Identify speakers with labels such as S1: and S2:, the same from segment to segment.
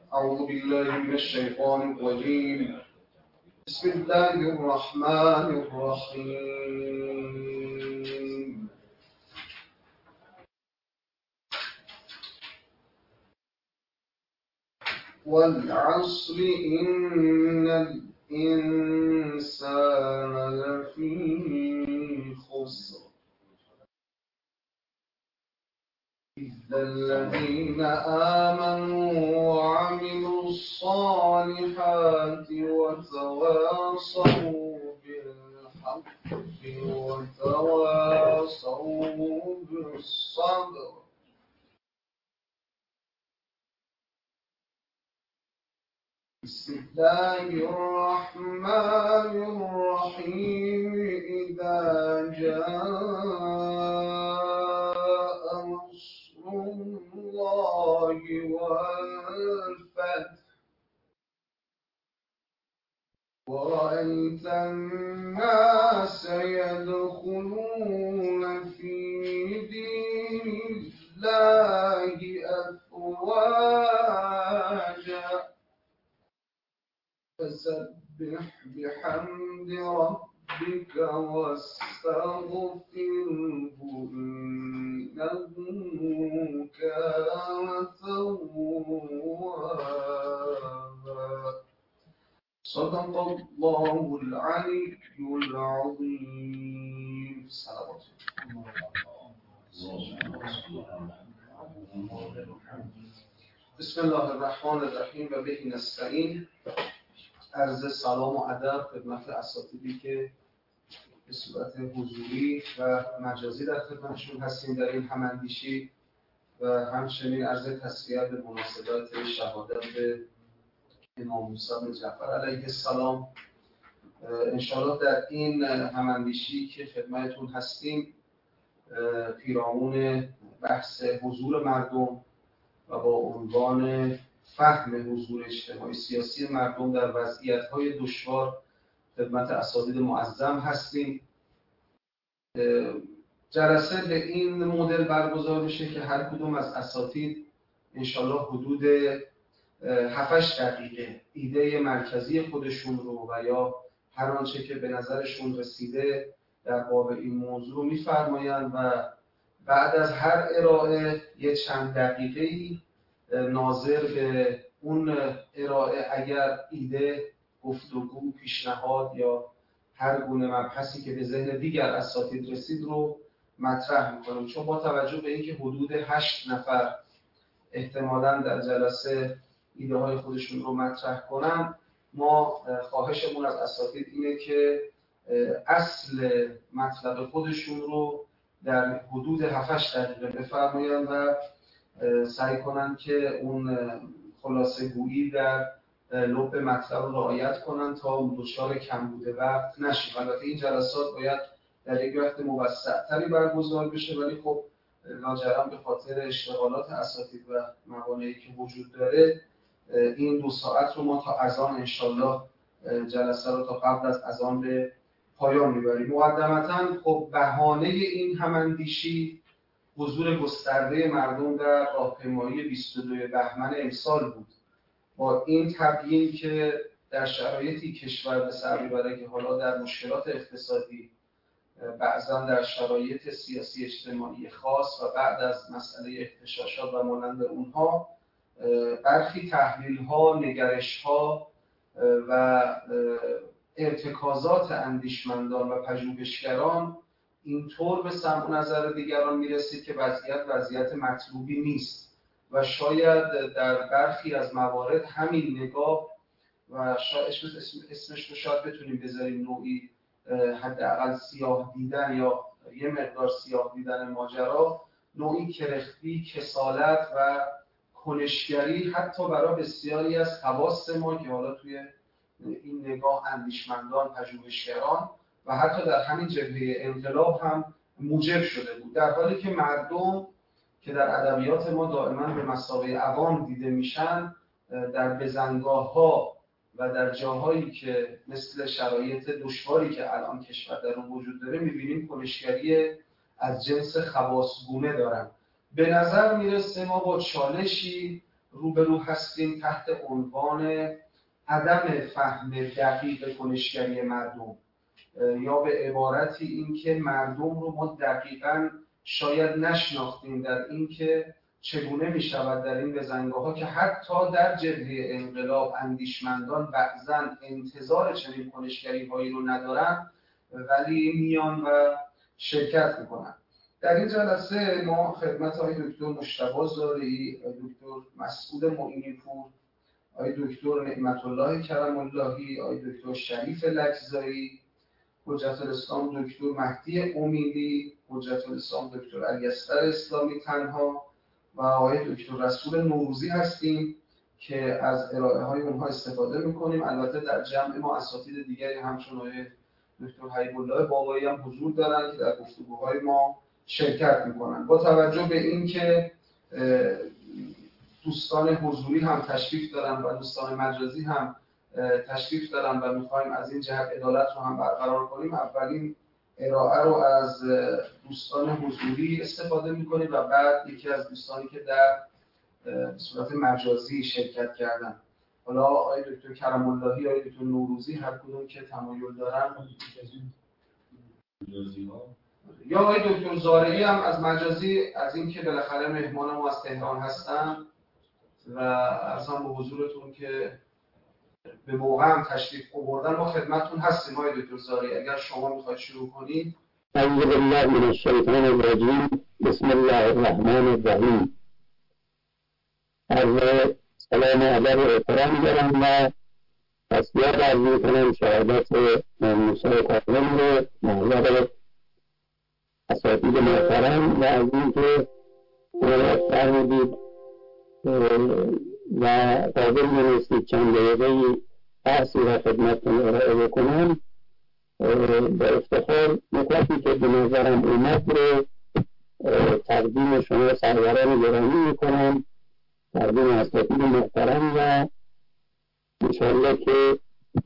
S1: أعوذ بالله من الشيطان الرجيم. بسم الله الرحمن الرحيم. والعصر إن الإنسان لفي خسر إلا الذين آمنوا وعملوا الصالحات وتواصوا بالحق وتواصوا بالصبر. بسم الله الرحمن الرحيم. إذا جاء نصر الله والفتح ورأيت الناس يدخلون في دين الله أفواجا فسبح بحمد ربك واستغفره إنه كان توابا. صدق الله العلي العظيم. صلوات بسم الله الرحمن الرحیم و به نستعین. عرض سلام و ادب خدمت اساتیدی که به صورت حضوری و مجازی در خدمتشون هستیم در این هماندیشی و همچنین عرض تسلیت به مناسبت شهادت امام موسی بن جعفر علیه السلام. انشاءالله در این هماندیشی که خدمتتون هستیم پیرامون بحث حضور مردم و با عنوان فهم حضور اجتماعی سیاسی مردم در وضعیت‌های دشوار خدمت اساتید معظم هستیم. جلسه به این مدل برگزار میشه که هر کدوم از اساتید انشالله حدود 7-8 دقیقه ایده مرکزی خودشون رو و یا هر آنچه که به نظرشون رسیده در باب این موضوع رو میفرمایند و بعد از هر ارائه یه چند دقیقه‌ای ناظر به اون ارائه اگر ایده، گفتگو، پیشنهاد یا هر گونه مبحثی که به ذهن دیگر اساتید رسید رو مطرح میکنیم. چون با توجه به اینکه حدود 8 نفر احتمالاً در جلسه ایده های خودشون رو مطرح کنن، ما خواهشمون از اساتید اینه که اصل مطلب خودشون رو در حدود 7-8 دقیقه بفرمایند و سعی کنن که اون خلاصه گویی در لب مطلب رو رعایت کنن تا دچار کمبود وقت نشیم. البته این جلسات باید در یک وقت موسع‌تری برگزار بشه، ولی خب لاجرم به خاطر اشتغالات اساتید و موانعی که وجود داره این 2 ساعت رو ما تا اذان انشالله جلسه رو تا قبل از اذان به پایان میبریم. مقدمتاً خب بهانه این هماندیشی حضور گسترده مردم در راهپیمایی 22 بهمن امسال بود. با این تبیین که در شرایطی کشور به سر میبره که حالا در مشکلات اقتصادی، بعضا در شرایط سیاسی اجتماعی خاص و بعد از مسئله اغتشاشات و مانند اونها، برخی تحلیل‌ها، نگرش‌ها و ارتکازات اندیشمندان و پژوهشگران اینطور به سمع و نظر دیگران میرسید که وضعیت مطلوبی نیست و شاید در برخی از موارد همین نگاه و اسمش رو شاید بتونیم بذاریم نوعی حداقل سیاه دیدن یا یه مقدار سیاه دیدن ماجرا، نوعی کرختی، کسالت و کنشگری حتی برای بسیاری از خواص ما که حالا توی این نگاه اندیشمندان، پژوهشگران و حتی در همین جبهه انقلاب هم موجب شده بود، در حالی که مردم که در ادبیات ما دائما به مثابه عوام دیده میشن در بزنگاه‌ها و در جاهایی که مثل شرایط دشواری که الان کشور در اون وجود داره می‌بینیم کنشگری از جنس خواص‌گونه دارن. به نظر میرسه ما با چالشی روبرو هستیم تحت عنوان عدم فهم دقیق کنشگری مردم، یا به عبارتی این که مردم رو ما دقیقاً شاید نشناختیم در این که چگونه می شود در این بزنگاه‌ها که حتی در جبهه انقلاب اندیشمندان بعضاً انتظار چنین کنشگری هایی رو ندارن ولی میان و شرکت میکنن. در این جلسه ما خدمت آقای دکتر مجتبی زارعی، آقای دکتر مسعود معینی‌پور، آقای دکتر نعمت الله کرم اللهی، آقای دکتر شریف لکزایی، حجت الاسلام دکتر مهدی امیدی، حجت الاسلام دکتر الیسر اسلامی تنها و آقای دکتر رسول نوروزی هستیم که از ارائه های اونها استفاده میکنیم. البته در جمع ما اساتید دیگری همچون آقای دکتر حبیب الله بابایی هم حضور دارن که در گفتگوهای ما شرکت میکنن. با توجه به این که دوستان حضوری هم تشریف دارن و دوستان مجازی هم تشریف دارن و میخوایم از این جهت عدالت رو هم برقرار کنیم، اولین ارائه رو از دوستان حضوری استفاده میکنیم و بعد یکی از دوستانی که در صورت مجازی شرکت کردن، حالا آقای دکتر کرم اللهی، آقای دکتر نوروزی، هر کدوم که تمایل دارن، یا آقای دکتر زارعی هم از مجازی، از اینکه بالاخره مهمان ما از تهران هستن و ارزم به حضورتون که به موقع هم تشریف آوردن. ما خدمتتون هستیم آقای دکتر زارعی، اگر شما میخواید شروع کنید.
S2: اعوذ بالله من الشیطان الرجیم، بسم الله الرحمن الرحیم. عرض سلام و ادب و احترام دارم و تسلیت عرض میکنم شهادت موسی کاظم رو محضر اساتید محترم و از اینکه عنایت فرمودید و قابل دونستید چند دقیقه بحثی را خدمتتون ارائه بکنم. به افتخار نکاتی که به نظرم اومد رو تقدیم شما سروران گرامی میکنم، تقدیم اساتید محترم و انشاءالله که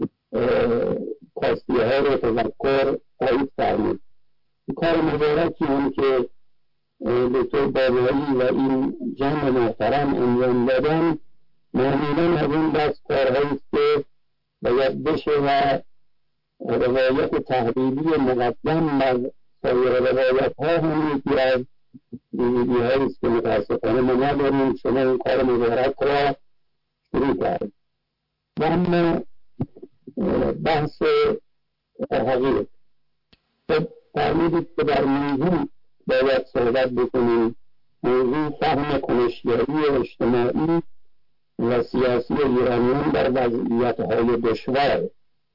S2: کاستیه ها رو تذکر تایید فرمود. کار مبارکی هم که دکتر بابایی و این جمع محترم انجام دادن معمولا از این دست کارهایی است که باید بشه و روایت تحریری مقدم بر سایر روایت ها هم یکی از دیویدی هایی است که متاسفانه ما نداریم. شما این کار مبارک را شروع کرد و اما بحث حقیق خب فرمودید که در موضوع باید صحبت بکنیم. موضوع فهم کنشگری اجتماعی و سیاسی ایرانیان در وضعیت‌های دشوار.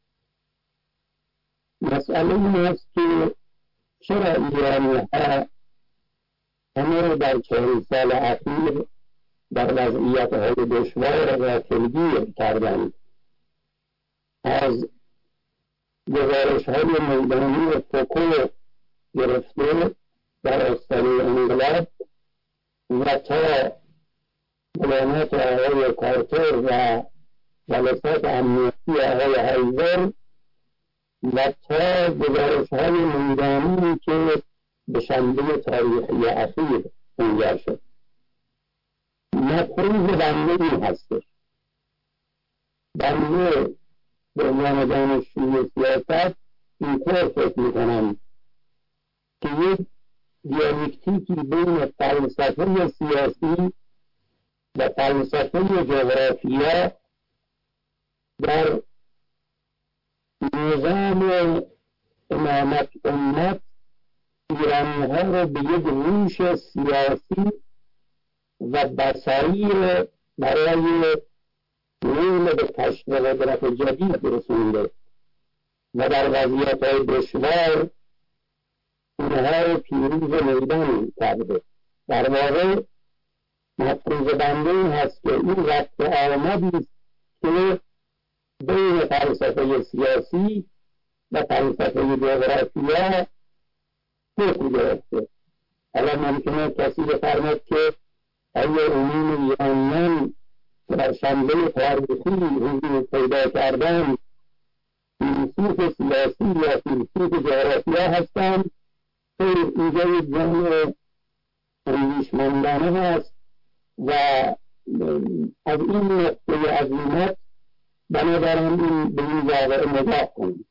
S2: مسئله این است که چرا ایرانی‌ها همه را در 40 سال اخیر در وضعیت‌های دشوار غافلگیر کردند. از گزارش‌های میدانی فوکو گرفته در آستانه انقلاب و تا اعلانات آقای کارتر و جلسات امنیتی آقای هایزر و تا گزارش‌های میدانی که به شنبه تاریخی اخیر منجر شد. مفروض بنده این هستش، بنده به عنوان دانشجوی سیاست اینطور فکر میکنم که یک دیالکتیکی بین فلسفه سیاسی و فلسفه جغرافیا در نظام امامت امت ایرانی ها را به یک روش سیاسی و بصایر برای میل به کشف قدرت جدید رسونده و در وضعیت‌های دشوار اونها رو پیروز میدان کرده. در واقع مفروض بنده این هست که این رفت آمدی است که بین فلسفه سیاسی و فلسفه جغرافیا شکل گرفته. حالا ممکنه کسی بفرماید که آیا عموم ایرانیان در شنبه تاریخی حضور پیدا کردن فیلسوف سیاسی یا فیلسوف جغرافیا هستند؟ اینجا یک جمع اندیشمندانه هست و از این نقطه عظیمت بنابراین به این واقعه نگاه کنیم.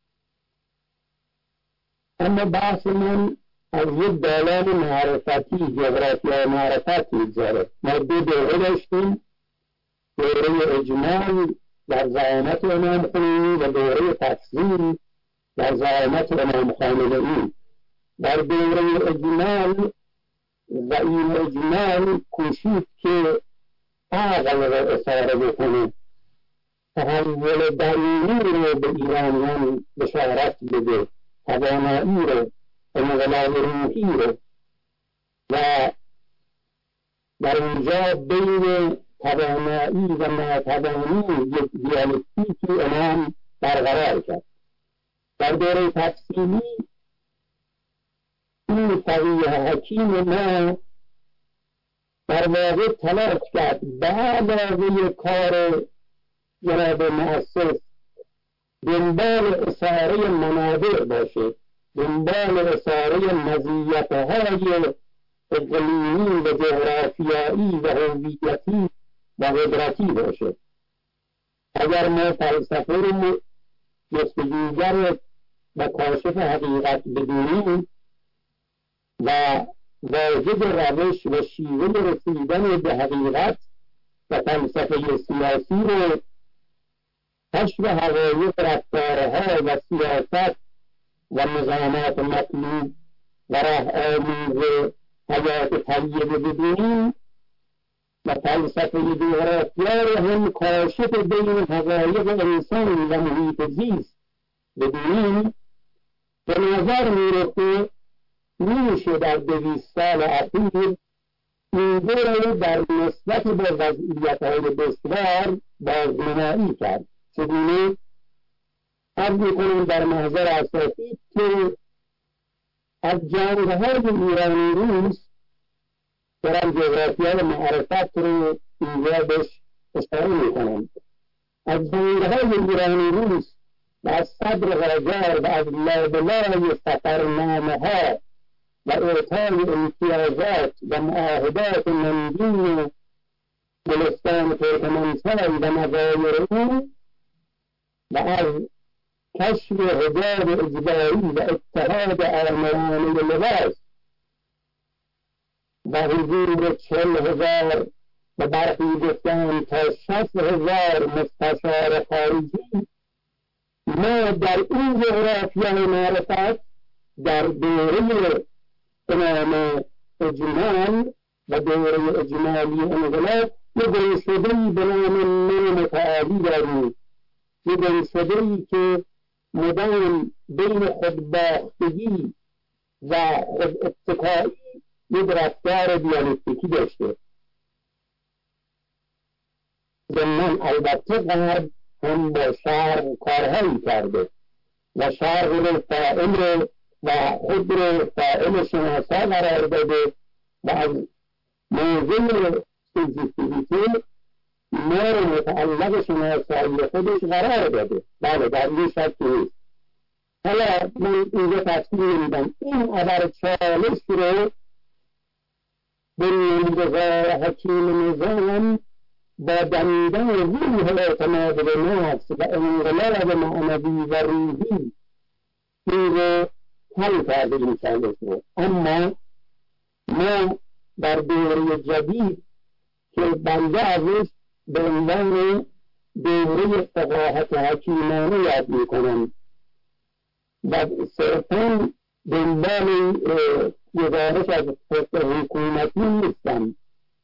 S2: اما بحث من از یک دالان معرفتی، جغرافیا معرفت میگذاره. ما دو دوره داشتیم، دوره اجمال در زعامت امام خمینی و دوره تفصیل در زعامت امام خامنه‌ای. در دوره اجمال زعیم اجمال کوشید که عقل را اثاره بکنه، تحول درونی رو به ایرانیان بشارت بده، توانایی رو، انقلاب روحی رو، و در اونجا بین توانایی و ناتوانی یک دیالکتیکی امام برقرار کرد. در دوره تفصیلی این فقیه حکیم ما در واقع تلاش کرد به علاوه کار جناب مؤسس دنبال اثاره منابع باشه، دنبال اثاره مزیت‌های اقلیمی و جغرافیایی و هویتی و قدرتی باشه. اگر ما فلسفه رو جستجوگر و کاشف حقیقت بدونیم و واجد روش و شیوه رسیدن به حقیقت و فلسفه سیاسی رو کشف حقایق رفتارها و سیاست و نظامات مطلوب و راه آموز حیات طیبه بدونیم و فلسفه جغرافیا رو هم کاشف بین حقایق انسان و محیط زیست بدونیم، به نظر میرسه میشه در 200 سال اخیر این دو رو در نسبت به وضعیت‌های دشوار بازنمایی کرد. چگونه؟ عرض می‌کنم در محضر اساسی که از جنگ‌های ایرانی روس دارم جغرافیای معرفت رو اینجا بهش اشاره می‌کنم. از جنگ‌های ایرانی روس و از صدر قاجار و از لابلای سفرنامه‌ها و اعطای امتیازات و معاهدات نمدین گلستان ترکمنچای و نظایر او و از کشف حجاب اجباری و اتحاد آمرانه لباس و حضور 40,000 و برخی گفتن تا 60,000 مستشار خارجی، ما در این جغرافیای معرفت در دوره امام اجمال و دوره اجمالی انقلاب یه گمشده‌ای به نام من متعالی داریم، یه گمشده‌ای که مدام بین خودباختگی و خوداتکایی یک رفتار دیالکتیکی داشته. ضمن البته غرب هم با شرق کارهایی کرده و شرق رو فاعل و خود رو فاعل شناسا قرار داده و از موضوع سوژیتیویته ما رو متعلق شناسایی خودش قرار داده. بله، در این شک نیست. حالا من اینجا تصمیم میدم این ابر چالش رو بنیانگذار حکیم نظام با دمیدن روح اعتماد به نفس و انقلاب معنوی و روحی این رو حل کرده این چالش رو. اما ما در دوره جدید که بنده ازش به عنوان دوره فقاهت حکیمانه یاد میکنم و صرفاً دنبال گزارش از فقه حکومتی نیستم،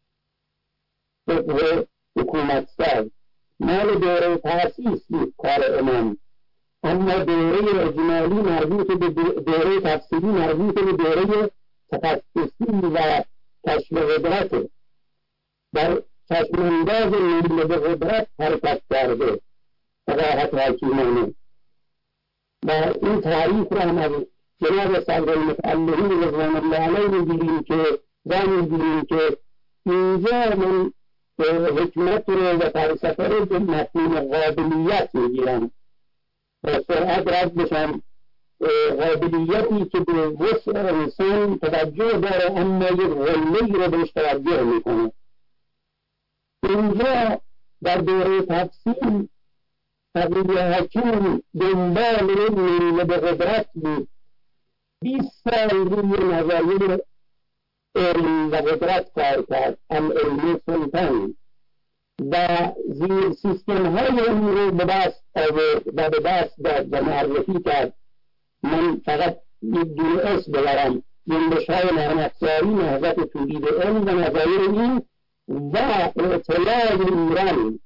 S2: فقه حکومت ساز مال دوره تأسیس بود کار امام، اما دوره اجمالی مربوط به دوره تفصیلی مربوط به دوره تخصصی و کشف قدرت در چشمانداز میل به قدرت حرکت کرده فقاهت حکیمانه. و این تعریف را هم از جناب صدر المتعلقین رضوان الله علیه میگیریم که اینجا من حکمت رو و فلسفه رو به مفهوم قابلیت میگیرم و سرعت رد بشم، قابلیتی که به وسع انسان توجه داره اما یک غله‌ای رو بهش توجه میکنه. اینجا در دوره تفسیر تقیی حکیم دنبال علم به قدرت بود. 20 سال روی نظریه علم و قدرت کار کرد، علم سلطان، و زیر سیستم های این رو به دست آورد و به دست داد و معرفی کرد. من فقط یک دونه اسم ببرم: جنبش های نرم‌افزاری، نهضت تولید علم و نظایر این، و اعتلال ایران،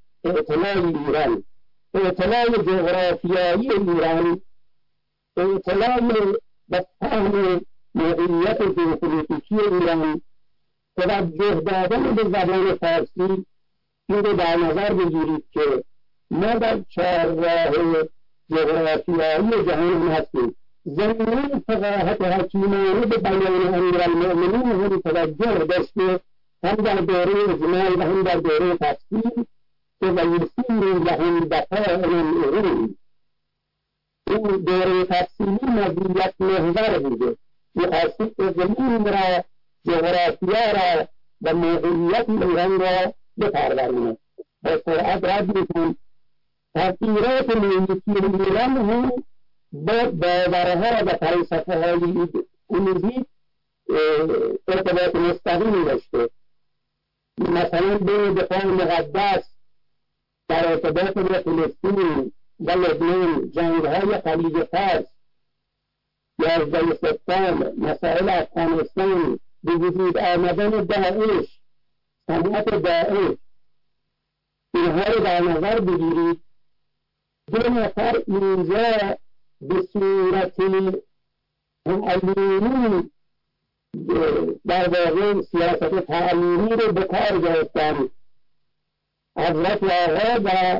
S2: اعتلال جغرافیایی ایران، اعتلال و فهم موقعیت ژئوپلیتیکی ایران، توجه دادن به زبان فارسی. این رو در نظر بگیرید که ما در چهارراه جغرافیایی جهان هستیم. زمینه فقاهت حکیمانه به بیان امیرالمؤمنین هم توجه داشته، هم در دوره اجماع و هم در دوره تفسیر، که ویسیر لهم بقاء العلوم. این دوره تفسیری مزیت محور بوده، می‌خواستید زمین را، جغرافیا را و موقعیت ایران را بپرورونه. با سرعت رد می‌کنم تغییرات محیطی ایران هم با باورها و فلسفه‌های امروزی ارتباط مستقیمی داشته. مثلا به دفاع مقدس در ارتباط با فلسطین و لبنان، جنگ‌های خلیج فارس، 11 سپتامبر، مسائل افغانستان، به وجود آمدن داعش، صنعت داعش، اینها رو در نظر بگیرید. دو نفر اینجا به صورت علمی در واقع سیاست تعلیمی رو به کار گرفتن. حضرت آقا و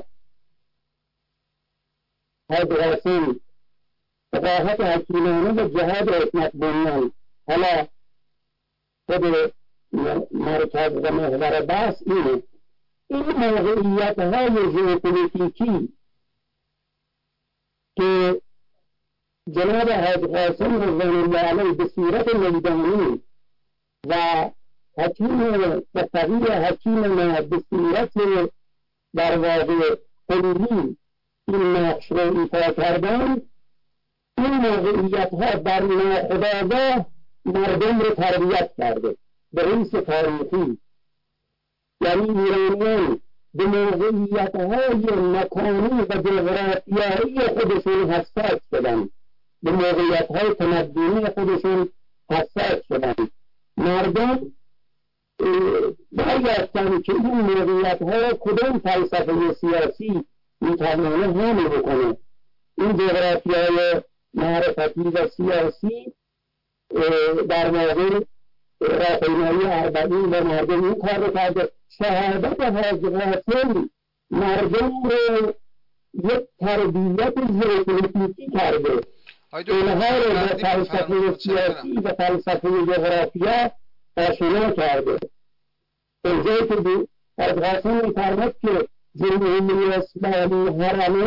S2: حاج قاسم، فقاهت حکیمانه و جهاد حکمت بنیان. حالا خود مرکز و محور بحث اینه. این موقعیت های ژئوپلیتیکی که جناب حاج قاسم رضوان الله علیه به صورت میدانی و حکیم و فقیه حکیم ما به صورت در واقع کلی این نقش رو ایفا کردن، این موقعیت ها در ناخودآگاه مردم رو تربیت کرده به حیث تاریخی. یعنی ایرانیان به موقعیت های مکانی و جغرافیایی خودشون حساس شدن، به موقعیت های تمدنی خودشون حساس شدن. مردم دریافتن که این موقعیت ها کدام فلسفه سیاسی میتوانه حمل بکنه. این جغرافیای معرفتی و سیاسی در واقع راهپیمایی اربعین و مردم این کار رو کرده. شهادت حاج قاسم مردم رو یک تربیت ژئوپلیتیکی کرده. اینها رو به فلسفه سیاسی و فلسفه جغرافیا آشنا کرده. اینجایی که حاج قاسم می‌فرماید که جمهوری اسلامی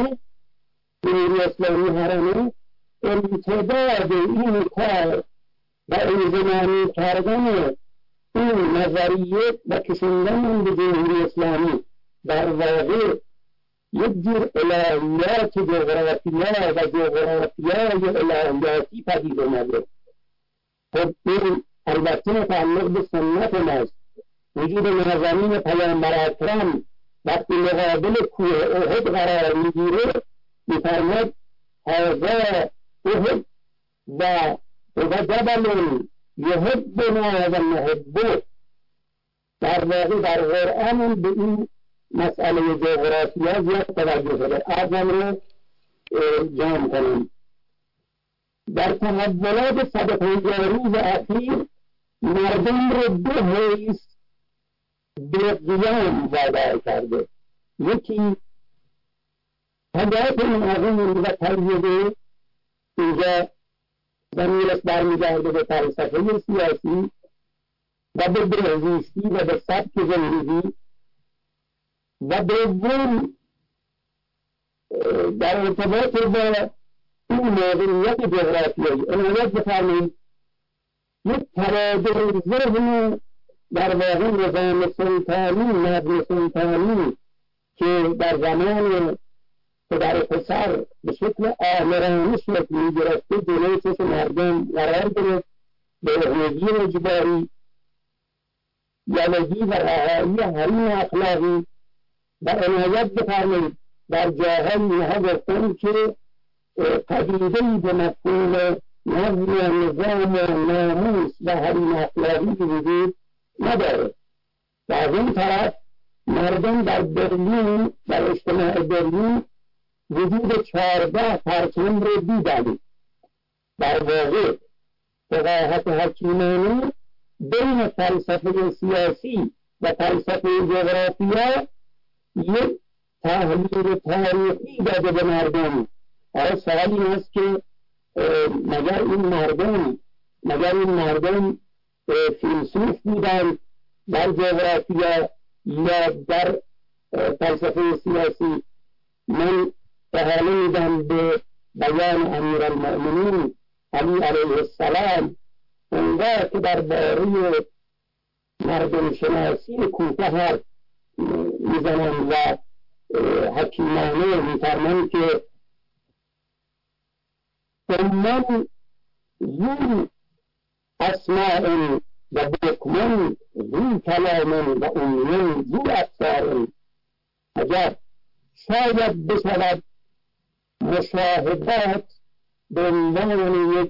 S2: حرمه امتداد این کار و انضمامی کردن این نظریه و کشوندن به جمهوری اسلامی در واقع یک جور الهیات جغرافیا و جغرافیای الهیاتی پدید اومده. خب این البته متعلق به سنت ماست. وجود نازنین پیامبر اکرم وقتی مقابل کوه احد قرار میگیره میفرماد هذا احد و جبل یحبنا و نحبه. در واقع در قرآن به این مسئله جغرافیا زیاد توجه شده. ارزم رو جمع کنم. در تحولات 150 روز اخیر مردم رو دو حیث به قیام وادار کرده. یکی حیات معقول و تجربه، اینجا زمینش برمیگرده به فلسفه سیاسی و به بهزیستی و به سبک زندگی. و دوم در ارتباط با این موقعیت جغرافیایی عنایت بفرمایید یک تبادل ذهن در واقع نظام سلطانی، نظم سلطانی که در زمان پدر پسر به شکل آمرانه شکل می‌گرفته جلوی چشم مردم قرار گرفت، به احمدی اجباری، یلگی و رهایی حریم اخلاقی و عنایت بفرمایید. در جاهای اینها گفتن که پدیده‌ای به مفهوم نظم و نظام و ناموس و حریم اخلاقی وجود نداره. و از این طرف مردم در برلین، در اجتماع برلین، وجود 14 پرچم رو دیدند. در واقع فقاهت حکیمانه بین فلسفه سیاسی و فلسفه جغرافیا یک تحلیل تاریخی داده به مردم. سوال این است که مگر این مردم فیلسوف بودند در جغرافیا یا در فلسفه سیاسی؟ من احاله میدم به بیان امیرالمؤمنین علی علیه السلام اونجا که درباره مردم شناسی کوفه حرف میزنند و حکیمانه میفرمایند که ثمن ذو اسماء و بکمن ذو کلام و عمیان ذو ابصار. اگر شاید بشود مشاهدات به عنوان یک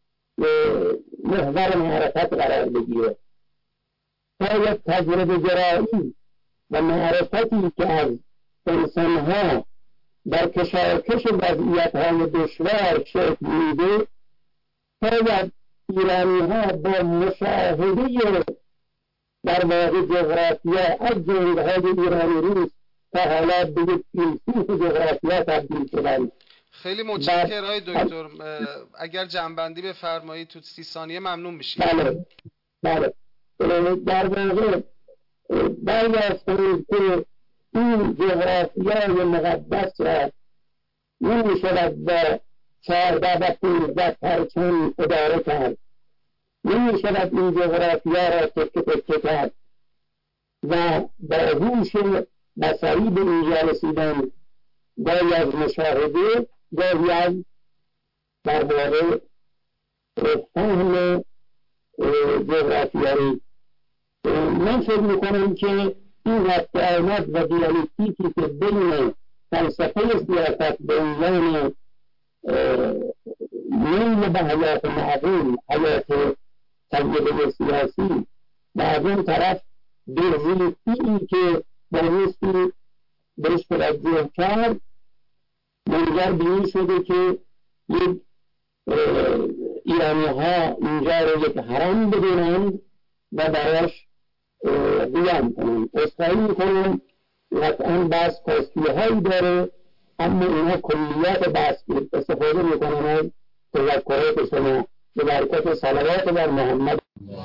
S2: محور معرفت قرار بگیره، شاید تجربه گرایی و معرفتی که از انسانها در کشاکش وضعیت‌های دشوار شکل میده، شاید ایرانی‌ها با مشاهده در واقع جغرافیا از جنگ‌های ایرانی روس تا حالا به یک فیلسوف جغرافیا تبدیل شدند.
S1: خیلی متشکرم آقای دکتر. اگر جنبندی بفرمایید تو 30 ثانیه ممنون میشیم.
S2: بله. در واقع باید که این جغرافیای مقدس را نمی‌شود با 14 و 15 پرچم اداره کرد، نمی‌شود این جغرافیا را تکه تکه کرد و با هوش بصری به اینجا رسیدن، گاهی از مشاهده، گاهی از در واقع فهم جغرافیایی. من فکر میکنم که این رفت آمد و دیالکتیکی که بین فلسفه سیاست به عنوان میل به حیات معقول، حیات تجربه سیاسی، و از اون طرف برزیلتیی که بایستی بهش توجه کرد، منجر به این شده که یک ایرانی ها اینجا رو یک حرم بدونند و براش قیام کنند. اصلاحی میکنم قطعا بحث کاستی هایی داره، اما اینها کلیات بحث استفاده میکنم از تذکرات شما به برکت صلوات بر محمد.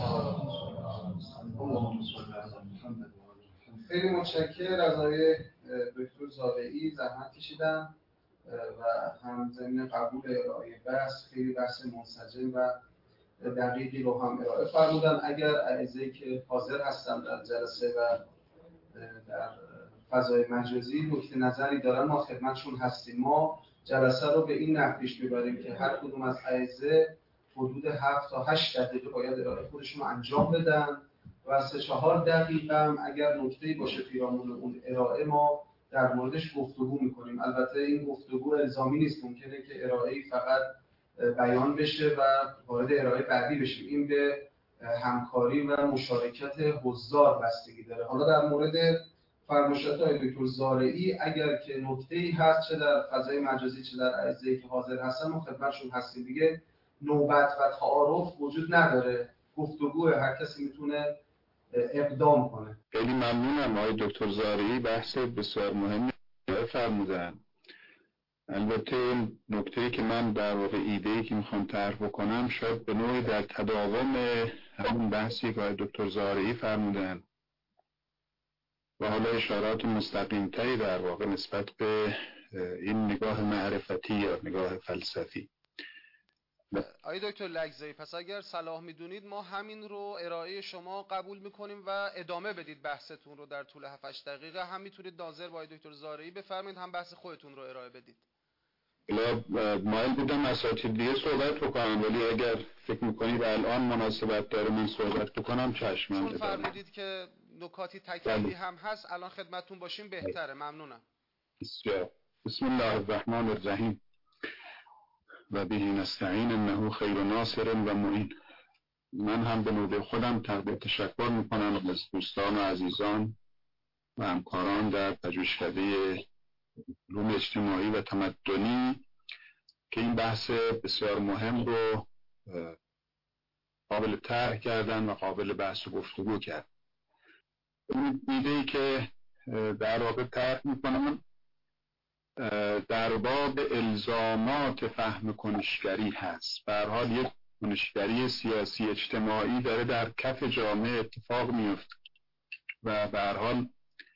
S1: خیلی متشکرم از آقای دکتر زارعی، زحمت کشیدن و هم ضمن قبول ارائه بحث خیلی بحث منسجم و دقیقی رو هم ارائه فرمودن. اگر اعضایی که حاضر هستن در جلسه و در فضای مجازی نکته نظری دارن ما خدمتشون هستیم. ما جلسه رو به این نحو پیش ببریم که هر کدوم از اعضا حدود 7 تا 8 دقیقه باید ارائه خودشون رو انجام بدن و 3-4 دقیقه هم اگر نکته‌ای باشه پیرامون اون ارائه ما در موردش گفتگو میکنیم. البته این گفتگو الزامی نیست، ممکنه که ارائه‌ای فقط بیان بشه و وارد ارائه بعدی بشیم. این به همکاری و مشارکت حضار بستگی داره. حالا در مورد فرمایشات آقای دکتر زارعی اگر که نکته‌ای هست چه در فضای مجازی چه در اعضایی که حاضر هستن ما خدمتشون هستیم. دیگه نوبت و تعارف وجود نداره، گفتگو، هر کسی میتونه اقدام کنه.
S3: خیلی ممنونم آقای دکتر زارعی، بحث بسیار مهمی فرمودن. البته نکته‌ای که من در واقع ایده‌ای که میخوام طرح بکنم شاید به نوعی در تداوم همون بحثی که آقای دکتر زارعی فرمودن و حالا اشارات مستقیم‌تری در واقع نسبت به این نگاه معرفتی یا نگاه فلسفی.
S1: آقای دکتر لگزایی، پس اگر صلاح میدونید ما همین رو ارائه شما قبول میکنیم و ادامه بدید بحثتون رو در طول 7-8 دقیقه. هم میتونید ناظر با آقای دکتر زارعی بفرمایید، هم بحث خودتون رو ارائه بدید.
S3: مایل بودم اساتید دیگه صحبت بکنم، ولی اگر فکر میکنید الان مناسبت داره من صحبت بکنم چشم.
S1: چون فرمودید که نکاتی تکمیلی هم هست الان خدمتتون باشیم بهتره. ممنونم.
S3: بسیار. بسم الله الرحمن الرحیم و به نستعین انه خیر ناصر و معین. من هم به نوبه خودم تقدیم تشکر میکنم از دوستان و عزیزان و همکاران در پژوهشکده علوم اجتماعی و تمدنی که این بحث بسیار مهم رو قابل طرح کردن و قابل بحث و گفتگو کرد. این ایده‌ای که در واقع طرح میکنم در باب الزامات فهم کنشگری هست. به هر حال یک کنشگری سیاسی اجتماعی داره در کف جامعه اتفاق میفته و به هر حال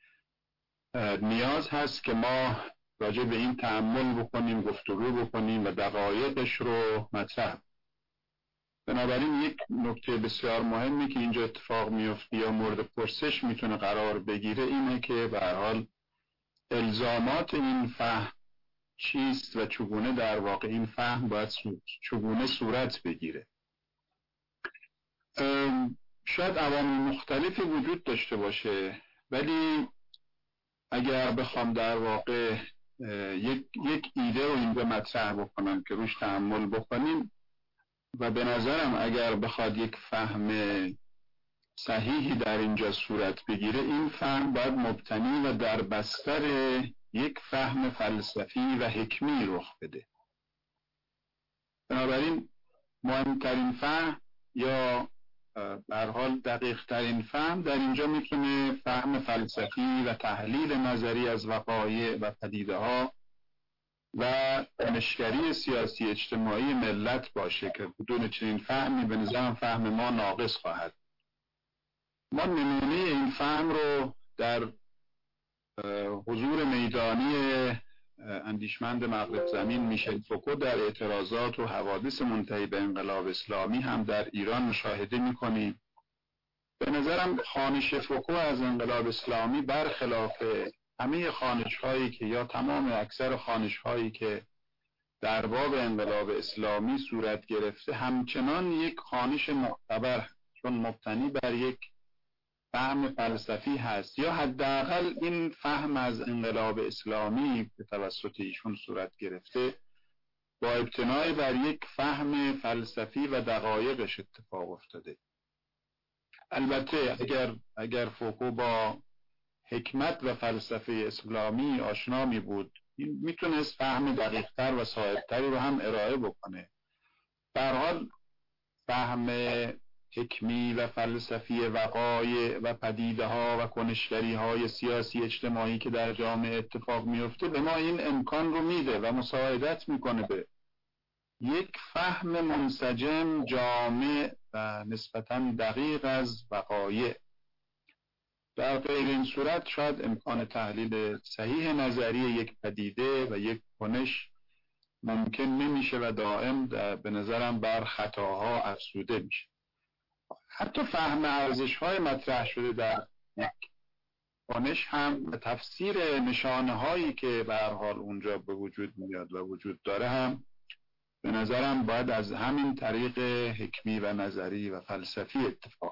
S3: نیاز هست که ما راجع به این تأمل بکنیم، گفتگو بکنیم و دقایقش رو مطرح. بنابراین یک نکته بسیار مهمی که اینجا اتفاق میفته یا مورد پرسش میتونه قرار بگیره اینه که به هر حال الزامات این فهم چیست و چگونه در واقع این فهم باید چگونه صورت بگیره. شاید عوامل مختلفی وجود داشته باشه، ولی اگر بخوام در واقع یک ایده رو اینجا مطرح بکنم که روش تأمل بکنیم و به نظرم اگر بخواد یک فهم صحیحی در اینجا صورت بگیره، این فهم باید مبتنی و در بستر یک فهم فلسفی و حکمی رخ بده. بنابراین مهمترین فهم یا به هر حال دقیق ترین فهم در اینجا میتونه فهم فلسفی و تحلیل نظری از وقایع و پدیده ها و کنشگری سیاسی اجتماعی ملت باشه که بدون چنین فهمی به نظرم فهم ما ناقص خواهد. ما نمونه این فهم رو در حضور میدانی اندیشمند مغرب زمین میشل فوکو در اعتراضات و حوادث منتهی به انقلاب اسلامی هم در ایران مشاهده میکنیم. به نظرم خوانش فوکو از انقلاب اسلامی برخلاف همه خوانش هایی که یا تمام اکثر خوانش هایی که در باب انقلاب اسلامی صورت گرفته همچنان یک خوانش معتبر، چون مبتنی بر یک فهم فلسفی هست، یا حداقل این فهم از انقلاب اسلامی که توسط ایشون صورت گرفته با ابتنای بر یک فهم فلسفی و دقایقش اتفاق افتاده. البته اگر فوکو با حکمت و فلسفه اسلامی آشنا می بود، میتونست فهم دقیقتر و صاحبتری رو هم ارائه بکنه. به هر حال فهم حکمی و فلسفی وقایع و پدیده ها و کنشگری های سیاسی اجتماعی که در جامعه اتفاق میفته به ما این امکان رو میده و مساعدت میکنه به یک فهم منسجم، جامع و نسبتاً دقیق از وقایع. در غیر این صورت شاید امکان تحلیل صحیح نظری یک پدیده و یک کنش ممکن نمیشه و دائم به نظرم بر خطاها افزوده میشه. حتی فهم ارزش‌های مطرح شده در یک کنش هم و تفسیر نشانه هایی که به هر حال اونجا به وجود میاد و وجود داره هم به نظرم باید از همین طریق حکمی و نظری و فلسفی اتفاق.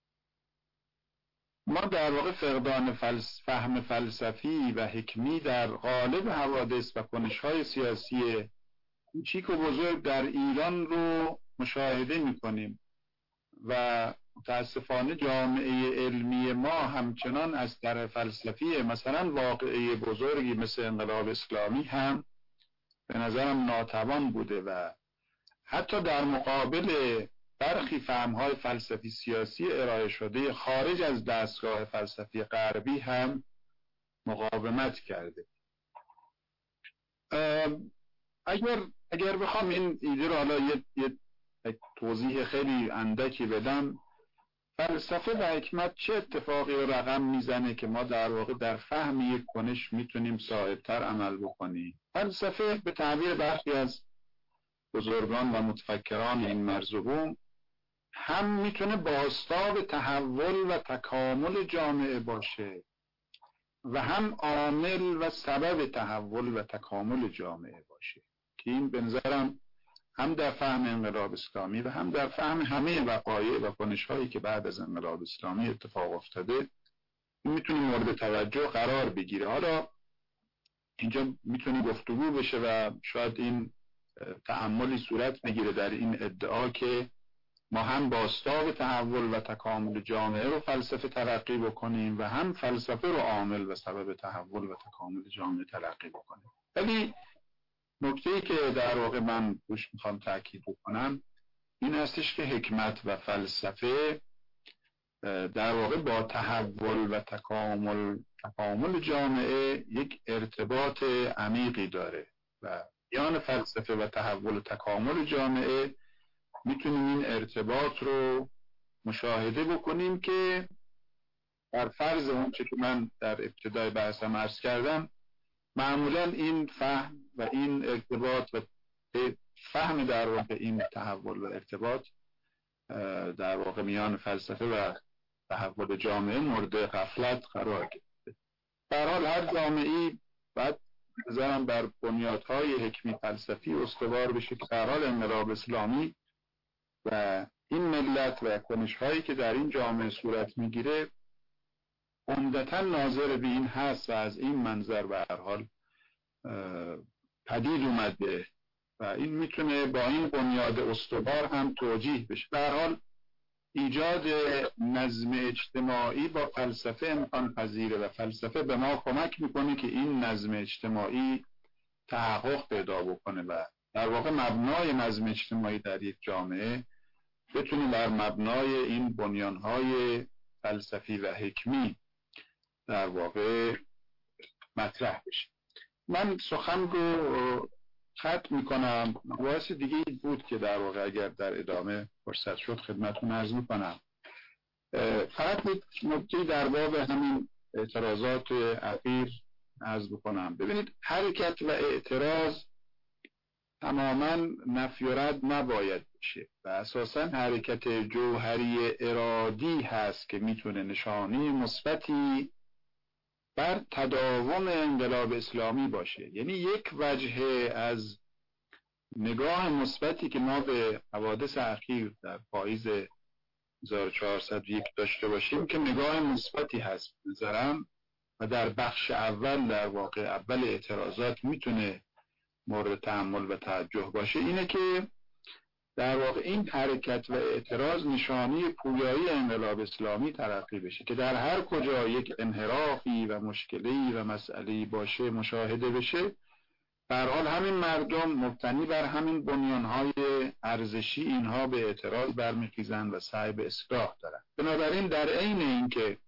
S3: ما در واقع فقدان فهم فلسفی و حکمی در قالب حوادث و کنش‌های سیاسی کوچیک و بزرگ در ایران رو مشاهده می‌کنیم و متاسفانه جامعه علمی ما همچنان از طرح فلسفی مثلا واقعه بزرگی مثل انقلاب اسلامی هم به نظرم ناتوان بوده و حتی در مقابل برخی فهم‌های فلسفی سیاسی ارائه شده خارج از دستگاه فلسفی غربی هم مقاومت کرده. اگر بخوام این ایده رو حالا یه توضیح خیلی اندکی بدم، فلسفه و حکمت چه اتفاقی رو رقم میزنه که ما در واقع در فهم یک کنش میتونیم صاحبتر عمل بکنیم. فلسفه به تعبیر برخی از بزرگان و متفکران این مرزبون هم میتونه بازتاب تحول و تکامل جامعه باشه و هم عامل و سبب تحول و تکامل جامعه باشه، که این به نظرم هم در فهم انقلاب اسلامی و هم در فهم همه وقایع و کنش‌هایی که بعد از انقلاب اسلامی اتفاق افتاده میتونه مورد توجه قرار بگیره. حالا اینجا میتونه گفتگو بشه و شاید این تأملی صورت بگیره در این ادعا که ما هم بازتاب تحول و تکامل جامعه رو فلسفه تلقی بکنیم و هم فلسفه رو عامل و سبب تحول و تکامل جامعه تلقی بکنیم. ولی نکته‌ای که در واقع من روش میخوام تاکید بکنم این هستش که حکمت و فلسفه در واقع با تحول و تکامل جامعه یک ارتباط عمیقی داره و میان فلسفه و تحول و تکامل جامعه میتونیم این ارتباط رو مشاهده بکنیم که بر فرض اون چه که من در ابتدای بحثم عرض کردم، معمولا این فهم و این ارتباط و فهم در واقع این تحول و ارتباط در واقع میان فلسفه و تحول جامعه مورد غفلت قرار گرفته. به هر حال هر جامعه‌ای باید بذارم بر بنیادهای حکمی فلسفی استوار بشه که به هر حال انقلاب اسلامی و این ملت و کنش‌هایی که در این جامعه صورت میگیره عمدتاً ناظر به این هست و از این منظر به هر حال پدید اومده و این میتونه با این بنیاد استوار هم توجیه بشه. به هر حال ایجاد نظم اجتماعی با فلسفه امکان پذیره و فلسفه به ما کمک میکنه که این نظم اجتماعی تحقق پیدا بکنه و در واقع مبنای نظم اجتماعی در یک جامعه بتونه بر مبنای این بنیانهای فلسفی و حکمی در واقع مطرح بشه. من سخن رو ختم میکنم. مباحث دیگه بود که در واقع اگر در ادامه فرصت شد خدمتتون عرض میکنم. فقط نکته در باب همین اعتراضات اخیر عرض بکنم. ببینید حرکت و اعتراض تماما نفی و رد نباید بشه و اساسا حرکت جوهری ارادی هست که میتونه نشانه مثبتی بر تداوم انقلاب اسلامی باشه. یعنی یک وجه از نگاه مثبتی که ما به حوادث اخیر در پاییز 1401 داشته باشیم که نگاه مثبتی هست بذارم و در بخش اول در واقع اول اعتراضات میتونه مورد تأمل و توجه باشه، اینه که در واقع این حرکت و اعتراض نشانی پویایی انقلاب اسلامی تلقی بشه که در هر کجا یک انحرافی و مشکلی و مسئله‌ای باشه مشاهده بشه، به هر حال همین مردم مبتنی بر همین بنیانهای ارزشی اینها به اعتراض برمیخیزند و سعی به اصلاح دارند. بنابراین در عین اینکه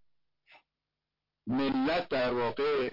S3: ملت در واقع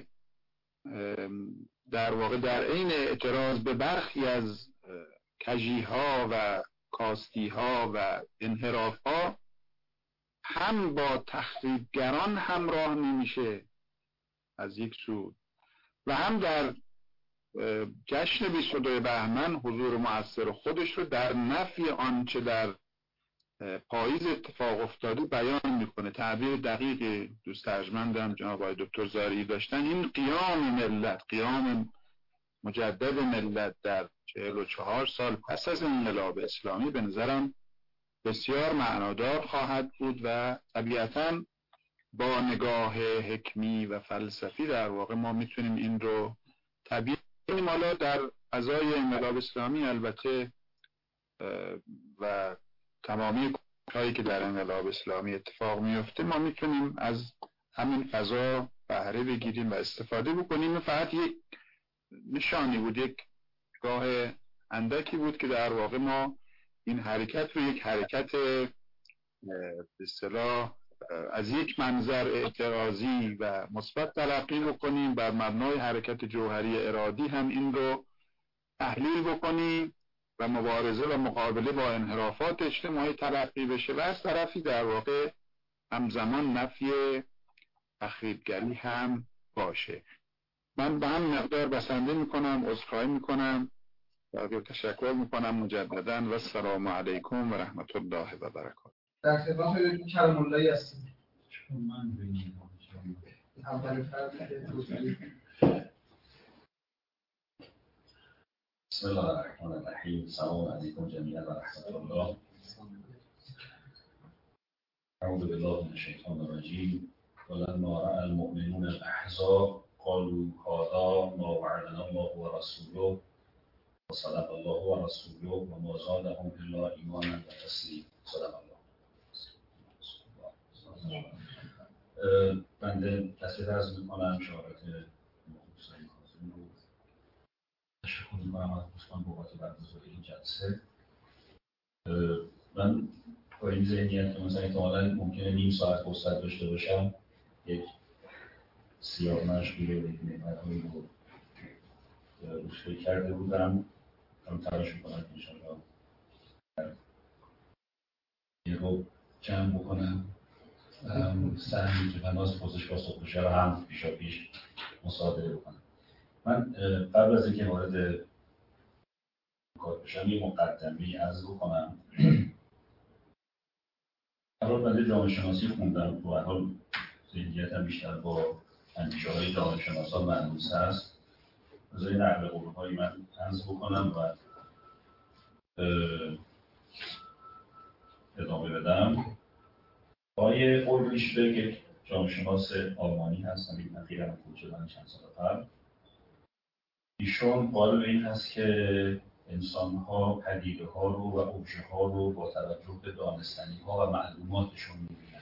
S3: در عین اعتراض به برخی از کجیها و کاستیها و انحرافها هم با تخریبگران همراه نمیشه از یک سو و هم در جشن 22 بهمن حضور مؤثر خودش رو در نفی آنچه در پاییز اتفاق افتاده بیان میکنه. تعبیر دقیق دوست ارجمندم جناب آقای دکتر زارعی داشتن. این قیام ملت، قیام مجدد ملت در 44 سال پس از انقلاب اسلامی به نظرم بسیار معنادار خواهد بود و طبیعتاً با نگاه حکمی و فلسفی در واقع ما میتونیم این رو طبیعی کنیم. حالا در فضای انقلاب اسلامی البته و تمامی کاری که در انقلاب اسلامی اتفاق میفته ما میتونیم از همین فضا بهره بگیریم و استفاده بکنیم. فقط یک نشانی بود، یک گاه اندکی بود که در واقع ما این حرکت رو یک حرکت به اصطلاح از یک منظر اعتراضی و مثبت تلقی بکنیم، بر مبنای حرکت جوهری ارادی هم این رو تحلیل بکنیم و مبارزه و مقابله با انحرافات اجتماعی تلقی بشه و از طرفی در واقع همزمان نفی تخریبگری هم باشه. من به هم مقدار بسنده میکنم، عذرخواهی میکنم بقیه تشکر میکنم مجددا و السلام علیکم و رحمت الله و برکاته.
S1: در خدمت کرم اللهی هستیم.
S4: من
S1: اول فرد که توضیح.
S4: بسم الله الرحمن الرحیم. سلام علیکم جمیعا و رحمت الله. اعوذ بالله من الشیطان الرجیم. ولما رأى المؤمنون الاحزاب قالوا هذا ما وعدنا الله ورسوله وصدق الله ورسوله وما زادهم الا ایمانا و تسلیما. صدق الله. بنده تصویر عرض میکنم شهادت مخلصین حاضرین رو تشکر میکنم از دوستان بابت برگزاری این جلسه. من با این ذهنیت که مثلا احتمالاً ممکنه نیم ساعت فرصت داشته باشم یک سیاه مشغول نعمت‌هایی رو روش فکر کرده بودم. هم تلاش میکنم که انشاءالله یه رو جمع بکنم. سهمی که بناس پوزش پاسخ بشه رو هم پیشا پیش مصادره بکنم. من قبل از اینکه وارد کار بشم یه مقدمه‌ای عرض بکنم. اول بنده جامعه شناسی خوندم و به هر حال ذهنیتم بیشتر با اندیشه‌های جامعه شناسان ملموس هست. از این نقل قول‌هایی من عرض بکنم و ادامه بدم. آقای اولریشبرگ یک جامعه شناس آلمانی هستن، این اخیراً فوت شدن چند سال قبل. ایشون قائل به این هست که انسان‌ها پدیده‌ها رو و ابژه‌ها رو با توجه به دانستنی‌ها و معلوماتشون می‌بینند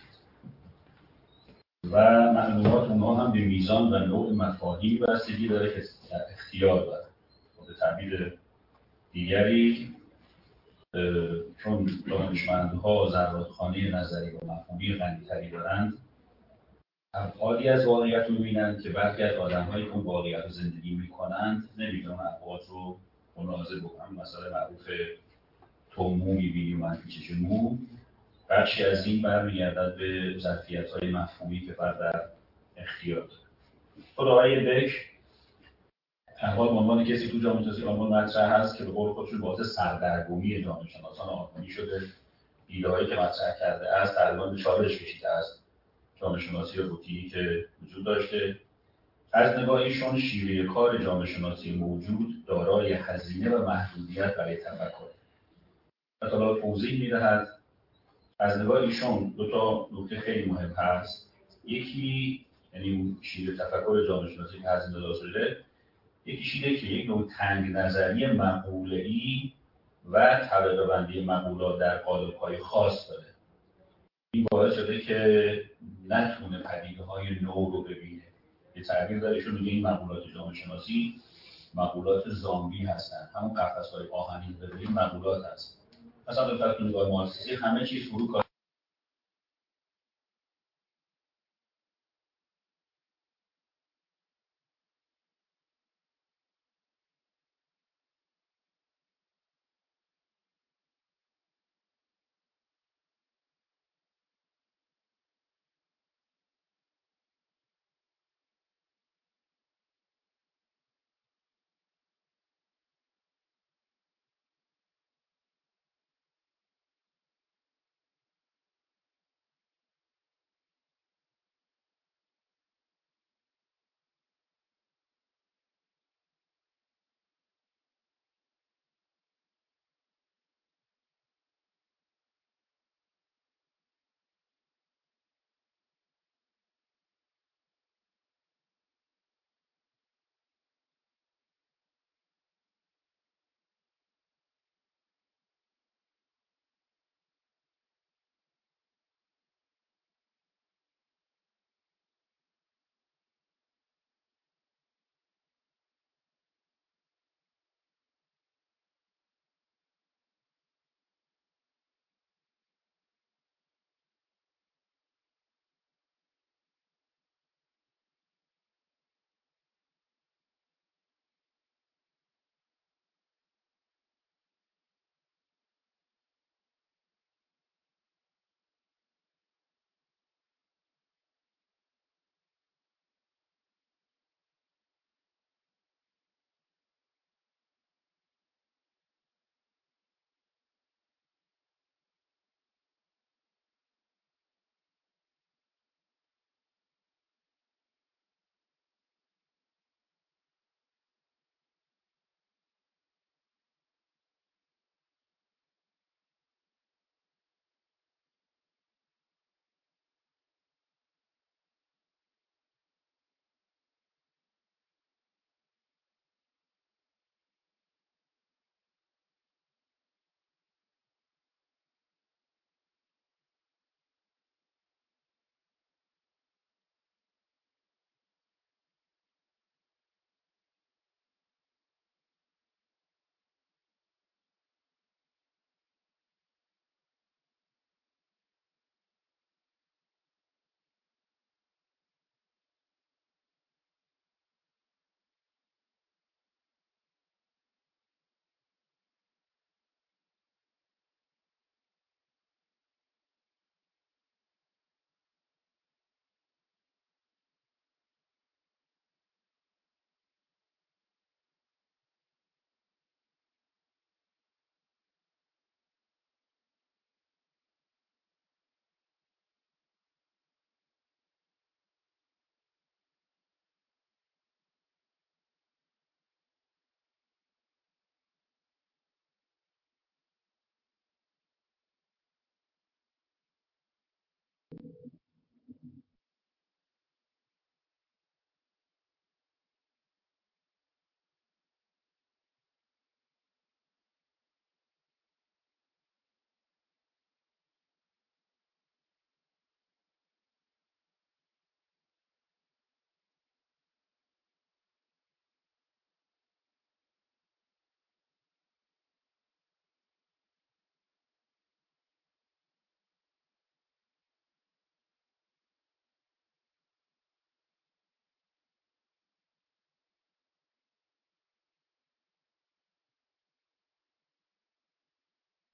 S4: و معلومات اونها هم به میزان و نوع مفاهیمی بستگی داره که اختیار داره. به تعبیر دیگری چون دانشمندها زرادخانه نظری و مفهومی غنی‌تری دارند، ابعادی از واقعیت رو می‌بینند که برخی از آدم‌هایی که اون واقعیت رو زندگی می‌کنند نمی‌تونن ابعاد رو ملاحظه بکنن. مثلا معروف تو مو می‌بینی و من پیچش مو، بخشی از این برمیگردد به ظرفیت‌های مفهومی که فرد در اختیار داره. خود آقای بک احوال به عنوان کسی تو جامعه شناسی آلمان مطرح هست که به قول خودشون باعث سردرگمی جامعه شناسان آلمانی شده. ایده‌هایی که مطرح کرده است تقریباً به چالش کشیده است جامعه شناسی روتینی که وجود داشته. از نگاه ایشون شیوه کار جامعه شناسی موجود دارای هزینه و محدودیت برای تفکر. مطالعات توضیح می‌دهد. از نگاه ایشون دو تا نکته خیلی مهم هست. یکی یعنی شیوه تفکر جامعه شناسی که هزینه دار شده، یکیش اینه که یک نوع تنگ نظری مقوله‌ای و طبقه بندی مقولات در قالب‌های خاص داره. این باعث شده که نتونه پدیده‌های نو رو ببینه. یه تعبیر دارهشون میگه این مقولات جامعه شناسی مقولات زامبی هستن، همون قفس‌های آهنی ببینید مقولات هست. مثلا به فرض نگاه مارکسیستی همه چیز فرو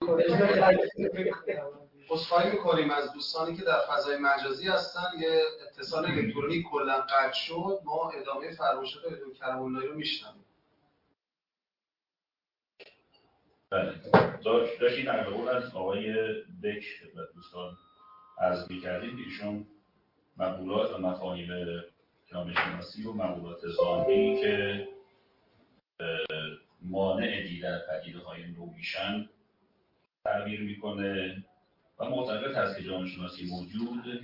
S1: عذرخواهی میکنیم از دوستانی که در فضای مجازی هستن. یه اتصال الکترونیک کلا قطع شد. ما ادامه فرمایشات دکتر کرم اللهی رو میشنویم.
S4: بله، داشتید در قول از آقای بک و دوستان عرض می‌کردیم که ایشون مقولات و مفاهیم جامعه شناسی و مقولات ظاهری که مانع دیدن پدیده‌های نو میشن تعبیر میکنه و معتقد هست که جامعه شناسی موجود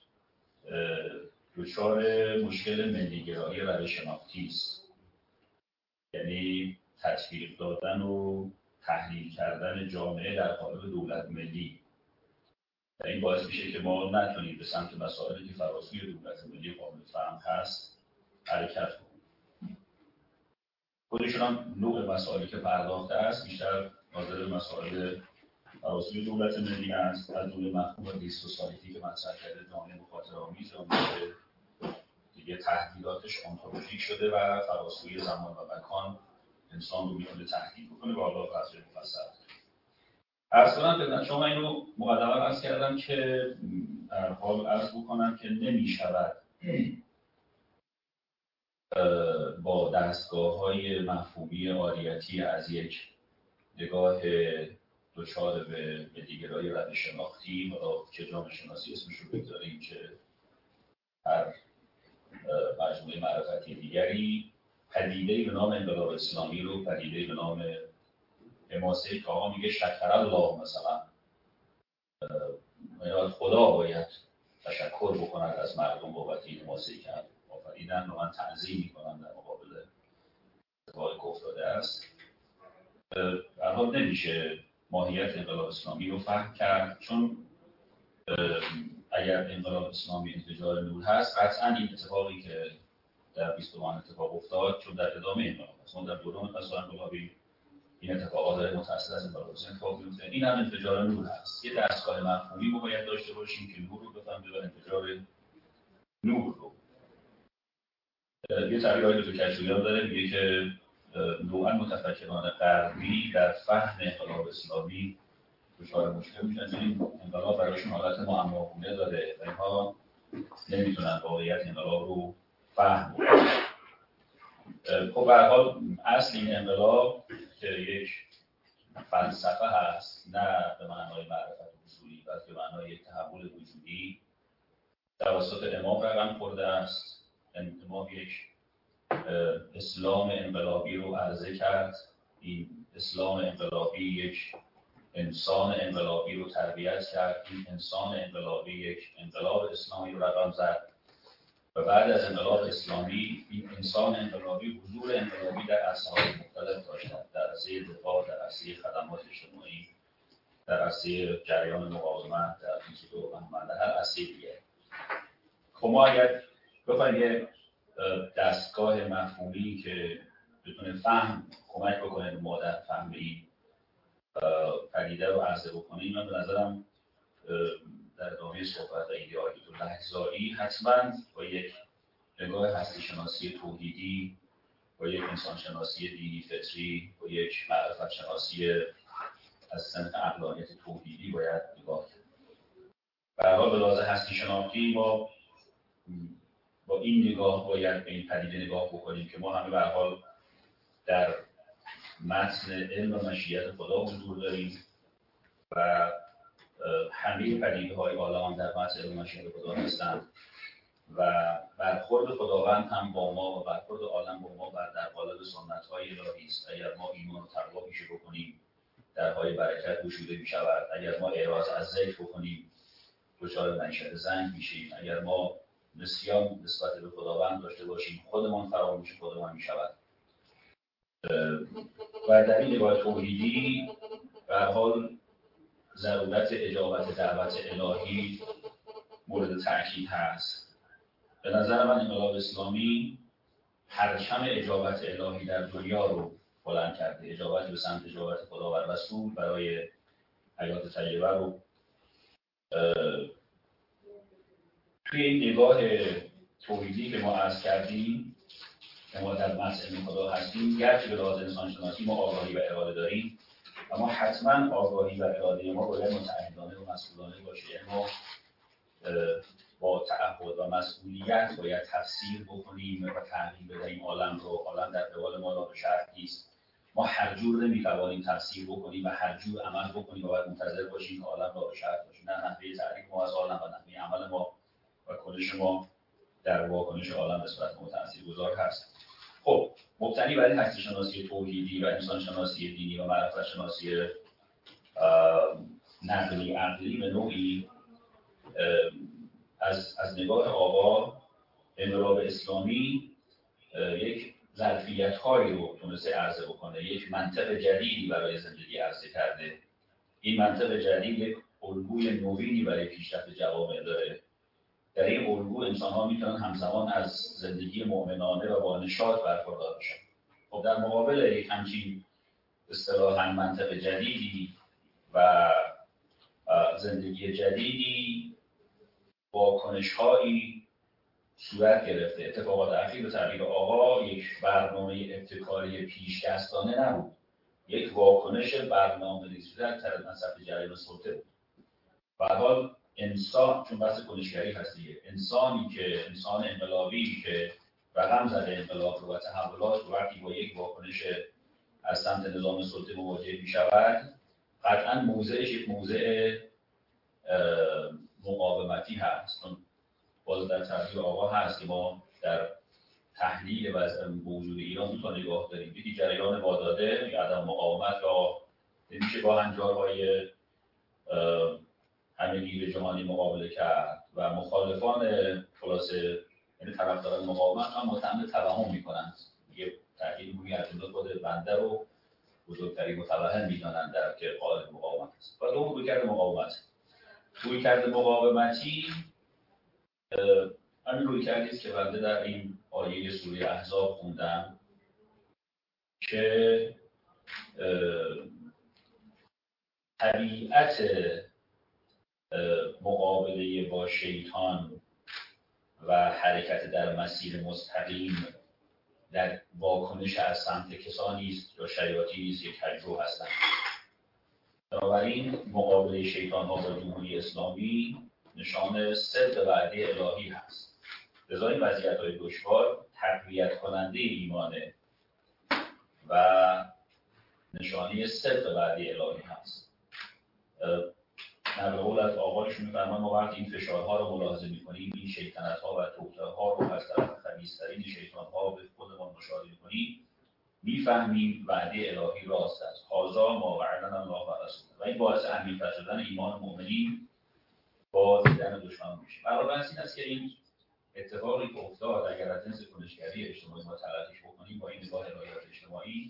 S4: دچار مشکل ملی‌گرایی روش شناختی است، یعنی تطبیق دادن و تحلیل کردن جامعه در قالب دولت ملی. و این باعث میشه که ما نتونیم به سمت مسائلی که فراسوی دولت ملی قابل فهم هست حرکت کنیم. خودشون هم نوع مسائلی که پرداخته است بیشتر ناظر مسائل فراسوی دولت ملی است، از جمله مفهوم دیسوسیالیتی که مطرح کرده جامعه مخاطرآمیز که دیگه تهدیداتش انتولوژیک شده و فراسوی زمان و مکان انسان رو میتونه تهدید بکنه و حالا بحث مفصل عرض کنم خدمت شما. این رو مقدماً عرض کردم که در حال عرض بکنم که نمی‌شود با دستگاه‌های مفهومی عاریتی از یک نگاه دچار به ملی‌گرایی روش شناختی، حالا که جامعه شناسی اسمش رو بگذاریم، که هر مجموعه معرفتی دیگری، پدیده‌ای به نام انقلاب اسلامی رو پدیده‌ای به نام حماسه‌ای که آقا میگه شکر الله مثلا خدا باید تشکر بکند از مردم بابت این حماسه‌ای که آفریدن و من تعظیم میکنم در مقابل اتفاقی که افتاده است. در حال نمیشه ماهیت انقلاب اسلامی رو فهم کرد، چون اگر انقلاب اسلامی انفجار نور هست، قطعا این اتفاقی که در 20 ماه اتفاق افتاد چون در ادامه انقلاب است، در دوران فصل انقلابی این اتفاقات داره متأثر از انقلاب اسلامی اتفاق میفته. این هم انفجار نور هست. یه دستگاه مفهومی ما باید داشته باشیم که نور رو بفهمه و انفجار نور رو. یه تعبیر آقای دکتر کشویان داره، میگه که نوعاً متفکران غربی در فهم انقلاب اسلامی دچار مشکل میشن، چون این انقلاب برایشون حالت معماگونه داره و اینها نمیتونن واقعیت انقلاب رو فهم کنن. خب به هر حال اصل این انقلاب که یک فلسفه هست، نه به معنای معرفت اصولی، بلکه به معنای یک تحول وجودی، توسط امام رقم خورده است. امام یک اسلام انقلابی رو عرضه کرد. این اسلام انقلابی یک انسان انقلابی رو تربیت کرد. این انسان انقلابی یک انقلاب اسلامی رو رقم زد و بعد از انقلاب اسلامی این انسان انقلابی حضور انقلابی در عرصه‌های مختلف داشتند، در عرصه دفاع، در عرصه خدمات اجتماعی، در عرصه جریان مقاومت، در عرصه و در هر عرصه دیگه. خب ما اگر بخوایم یه دستگاه مفهومی که بتونه فهم کمک بکنه به ما در فهم این پدیده رو عرضه بکنیم، من به نظرم در ادامه صحبت ایده آقای دکتر لهجزایی حتما با یک نگاه هستی شناسی توحیدی، با یک انسان شناسی دینی فطری، با یک معرفت شناسی از صنف عقلانیت توحیدی باید نگاه کرد. به هر حال به لحاظ هستی شناختی ما با این نگاه باید به این پدیده نگاه بکنیم که ما همه به هر حال در متن علم و مشیت خدا حضور داریم و همه پدیده‌های عالم در متن علم و مشیت خدا هستند و برخورد خداوند هم با ما و برخورد عالم با ما در قالب سنت‌های الهی است. اگر ما ایمان و تقوا پیشه بکنیم، درهای برکت گشوده می‌شود. اگر ما اعراض از ذکر بکنیم، دچار منشأ زنگ میشیم. اگر ما نسیان نسبت به خداوند داشته باشیم، خودمان فراموش خودمان می‌شود. و در این نگاه توحیدی به هر حال ضرورت اجابت دعوت الهی مورد تأکید هست. به نظر من انقلاب اسلامی پرچم اجابت الهی در دنیا رو بلند کرده. اجابت به سمت اجابت خدا و رسول برای حیات طیبه رو توی این نگاه توحیدی که ما عرض کردیم که ما در مسئله خدا هستیم، گرچه به لحاظ انسان شناسی ما آگاهی و اراده داریم، اما حتما آگاهی و اراده ما باید متعهدانه و مسئولانه باشه. ما با تعهد و مسئولیت باید تفسیر بکنیم و تغییر بدهیم عالم رو. عالم در قبال ما راه شرط نیست. ما هر جور نمیتوانیم تفسیر بکنیم و هر جور عمل بکنیم و باید منتظر باشیم که عالم راه شرط باشه. نه، نحوه تعریف ما از عالم و نحوه عمل ما و کنش ما در واکنش عالم به صورت تاثیرگذار هست. خب مبتنی بر این هستی شناسی توحیدی و انسان شناسی دینی و معرفت شناسی نقلی عقلی به نوعی از نگاه آقا انقلاب اسلامی یک ظرفیت‌هایی رو تونسته عرضه بکنه، یک منطق جدیدی برای زندگی عرضه کرده. این منطق جدید یک الگوی نوینی برای پیشرفت جوامع داره. در این الگو انسان‌ها میتونن همزمان از زندگی مؤمنانه و با نشاط برخوردار بشن. خب در مقابل یک همچین اصطلاحاً منطق جدیدی و زندگی جدیدی واکنش‌هایی صورت گرفته. اتفاقات اخیر به تعبیر آقا یک برنامه ابتکاری پیشدستانه نبود، یک واکنش برنامه‌ریزی در صف جریان سلطه بود. به هر حال انسان، چون بحث کنشگری هست دیگه، انسانی که انسان انقلابی که رقم زده انقلاب رو و تحولات رو وقتی با یک واکنش از سمت نظام سلطه مواجه می‌شود، قطعاً موضعش یک موضع مقاومتی هست. باز در تعبیر آقا هست که ما در تحلیل وضع موجود ایران دو تا نگاه داریم. یکی جریان واداده یا عدم مقاومت را نمیشه با هنجارهای همه‌گیر جهانی مقابله کرد و مخالفان خلاصه یعنی طرفداران مقاومت هم متهم توهم میکنند. یه تحلیل موی از خود بنده رو بزرگترین متوهم میدانند در که قائل مقاومت است. و دوم رویکرد مقاومت. رویکرد مقاومتی همین رویکردی است که بنده در این آیه سوره احزاب خوندم که طبیعت مقابله با شیطان و حرکت در مسیر مستقیم در واکنش از سمت کسانی است یا شیاطینی است که کجرو هستند. بنابراین مقابله شیطان ها با جمهوری اسلامی نشان صدق وعده الهی هست. لذا این وضعیت‌های دشوار تقویت کننده ایمانه و نشانه صدق وعده الهی هست. نقل قول از آقایشون می‌فرمان ما وقتی این فشارها رو ملاحظه می‌کنیم، این شیطنت‌ها و توطئه‌ها رو از طرف خبیث‌ترین شیطان‌ها به خودمان مشاهده می‌کنیم، می‌فهمیم وعده الهی راست است. هذا ما وعدنا الله و رسوله. و این باعث عمیق‌تر شدن ایمان مؤمنین با دیدن دشمن میشه. برای این است که این اتفاقی که افتاد اگر از جنس کنشگری اجتماعی ما تلقیش بکنیم با این نگاه رعایت اجتماعی،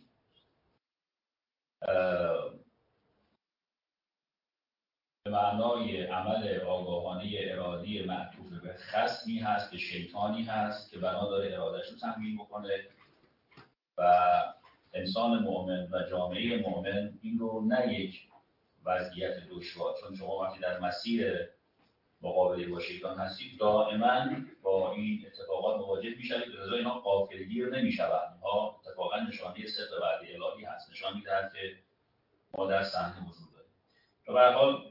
S4: به معنای عمل آگاهانه ارادی معطوف به خصمی هست که شیطانی هست که بنا داره ارادش رو تحمیل بکنه و انسان مؤمن و جامعه مؤمن این رو نه یک وضعیت دشوار، چون شما وقتی در مسیر مقابله با شیطان هستید دائما با این اتفاقات مواجه میشوید، لذا اینا غافلگیر نمیشوند. اینها اتفاقا نشانه صدق وعده الهی هست، نشان میدهد که ما در صحنه وجود داریم. و به هر حال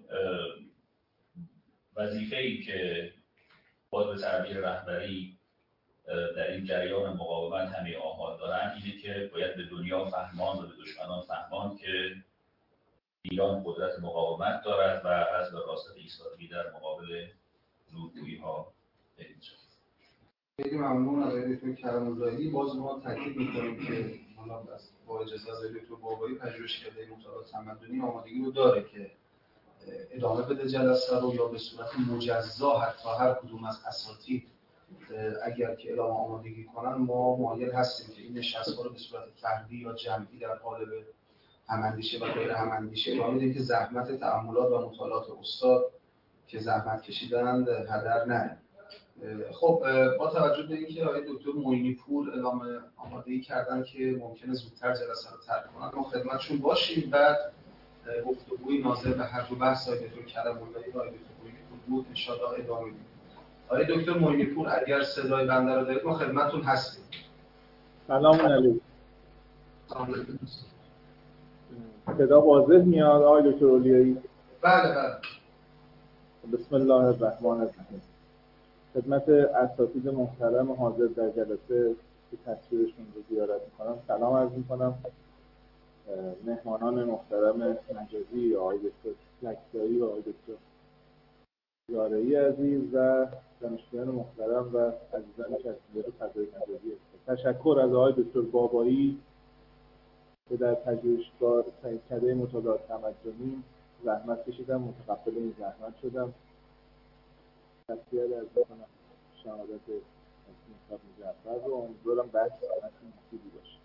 S4: وظیفه‌ای که باز به تعبیر رهبری در این جریان مقاومت همه آنها دارند اینه که باید به دنیا فهمان و به دشمنان فهمان که ایران قدرت مقاومت دارد و از به راست ایستادگی در مقابل زورگویی‌ها بدید شد.
S1: خیلی ممنون از دکتر کرم‌اللهی. باز ما تاکید می‌کنیم که حالا با اجازه از دکتر بابایی پژوهشکده مطالعات تمدنی آمادگی رو داره که ادامه بده جلسه رو یا به صورت مجزا حتی هر کدوم از اساتید اگر که اعلام آمادگی کنن ما مایل هستیم که این نشست‌ها رو به صورت فردی یا جمعی در قالب هم‌اندیشه و غیر هم‌اندیشه ادامه بدیم که زحمت تأملات و مطالعات استاد که زحمت کشیدند هدر نره. خب با توجه به اینکه آقای دکتر معینی پور اعلام آمادگی کردن که ممکنه زودتر جلسه رو ترک کنن، ما خدمتشون باشیم. بعد گفتگوی ناظر به هر دو بحث آقای دکتر کرم‌اللهی و آقای دکتر معینی پور بود ان شاءالله ادامه میدیم. آقای دکتر معینی پور اگر صدای بنده رو دارید ما خدمتتون هستیم.
S5: سلام علیکم. صدا واضح میاد آقای دکتر اولیایی؟
S1: بله بله.
S5: بسم الله الرحمن الرحیم. خدمت اساتید محترم حاضر در جلسه که تصویرشون رو زیارت میکنم سلام عرض میکنم. مهمانان محترم مجازی آقای دکتر لکزایی و آقای دکتر زارعی عزیز و دانشجویان محترم و عزیزانی که از دیگر فضای مجازی تشکر از آقای دکتر بابایی که در پژوهشگاه کده مطالعات تمدنی زحمت کشیدم، متقبل این زحمت شدم. تشکر از میکنم شهادت مصطفی جعفر رو، امیدوارم بحث مفیدی باشه.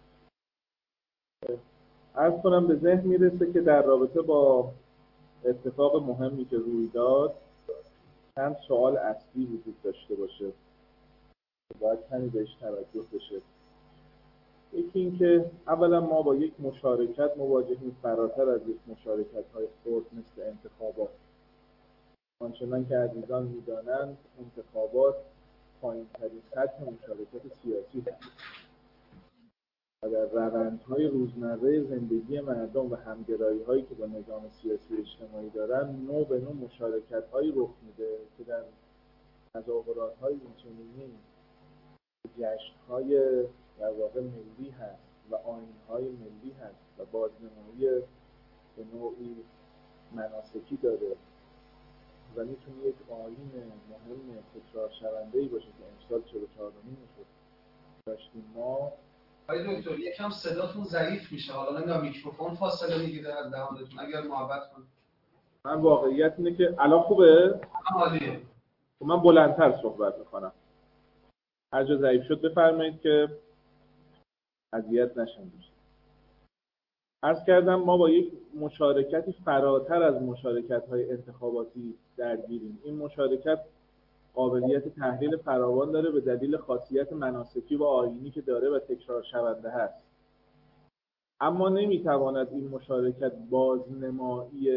S5: عرض کنم به ذهن میرسه که در رابطه با اتفاق مهمی که روی داد چند سوال اصلی وجود داشته باشه که باید کمی بهش توجه بشه. یکی این که اولا ما با یک مشارکت مواجهیم فراتر از یک مشارکت‌های خرد مثل انتخابات. آنچنان که عزیزان می‌دانند انتخابات پایین‌ترین سطح مشارکت سیاسی هست و در روندهای روزمره زندگی مردم و همگرایی‌هایی که با نظام سیاسی اجتماعی دارن نوع به نوع مشارکت‌هایی رخ میده که در تظاهرات‌های اینچنینی جشن‌های در واقع ملی هست و آیین‌های ملی هست و بازنمایی به نوعی مناسکی داره و میتونه یک آیین مهم تکرار شونده‌ای باشه که امسال 44مین شد داشتیم ما.
S1: آقای دکتر یکم صداتون ضعیف میشه، حالا نمیدونم میکروفون فاصله میگیره از دهانتون، اگر محبت کنید.
S5: من واقعیت اینه که الان خوبه؟
S1: عالیه.
S5: من بلندتر صحبت میکنم. هر جا ضعیف شد بفرمایید که اذیت نشن دوست. عرض کردم ما با یک مشارکتی فراتر از مشارکت‌های انتخاباتی درگیریم. این مشارکت قابلیت تحلیل فراوان داره به دلیل خاصیت مناسکی و آیینی که داره و تکرار شونده هست. اما نمیتواند این مشارکت بازنمایی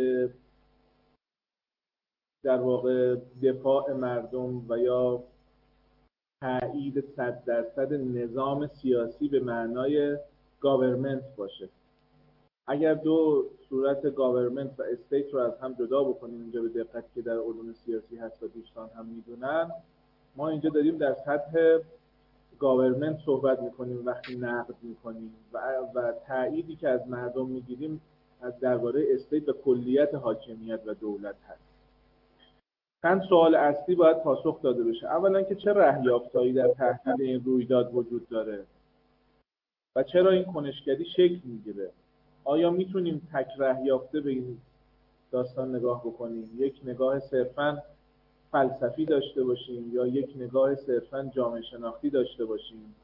S5: در واقع دفاع مردم و یا تایید 100% نظام سیاسی به معنای گاورمنت باشه. اگر دو صورت گاورمنت و استیت رو از هم جدا بکنیم اینجا به دقت که در علوم سیاسی هست و دوستان هم میدونن، ما اینجا داریم در سطح گاورمنت صحبت میکنیم وقتی نقد میکنیم و تأییدی که از مردم میگیریم از درباره استیت و کلیت حاکمیت و دولت هست. چند سوال اصلی باید پاسخ داده بشه. اولا که چه رهیافتایی در تحلیل این رویداد وجود داره و چرا این کنشگری شکل میگیره؟ آیا میتونیم تک رهیافته به این داستان نگاه بکنیم، یک نگاه صرفاً فلسفی داشته باشیم یا یک نگاه صرفاً جامعه شناختی داشته باشیم؟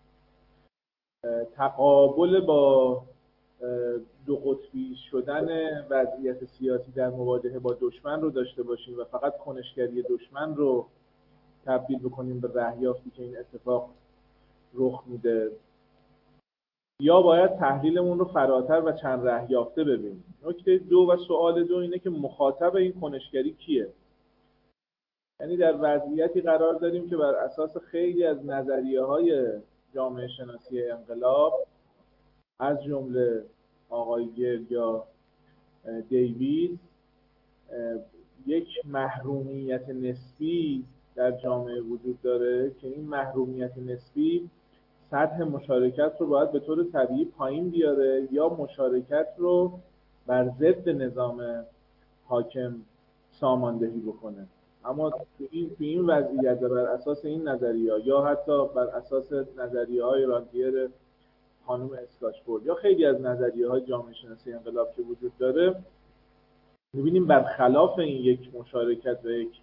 S5: تقابل با دو قطبی شدن وضعیت سیاسی در مواجهه با دشمن رو داشته باشیم و فقط کنشگری دشمن رو تبدیل بکنیم به رهیافتی که این اتفاق رخ میده، یا باید تحلیلمون رو فراتر و چند رهیافته ببینیم؟ نکته دو و سوال دو اینه که مخاطب این کنشگری کیه؟ یعنی در وضعیتی قرار داریم که بر اساس خیلی از نظریه‌های جامعه شناسی انقلاب از جمله آقای گرد یا دیوید یک محرومیت نسبی در جامعه وجود داره که این محرومیت نسبی سطح مشارکت رو باید به طور طبیعی پایین بیاره یا مشارکت رو بر ضد نظام حاکم ساماندهی بکنه. اما تو این وضعیت بر اساس این نظریه‌ها یا حتی بر اساس نظریه‌های رانتیر خانم اسکاچفورد یا خیلی از نظریه‌های جامعه شناسی انقلاب که وجود داره، می‌بینیم برخلاف این یک مشارکت و یک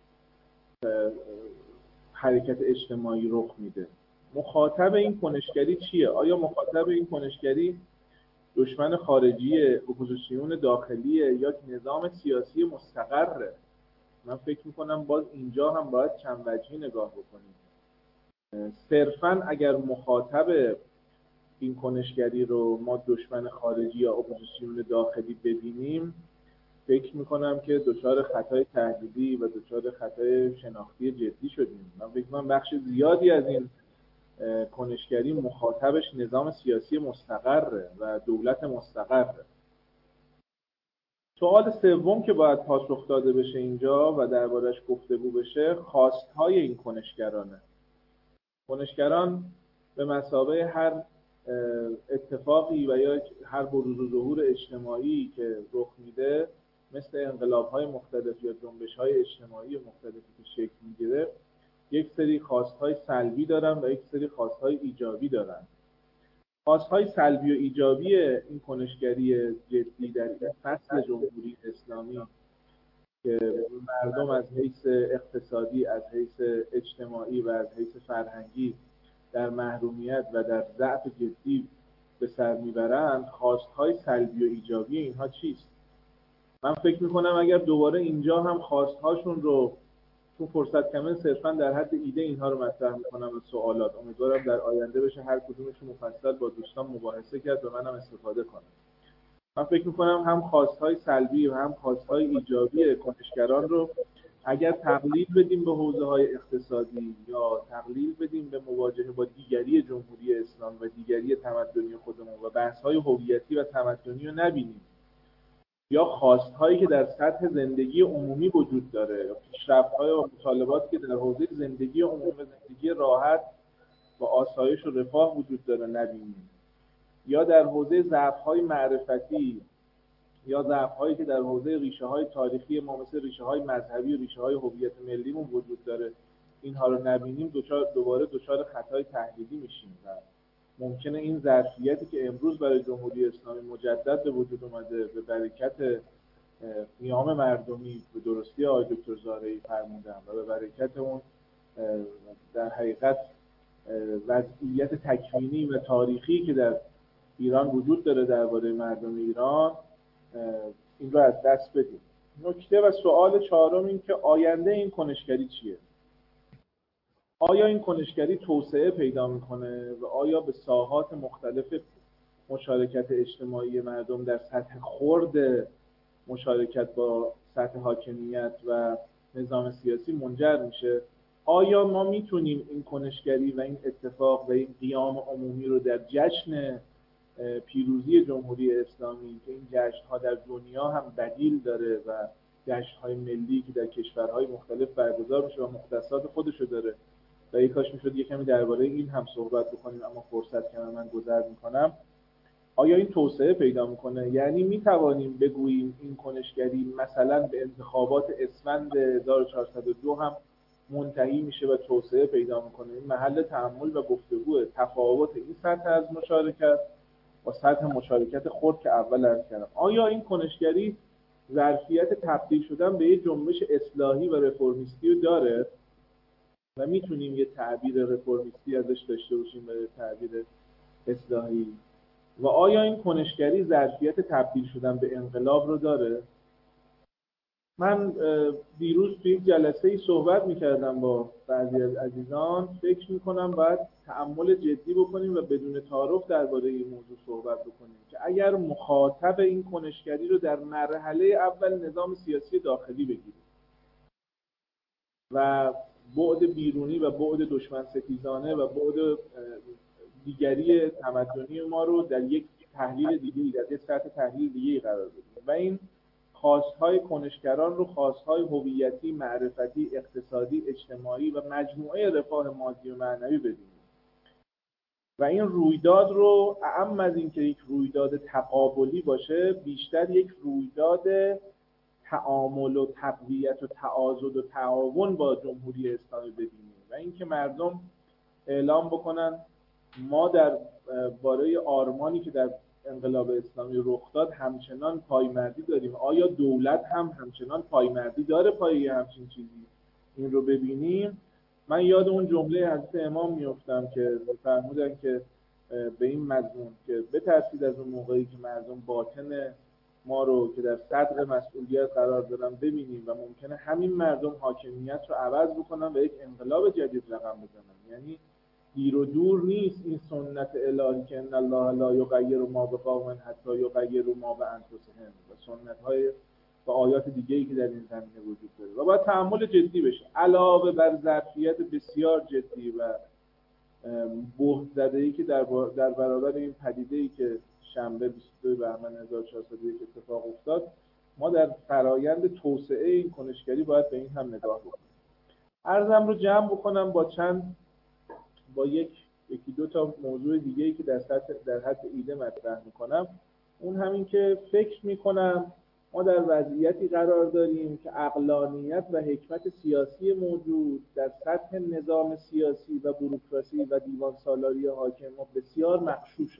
S5: حرکت اجتماعی رخ میده. مخاطب این کنشگری چیه؟ آیا مخاطب این کنشگری دشمن خارجی، اپوزیسیون داخلیه یا نظام سیاسی مستقره؟ من فکر میکنم باز اینجا هم باید چند وجهی نگاه بکنیم. صرفاً اگر مخاطب این کنشگری رو ما دشمن خارجی یا اپوزیسیون داخلی ببینیم، فکر میکنم که دچار خطای تحلیلی و دچار خطای شناختی جدی شدیم. من فکر میکنم بخش زیادی از این کنشگری مخاطبش نظام سیاسی مستقره و دولت مستقره. سوال سوم که باید پاسخ داده بشه اینجا و دربارش گفتگو بشه، خواستهای این کنشگرانه. کنشگران به مثابه هر اتفاقی و یا هر بروز و ظهور اجتماعی که رخ میده، مثل انقلاب‌های مختلف یا جنبش‌های اجتماعی مختلفی که شکل میگیره، یک سری خواستهای سلبی دارن و یک سری خواستهای ایجابی دارن. خواستهای سلبی و ایجابی این کنشگری جدی در این فصل جمهوری اسلامی که مردم از حیث اقتصادی، از حیث اجتماعی و از حیث فرهنگی در محرومیت و در ضعف جدی به سر میبرند، خواستهای سلبی و ایجابی اینها چیست؟ من فکر میکنم اگر دوباره اینجا هم خواستهاشون رو تو فرصت کمه صرفا در حد ایده اینها رو مطرح میکنم و سوالات، امیدوارم در آینده بشه هر کدومش مفصل با دوستان مباحثه کرد و منم استفاده کنم. من فکر میکنم هم خواستهای سلبی و هم خواستهای ایجابی کنشگران رو اگر تقلیل بدیم به حوزه‌های اقتصادی یا تقلیل بدیم به مواجهه با دیگری جمهوری اسلام و دیگری تمدنی خودمون و بحث‌های هویتی و تمدنی رو نبینیم، یا خواست‌هایی که در سطح زندگی عمومی وجود داره یا پیشرفت‌های و مطالباتی که در حوزه زندگی عمومی و زندگی راحت و آسایش و رفاه وجود داره نبینیم، یا در حوزه ضعف‌های معرفتی یا ضعف‌هایی که در حوزه ریشه‌های تاریخی ما مثل ریشه‌های مذهبی و ریشه‌های هویت ملیمون وجود داره، اینها رو نبینیم، دوباره دچار خطای تحلیلی میشیم و ممکنه این ظرفیتی که امروز برای جمهوری اسلامی مجدد به وجود اومده به برکت قیام مردمی، به درستی آقای دکتر زارعی فرمودن و به برکت اون در حقیقت وضعیت تکوینی و تاریخی که در ایران وجود داره درباره مردم ایران، این رو از دست بدیم. نکته و سوال چهارم این که آینده این کنشگری چیه؟ آیا این کنشگری توسعه پیدا میکنه و آیا به ساحات مختلف مشارکت اجتماعی مردم در سطح خرد مشارکت با سطح حاکمیت و نظام سیاسی منجر میشه؟ آیا ما میتونیم این کنشگری و این اتفاق و این قیام عمومی رو در جشن پیروزی جمهوری اسلامی که این جشن‌ها در دنیا هم بدیل داره و جشن‌های ملی که در کشورهای مختلف برگزار میشه و مختصات خودشو داره و یک کاش میشد یک کمی درباره این هم صحبت بکنیم، اما فرصت کم من گذر میکنم. آیا این توسعه پیدا میکنه؟ یعنی میتوانیم بگوییم این کنشگری مثلا به انتخابات اسفند 1402 هم منتهی میشه و توسعه پیدا میکنه؟ این محل تأمل و گفتگوه، تفاوت این سطح از مشارکت با سطح مشارکت خرد که اول عرض کردم. آیا این کنشگری ظرفیت تبدیل شدن به یک جنبش اصلاحی و رفرمیستی رو داره و میتونیم یه تعبیر رفرمیستی ازش داشته باشیم به تعبیر اصلاحی؟ و آیا این کنشگری ظرفیت تبدیل شدن به انقلاب رو داره؟ من دیروز توی جلسه‌ای صحبت می‌کردم با بعضی از عزیزان، فکر می‌کنم باید تأمل جدی بکنیم و بدون تعارف درباره این موضوع صحبت بکنیم که اگر مخاطب این کنشگری رو در مرحله اول نظام سیاسی داخلی بگیریم و بعد بیرونی و بعد دشمن ستیزانه و بعد دیگری تمدنی ما رو در یک تحلیل دیگه‌ای، در یک سطح تحلیل دیگه‌ای قرار بدیم و این خواست‌های کنشگران رو خواست‌های هویتی، معرفتی، اقتصادی، اجتماعی و مجموعه رفاه مادی و معنوی بدیم و این رویداد رو اعم از این که یک رویداد تقابلی باشه، بیشتر یک رویداد تعامل و تقویت و تعاضد و تعاون با جمهوری اسلامی ببینیم و اینکه مردم اعلام بکنن ما در باره آرمانی که در انقلاب اسلامی رخ داد همچنان پایمردی داریم. آیا دولت هم همچنان پایمردی داره پای همچین چیزی؟ این رو ببینیم. من یاد اون جمله حضرت امام میافتم که فرمودن که به این مضمون که بترسید از اون موقعی که مردم باطن ما رو که در صدر مسئولیت قرار دارن ببینیم و ممکنه همین مردم حاکمیت رو عوض بکنن و یک انقلاب جدید رقم بزنن. یعنی دیر و دور نیست این سنت الهی که ان الله لا یغیر ما بقوم حتی یغیروا ما بانفسهم و سنت‌های و آیات دیگه‌ای که در این زمینه وجود داره و باید تأمل جدی بشه علاوه بر ظرفیت بسیار جدی و بهت زده‌ای که در برابر این پدیده‌ای که شنبه 22 بهمن 1401 اتفاق افتاد ما در فرایند توسعه این کنشگری باید به این هم نگاه بکنیم. عرضم رو جمع بکنم با یکی دو تا موضوع دیگه‌ای که در حد ایده مطرح میکنم. اون همین که فکر میکنم ما در وضعیتی قرار داریم که عقلانیت و حکمت سیاسی موجود در سطح نظام سیاسی و بوروکراسی و دیوان سالاری حاکم ما بسیار مغشوشه.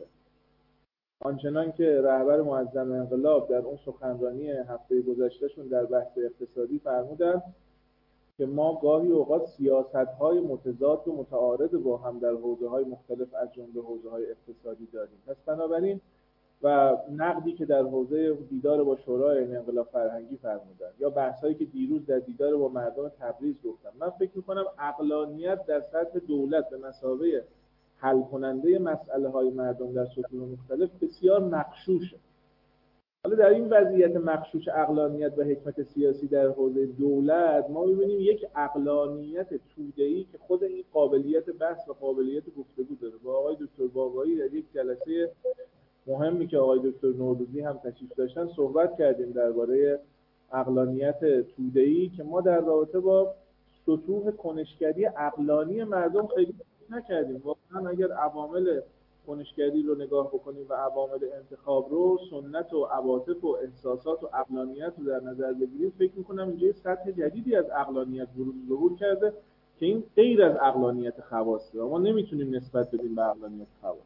S5: آنچنان که رهبر معظم انقلاب در اون سخنرانی هفته گذشتهشون در بحث اقتصادی فرمودن که ما گاهی اوقات سیاست‌های متضاد و متعارض با هم در حوزه‌های مختلف از جمله حوزه‌های اقتصادی داریم. پس بنابراین و نقدی که در حوزه دیدار با شورای انقلاب فرهنگی فرمودن یا بحث‌هایی که دیروز در دیدار با مردم تبریز گفتم، من فکر می‌کنم عقلانیت در سطح دولت به مثابه حل کننده مسئله‌های مردم در سطوح مختلف بسیار مغشوشه. حالا در این وضعیت مغشوش عقلانیت و حکمت سیاسی در حوزه دولت ما می‌بینیم یک عقلانیت توده‌ای که خود این قابلیت بحث و قابلیت گفتگو داره. با آقای دکتر بابایی در یک جلسه مهمی که آقای دکتر نوروزی هم تشریف داشتن صحبت کردیم درباره عقلانیت توده‌ای که ما در رابطه با سطوح کنشگری عقلانی مردم خیلی نکردیم. واقعا اگر عوامل کنشگری رو نگاه بکنیم و عوامل انتخاب رو، سنت و عواطف و احساسات و عقلانیت رو در نظر بگیریم، فکر می‌کنم اینجا سطح جدیدی از عقلانیت ظهور کرده که این غیر از عقلانیت خواصه و ما نمیتونیم نسبت بدیم به عقلانیت خواص.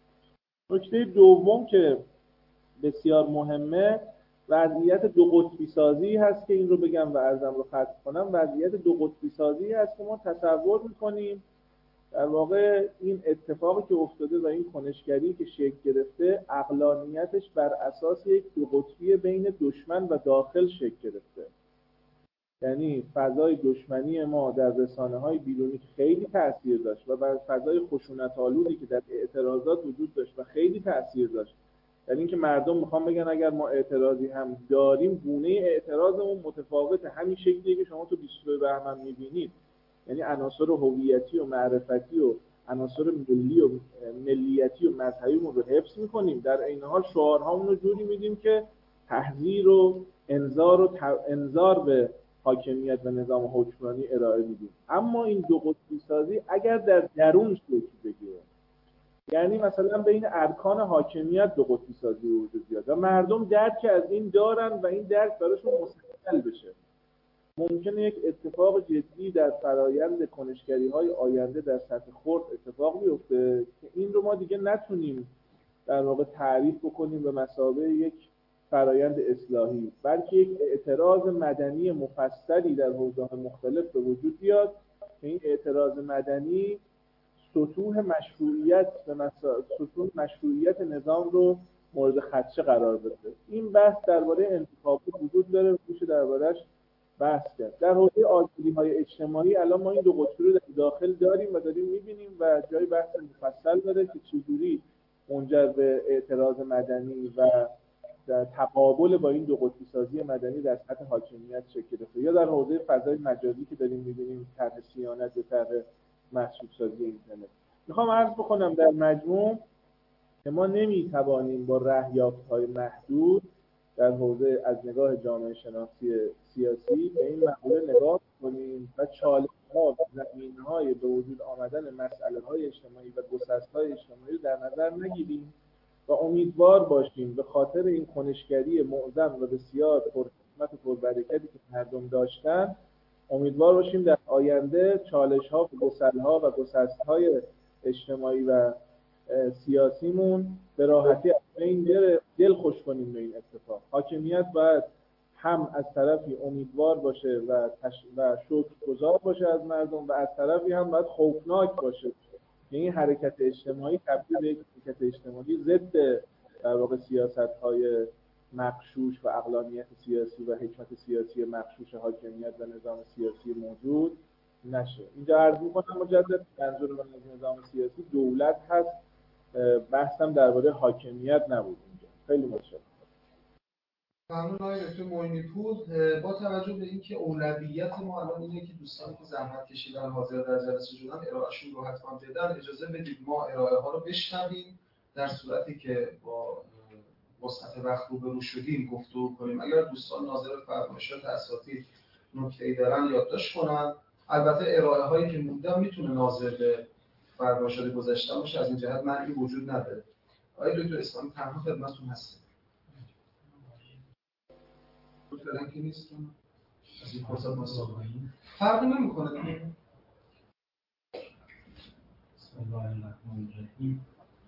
S5: نکته دوم که بسیار مهمه وضعیت دو قطبی سازی هست که این رو بگم و عرضم رو ختم کنم. وضعیت دو قطبی سازی هست که ما تصور می‌کنیم در واقع این اتفاقی که افتاده و این کنشگری که شکل گرفته عقلانیتش بر اساس یک دو قطبی بین دشمن و داخل شکل گرفته. یعنی فضای دشمنی ما در رسانه‌های بیرونی که خیلی تأثیر داشت و بر فضای خشونت‌آلودی که در اعتراضات وجود داشت و خیلی تأثیر داشت. یعنی اینکه مردم میخوان بگن اگر ما اعتراضی هم داریم گونه اعتراضمون متفاوته، همین شکلیه که شما تو 22 بهمن می‌بینید. یعنی عناصر هویتی و معرفتی و عناصر ملی و ملیتی و مذهبیمون رو حفظ می‌کنیم، در عین حال شعارهامون رو جوری میدیم که تحذیر و انذار به حاکمیت و نظام حکمرانی ارائه میدیم. اما این دو قطبی سازی اگر در درون شکل بگیره، یعنی مثلا بین ارکان حاکمیت دو قطبی سازی وجود بیاد و مردم درک از این دارن و این درک براشون مستقل بشه، ممکنه یک اتفاق جدی در فرایند کنشگری‌های آینده در سطح خرد اتفاق بیفته که این رو ما دیگه نتونیم در واقع تعریف بکنیم به مثابه یک فرایند اصلاحی، بلکه یک اعتراض مدنی مفصلی در حوزه‌های مختلف به وجود بیاد که این اعتراض مدنی سطوح مشروعیت نظام رو مورد خدشه قرار بده. این بحث درباره انتخابات وجود داره، میشه درباره‌اش بحث کرد. در حوزه آزادی‌های اجتماعی الان ما این دو قطبی رو در داخل داریم و داریم می‌بینیم و جای بحث مفصل داره که چجوری منجر به اعتراض مدنی و در تقابل با این دو قطبی سازی مدنی در سطح حاکمیت شکل گرفته، یا در حوزه فضای مجازی که داریم می‌بینیم طرح صیانت و طرح محسوب سازی اینترنت. میخوام عرض بکنم در مجموع که ما نمی‌توانیم با رهیافت‌های محدود در حوزه از نگاه جامعه شناسی سیاسی به این مقوله نگاه کنیم و چالش‌ها و زمینه‌های به وجود آمدن مسئله‌های اجتماعی و گسست‌های اجتماعی رو در نظر نگیریم و امیدوار باشیم به خاطر این کنشگری معظم و بسیار پرحکمت و پربرکتی که مردم داشتن، امیدوار باشیم در آینده چالش‌ها و گسل‌ها و گسست‌های اجتماعی و سیاسیمون به راحتی از این دل خوش کنیم به این اتفاق. حاکمیت باید هم از طرفی امیدوار باشه و شکرگزار باشه از مردم و از طرفی هم باید خوفناک باشه که این حرکت اجتماعی تبدیل به یک حرکت اجتماعی ضد در واقع سیاست‌های مغشوش و عقلانیت سیاسی و حکمت سیاسی مغشوش حاکمیت و نظام سیاسی موجود نشه. اینجا عرض می‌کنم مجدد منظور من از نظام سیاسی دولت هست، بحثم درباره حاکمیت نبود اینجا. خیلی متشکرم.
S1: ممنون آقای دکتر معینی‌پور. با توجه به اینکه اولویت ما الان اینه که دوستانی که زحمت کشیدن حاضر در جلسه شدن ارائهشون رو حتما بدن، اجازه بدید ما ارائه ها رو بشنویم در صورتی که با وسط وقت روبرو شدیم گفتگو کنیم. اگر دوستان ناظر فرمایشات اساتید نکته‌ای دارن یادداشت کنن. البته ارائه هایی که موندم میتونه ناظر به فرمایشات گذشته باشه، از این جهت معنی وجود نداره. آقای دکتر اسلامی تنها خدمتتون هستم. فعلا که نیستم. از این فرصت مصاحبه فرقی نمی‌کنه.
S6: بسم الله الرحمن الرحیم.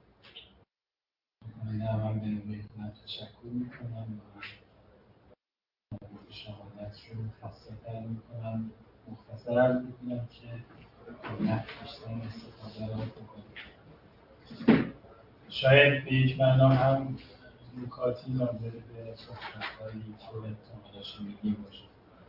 S6: من به بهتون تشکر میکنم و شهادت رو خاص‌تر میکنم. مختصر عرض میکنم که بیشتر استفاده را بکنیم. شاید به یک معنا هم نکاتی ناظر به صحبت‌هایی که احتمالا شنیدیم باشه.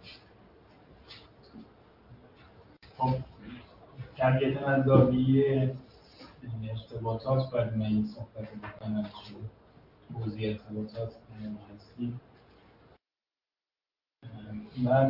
S6: خب طبیعتاً از زاویه ارتباطات باید من این صحبت بکنم چون حوزه ارتباطات ما هستیم. من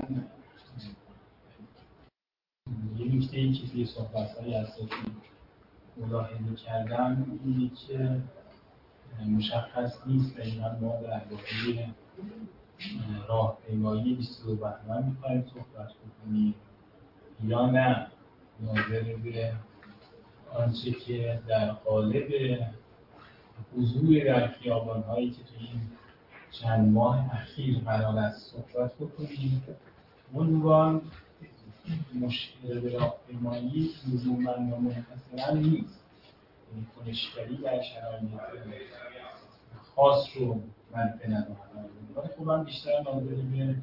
S6: یه نکته‌ای که توی صحبت‌های اساسی ملاحظه کردم اینه که مشخص نیست دقیقاً ما درباره راهپیمایی 22 بهمن می‌خوایم صحبت بکنیم یا نه ناظر به آنچه که در قالب حضور در خیابان‌هایی که توی این چند ماه اخیر قرار است صحبت بکنیم. عنوان مشکل به راهپیمایی لزوماً و منحصراً نیست. این کنشگری در شرایط خاص رو مد نظر قرار خب من بیشتر ناظر به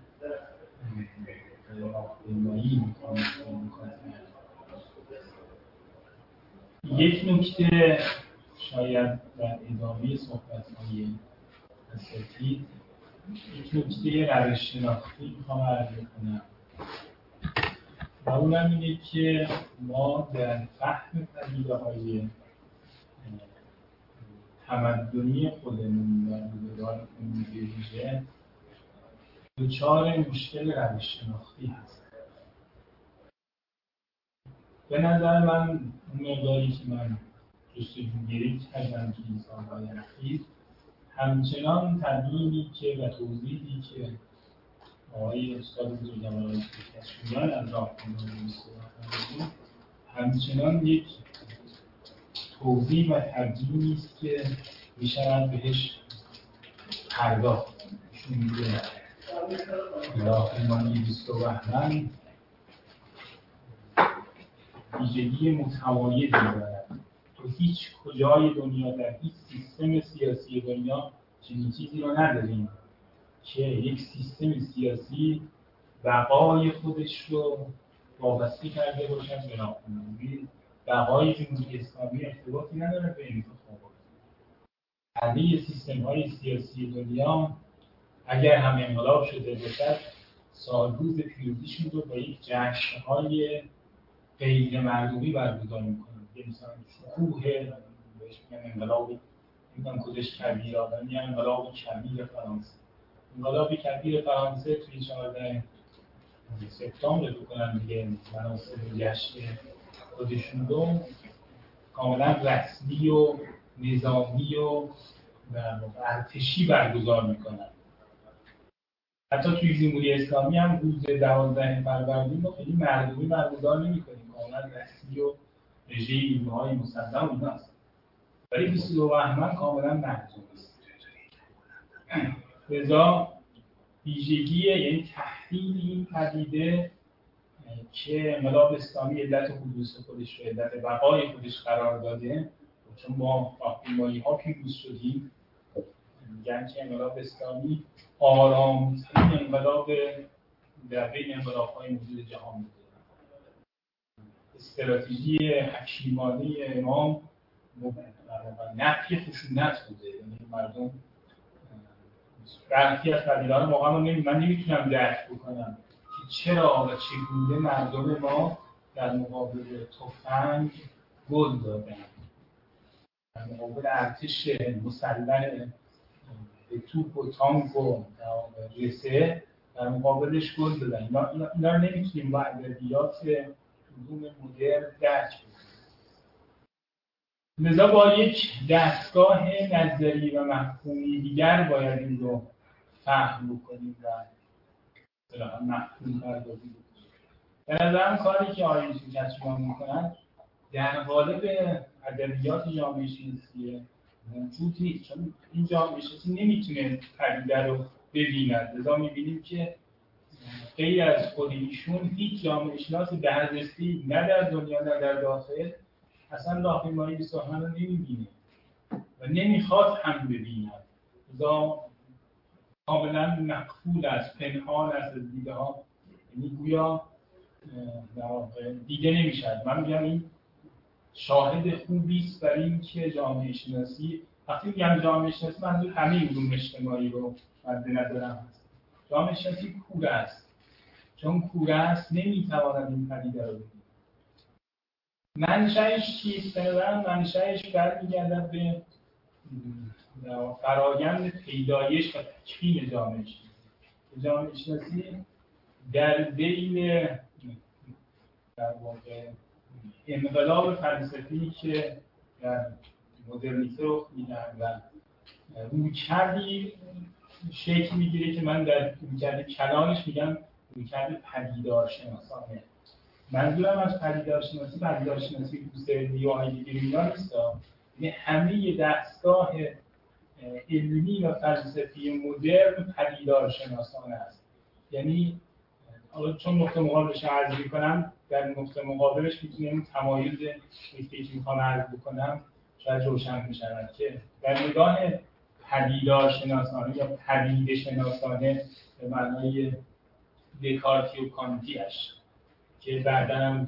S6: راهپیمایی می‌کنم. یک نکته شاید در ادامه صحبت‌های اساتید یک نکته روش شناختی می‌خوام عرض کنم و اونم اینه که ما در فهم پدیده‌های تمدنی خودمون و روزگارمون به ویژه دچار مشکل روش شناختی هست. به نظر من اون مقداری که من جستجوگیری کردم توی این سال‌های اخیر همچنان تبیینی که و توضیحی که آقای استاد بزرگوار کشمیان از راهپیمایی صحبت همچنان یک توضیح و تبیینی است که می‌شود بهش پرداخت. چون راهپیمایی 22 بهمن ویژگی متمایزی دارد. تو هیچ کجای دنیا در هیچ سیستم سیاسی دنیا چنین چیزی رو نداریم که یک سیستم سیاسی بقای خودش رو وابسته کرده باشد به راهپیمایی. بقای جمهوری اسلامی ارتباطی نداره به انتخابات. همه سیستم‌های سیاسی دنیا اگر هم انقلاب شده باشد سالروز پیروزیشون رو با یک جشن‌های غیر مردمی برگزار می‌کنن. مثلا شکوه بهش میگن انقلاب نمیدونم کجاش کبیر آدم یا انقلاب کبیر فرانسه. انقلاب کبیر فرانسه توی 14 سپتامبر بکنن دیگه مراسم جشن خودشون رو کاملا رسمی و نظامی و ارتشی برگزار میکنن. حتی توی جمهوری اسلامی هم روز 12 فروردین ما خیلی مردمی برگزار نمی‌کنیم، کاملا رسمی و رژه نیروهای مسلح و ایناست. ولی 22 بهمن کاملا مرزوم است. لذا ویژگی یعنی تحلیل این پدیده که انقلاب اسلامی علت حدوث خودش رو علت بقای خودش قرار داده، چون ما راهپیمایی‌ها پیروز شدیم، میگن که انقلاب اسلامی آرام‌ترین انقلاب در بین انقلاب‌های موجود جهان بوده. استراتژی حکیمانه امام نفی خشونت بوده. یعنی مردم برخی از قبیله‌ها موقعا من نمیتونم درک بکنم که چرا و چگونه مردم ما در مقابل تفنگ گل دادن، در مقابل ارتش مسلح به توپ و تانک و رسه در مقابلش گل دادن. اینا رو نمیتونیم با ادبیات علوم مدرن درک بکنیم. لذا با یک دستگاه نظری و مفهومی دیگر باید این رو فهم بکنیم و مفهوم پردازی بکنیم. به نظرم کاری که آقای یوسف کچمیان میکنن در قالب ادبیات جامعه شناسی موجود نیست، چون این جامعه شناسی نمیتونه پدیده رو ببیند. لذا میبینیم که غیر از خود ایشون هیچ جامعه شناسی به هررسی نه در دنیا نه در داخل اصلا راهپیمایی سخن رو نمیبینه و نمیخواد هم ببیند. لذا کاملا مقفول است، پنهان است از دیده ها، یعنی گویا دیده نمیشد. من میگم این شاهد خوبی است برای اینکه جامعه شناسی، وقتی میگم جامعه شناسی منظور همه علوم اجتماعی رو مد نظرم هست. جامعه شناسی کور است، چون کور است نمیتواند این پدیده رو ببیند. منشأش چیست؟ منشأش برمیگردد به فرایند پیدایش و تکوین جامعه شناسی. جامعه شناسی در بین در واقع انقلاب فلسفی که در مدرنیته رخ می‌دهد و رویکردی شکل میگیره که من در رویکرد کلانش میگم رویکرد پدیدارشناسانه. منظورم از پدیدارشناسی هوسرلی و هایدگر اینا نیست، یعنی همه دستگاه علمی و فلسفی مدرن پدیدارشناسانه است. یعنی چون نقطه مقابلش عرض می‌کنم، در نقطه مقابلش میتونیم تمایز نکته‌ای که میخوام عرض بکنم شاید روشن می‌شود که در نگاه پدیدارشناسانه یا پدیده شناسانه به معنای دکارتی و کانتیش که بعداً هم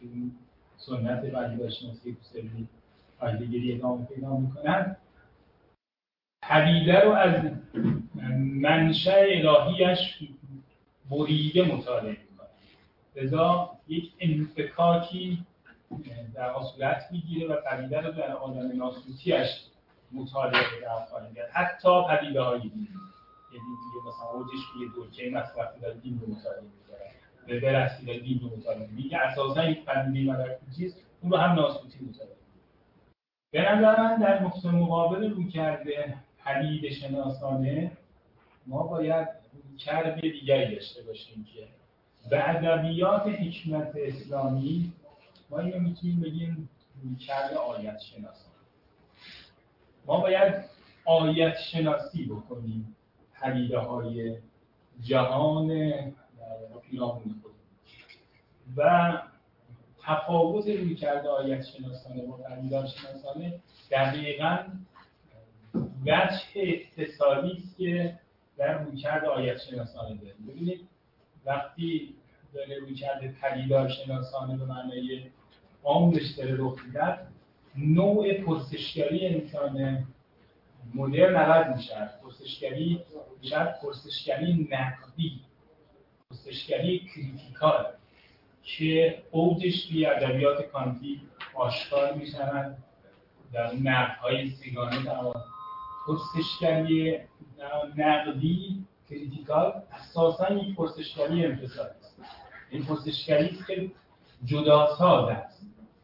S6: سنت پدیدارشناسی هوسرلی هایدگری ادامه پیدا می‌کنند، پدیده رو از منشأ الهیش بریده مطالعه می‌کنند. لذا یک انفکاکی در صورت می‌گیره و پدیده رو در عالم ناسوتیش مطالعه خواهیم کرد. حتی پدیده‌های دینی، یعنی دیگه مثلا اوجش توی دورکه‌ای وقتی داره دین رو مطالعه می‌کنه، به برسی داره دین رو مطالعه می‌کنه، اساساً یک پدیده ملکوتی است، اون رو هم ناسوتی مطالعه می‌کنه. به نظر من در نقطه مقابل رویکرد پدیده شناسانه ما باید رویکرد دیگری داشته باشیم که به ادبیات حکمت اسلامی ما اینو میتونیم بگیم رویکرد آیت شناسانه. ما باید آیت شناسی بکنیم پدیده های جهان پیرامون خودمون و تفاوت رویکرد آیت شناسانه و پدیدار شناسانه دقیقاً وجه اتصالی است که در رویکرد آیت شناسانه داریم. ببینید وقتی داره رویکرد پدیدار شناسانه به معنای عامش داره رخ میده، نوع پرسشگری انسان مدرن عوض میشه. پرسشگری میشه پرسشگری نقدی، پرسشگری کریتیکال که اوجش توی ادبیات کانتی آشکار میشوند در نقدهای سیگانه. پرسشگری نقدی کریتیکال اساساً یک پرسشگری انفصالی است. این پرسشگری است که جداساز است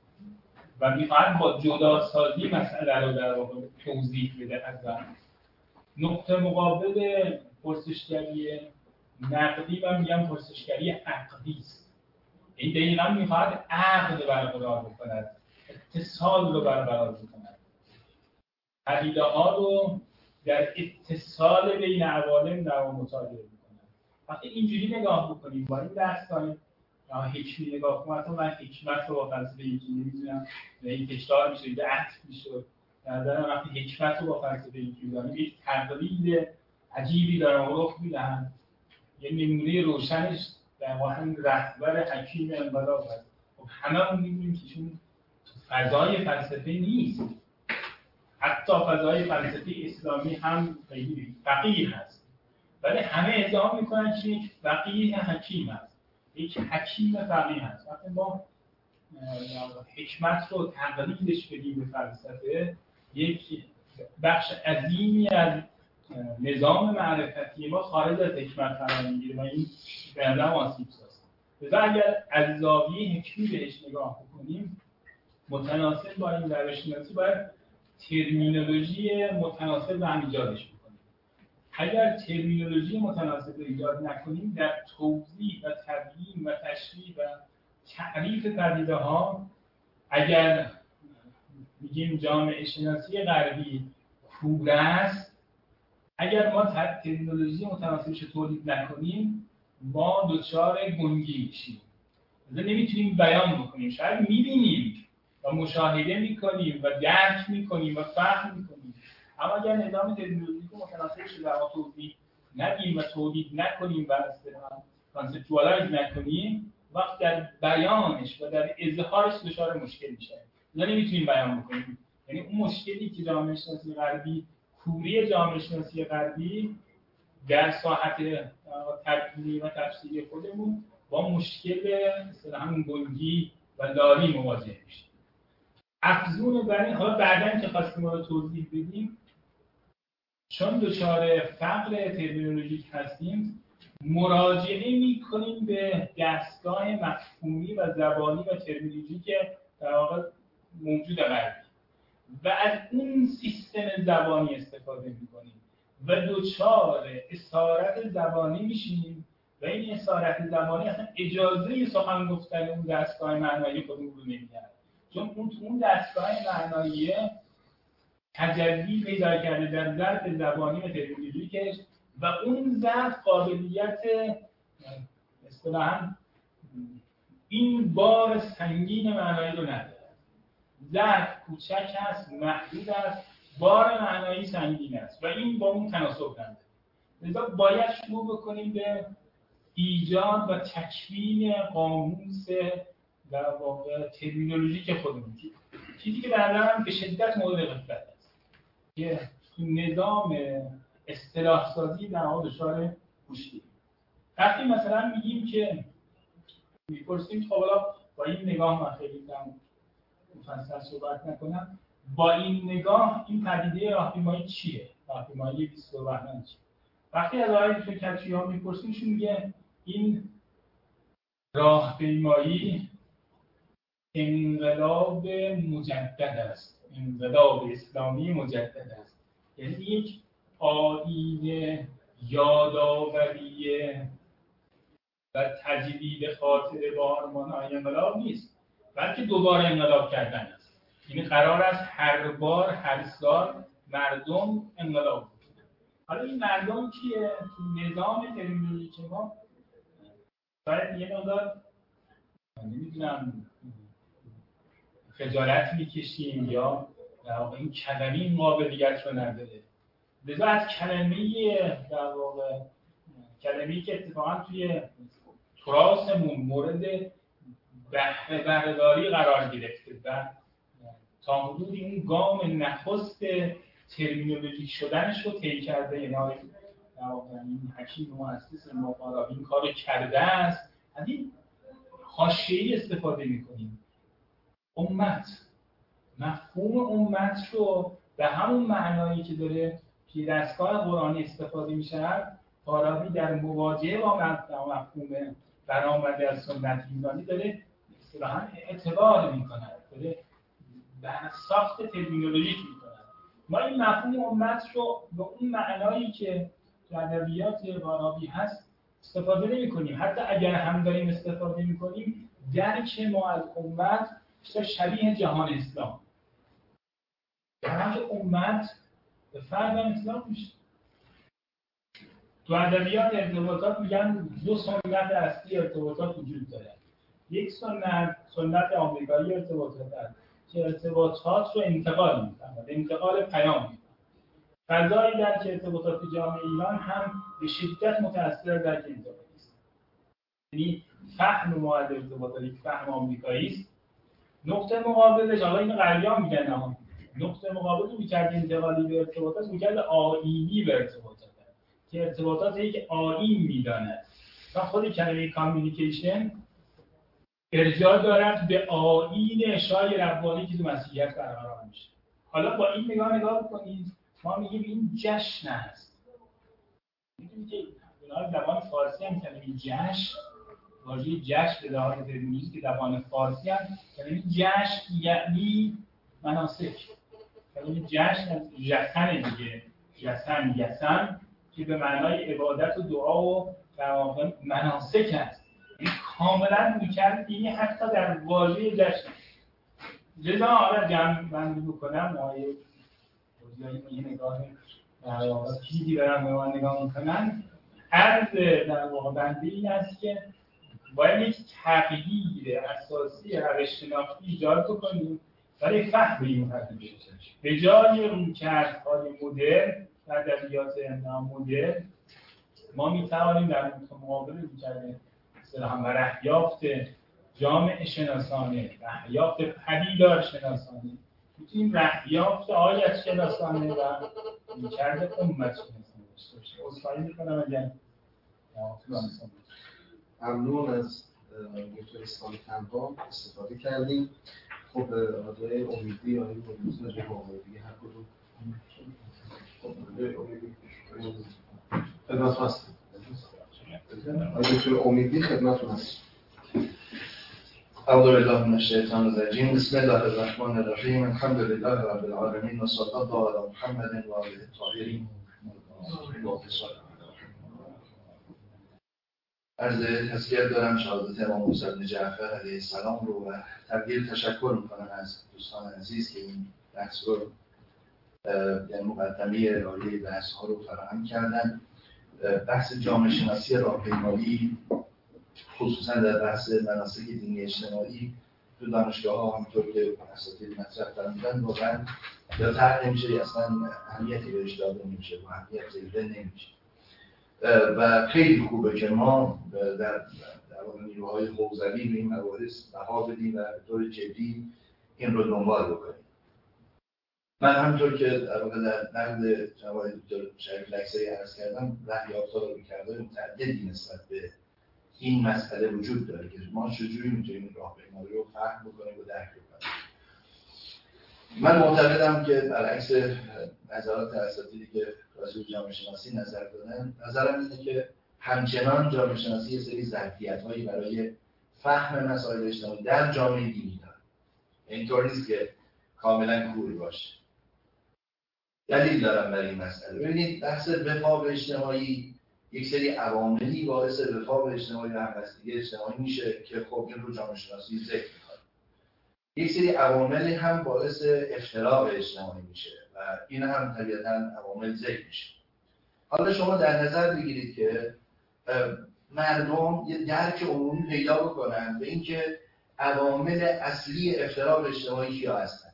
S6: و میخواهد با جداسازی مسئله رو در واقع توضیح بده. از نقطه مقابل پرسشگری نقدی من میگم پرسشگری عقدی است. این دقیقاً میخواهد عقد برقرار بکند، اتصال رو برقرار بکند، پدیده ها رو در اتصال بین عوالم در مطالعه بکنند. وقتی اینجوری نگاه بکنیم با این داستان حکمی نگاه کنم، من حکمت رو با فلسفه یکی نمی‌دونم، این تکرار میشه، به عطف میشه. در نظر وقتی حکمت رو با فلسفه یکی می‌دونم، یک تقلید عجیبی دارن رخ میدن. یه نمونه روشنش در واقع رهبر حکیم انقلاب هست. خب هممون می‌دونیم که چون فضای فلسفه نیست، حتی فضای فلسفه اسلامی هم خیلی فقیه هست، ولی همه ادعا میکنن که یک فقیه حکیم هست، یک حکیم فقیه هست. وقتی ما حکمت رو تقلیدش بدیم به فلسفه، یک بخش عظیمی از نظام معرفتی ما خارج از حکمت قرار میگیره و این به نظرم آسیب‌زاست. لذا اگر از زاویه حکمی بهش نگاه بکنیم، متناسب با این روش‌شناسی باید ترمینولوژی متناسب رو هم ایجادش بکنیم. اگر ترمینولوژی متناسب رو ایجاد نکنیم، در توضیح و تبیین و تشریح و تعریف پدیده‌ها، اگر میگیم جامعه شناسی غربی کوره است، اگر ما ترمینولوژی متناسبش رو تولید نکنیم، ما دچار گنگی میشیم. نمیتونیم بیان بکنیم. شاید میبینیم و مشاهده میکنیم و درک میکنیم و فهم میکنیم، اما اگر نظام ترمینولوژیک متناسبش رو در توضیح ندیم و تولید نکنیم و کانسپچوالایز نکنیم، وقت در بیانش و در اظهارش دچار مشکل میشه. نمیتونیم بیان بکنیم. یعنی اون مشکلی که جامعه شناسی غربی، کوری جامعه شناسی غربی در ساحت تبیینی و تفسیری خودمون با مشکل همون گنگی و لاری مواجه میشه. افزون بر این، حالا بعداً که خواستیم رو توضیح بدیم، چون دچار فقر ترمینولوژیک هستیم، مراجعه میکنیم به دستگاه مفهومی و زبانی و ترمینولوژیک در واقع موجود غربی و از اون سیستم زبانی استفاده میکنیم و دچار اسارت زبانی میشیم و این اسارت زبانی اصلا اجازه سخن گفتن اون دستگاه معنایی خودمون رو نمیده، چون اون دستگاه معنایی تجلی پیدا کرده در ظرف زبانی و ترمینولوژیکش و اون ظرف قابلیت اصطلاحاً این بار سنگین معنایی رو نداره. ظرف کوچک هست، محدود است، بار معنایی سنگین است و این با اون تناسب نداره. لذا باید شروع بکنیم به ایجاد و تکوین قاموس در واقع ترمینولوژیک خودمون، چیزی که در نظرم به شدت مورد غفلت است که نظام اصطلاح سازی در واقع دچار مشکلی. وقتی مثلا میگیم که میپرسیم خب حالا با این نگاه، من خیلی مفصل صحبت نکنم، با این نگاه این پدیده راهپیمایی چیه؟ راهپیمایی 20 بهمن چیه؟ وقتی از آقای دکتر کچیان میپرسیم، ایشون میگه این راهپیمایی انقلاب مجدد است، انقلاب اسلامی مجدد است. یعنی یک آیین یادآوری و تجدید خاطره با آرمان‌های انقلاب نیست، بلکه دوباره انقلاب کردن است. یعنی قرار است هر بار، هر سال مردم انقلاب کنند. حالا این مردم کیه؟ تو نظام ترمینولوژیک ما باید یه مقدار نمیدونم خجالت میکشیم یا در واقع این کلمه این قابلیت رو نداره. لذا از کلمه در واقع کلمه‌ای که اتفاقا توی تراثمون مورد بهره برداری قرار گرفته و تا حدودی اون گام نخست ترمینولوژیک شدنش رو طی کرده. یعنی در واقع این حکیم مؤسس فارابی این کارو کرده است. از این حاشیه‌ای استفاده می‌کنیم. امت، مفهوم امت رو به همون معنایی که داره توی دستگاه قرآنی استفاده میشه، فارابی در مواجهه با مفهوم برآمده از سنت یونانی داره اصطلاحاً اعتبار میکنه، داره ساخت ترمینولوژیک میکنه. ما این مفهوم امت رو به اون معنایی که در ادبیات فارابی هست استفاده نمی‌کنیم. حتی اگر هم داریم استفاده می‌کنیم، درک ما از امت بیشتر شبیه جهان اسلام، در حالی که امت به فرد اطلاق میشه. تو ادبیات ارتباطات میگن دو سنت اصلی ارتباطات وجود داره. یک سنت آمریکایی ارتباطات هست که ارتباطات رو انتقال می‌کنه، انتقال پیام می‌کنه. فضایی در که ارتباطات جامعه ایران هم به شدت متأثر در انتقالی است. یعنی فهم ما از ارتباطات یک فهم آمریکایی است. نقطه مقابلش، حالا این غربیان میگن، اما نقطه مقابل می‌کرد انتقالی به ارتباطات می‌کرد آیینی به ارتباطات، که ارتباطات یک آیین می‌داند و خود کلمه کامیونیکیشن ارجاع دارد به آیین اشای ربانی که تو مسیحیت برقرار میشه. حالا با این نگاه بکنید، ما میگیم این جشن است. میگیم که به زبان فارسی هم کلمه جشن واژه جشن به لحاظ ترمینولوژی که زبان فارسی هم کلمه جشن یعنی مناسک. کلمه جشن از جسن دیگه، جسن یسن که به معنای عبادت و دعا و در واقع مناسک است. این کاملا می‌کرد دینی حتی در واژه جشن. لذا حالا جمع بندی بکنم آیه یه نگاه در واقع چیزی برام به من نگاه میکنن. عرض در واقع بندی این است که باید یک تغییر اساسی روش شناختی ایجاد بکنیم برای فهم این پدیده. به جای رویکردهای مدرن و ادبیات مدرن ما میتوانیم در مقابل رویکرد اصطلاحاً رهیافت جامعه شناسانه، رهیافت پدیدار شناسانه، میتونیم رهیافت آیت شناسانه و رویکرد امت شناسانه داشته باشیم. عذرخواهی میکنم اگر
S1: ممنون از دکتر اسلام تنها استفاده کردیم. خب آقای امیدی آقای امیدی راجع به امیدی هر کدوم خدمت هستم. آقای دکتر امیدی خدمتتون هستم.
S7: اعوذ بالله من الشیطان الرجیم. بسم الله الرحمن الرحیم. الحمد لله رب العالمین و صلی الله علی محمد و آله الطاهرین. عرض تسلیت دارم شهادت امام موسی بن جعفر علیه السلام رو و تبدیل تشکر میکنم از دوستان عزیز که این بحث رو در مقدمه ارائه بحث ها رو فراهم کردن. بحث جامعه شناسی راهپیمایی خصوصا در بحث مناسک دینی اجتماعی تو دانشگاه ها همونطور که اساتید مطرح فرمودن واقعا یا طرح نمیشه یا اصلا اهمیتی بهش داده نمیشه و اهمیت زیده نمیشه و خیلی خوبه که ما در واقع نیروهای حوزوی به این مباحث بها بدیم و به طور جدی این رو دنبال بکنیم. من همونطور که در واقع در نقد جناب دکتر شریف لکسری عرض کردم رهیافت‌ها و رویکردهای متعددی نسبت به این مسئله وجود داره که ما چجوری میتونیم این راهپیمایی رو فهم بکنیم و درک بکنیم. من معتقدم که برعکس نظرات اساتیدی که راجع به جامعه شناسی نظر دادن، نظرم اینه که همچنان جامعه شناسی یه سری ظرفیت‌هایی برای فهم مسائل اجتماعی در جامعه دینی داره. اینطور نیست که کاملا کور باشه. دلیل دارم برای این مسئله. ببینید بحث وفاق اجتماعی یک سری عواملی باعث وفاق اجتماعی و همبستگی اجتماعی میشه که خب این رو جامعه شناسی ذکر می‌کنه. یک سری عواملی هم باعث افتراق اجتماعی میشه و این هم طبیعتاً عوامل ذکر میشه. حالا شما در نظر بگیرید که مردم یه درک عمومی پیدا بکنن به اینکه عوامل اصلی افتراق اجتماعی کیا هستن.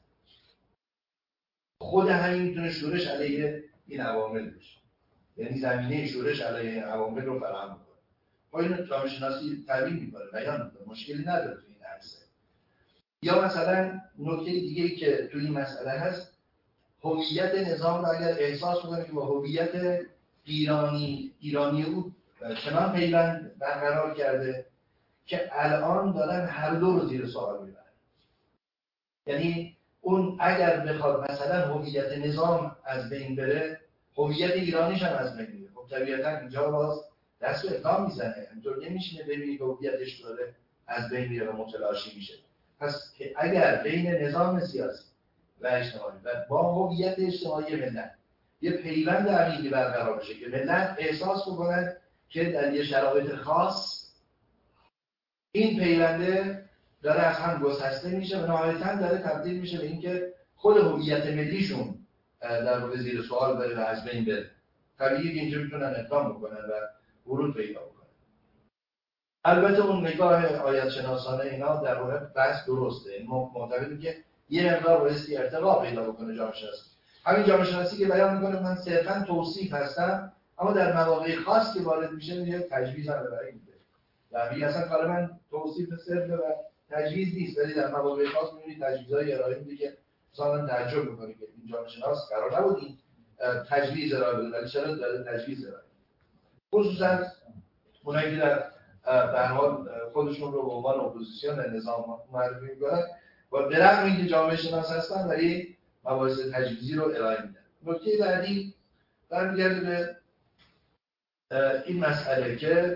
S7: خود همین میتونه شورش علیه این عوامل بشه. یعنی زمینه شورش علیه این عوامل رو فراهم می‌کنه. ما اینو جامعه شناسی تعریف می‌کنه، بیان می‌کنه، مشکلی نداره تو این عرصه. یا مثلا نکته دیگه‌ای که تو این مسئله هست، هویت نظام رو اگر احساس بکنه که با هویت ایرانی او چنان پیوند برقرار کرده که الان دارن هر دو رو زیر سوال میبرن. یعنی اون اگر بخواد مثلا هویت نظام از بین بره، هویت ایرانیش هم از بین میره. خب طبیعتا اینجا باز دست به اقدام میزنه. اینطور نمیشینه ببینید هویتش داره از بین میره و متلاشی میشه. پس که اگر بین نظام سیاسی و اجتماعی و با هویت اجتماعی ملت یه پیوند عمیقی برقرار بشه که ملت احساس بکنن که در یه شرایط خاص این پیونده داره از هم گسسته میشه و نهایتاً داره تبدیل میشه به اینکه خود هویت ملیشون در واقع زیر سوال بره و از بین بره. طبیعیه که اینجا میتونن اقدام بکنن و ورود پیدا بکنن. البته اون نگاه آیت شناسانه اینا در واقع بحث درسته. ما معتقدیم که یه مقدار بایستی ارتقا پیدا بکنه جامعه شناسی. همین جامعه شناسی که بیان میکنه من صرفاً توصیف هستم، اما در مواقع خاص که وارد میشه میگه تجویز هم برای میده. یعنی اصلا کار من توصیف صرف و تجویز نیست، ولی در مواقع خاص میبینید تجویزهای ارائه میده که مثلا تعجب میکنه که این جامعه شناس قرار نبود این تجویز ارائه بده، ولی چرا داره تجویز ارائه میده. خصوصا اونایی که در به هر حال خودشون رو به عنوان اپوزیسیون در نظام معرفی میکنن و به رغم اینکه جامعه شناس هستن ولی مباحث تجویزی رو ارائه میدن. نکته بعدی برمیگرده به این مسئله که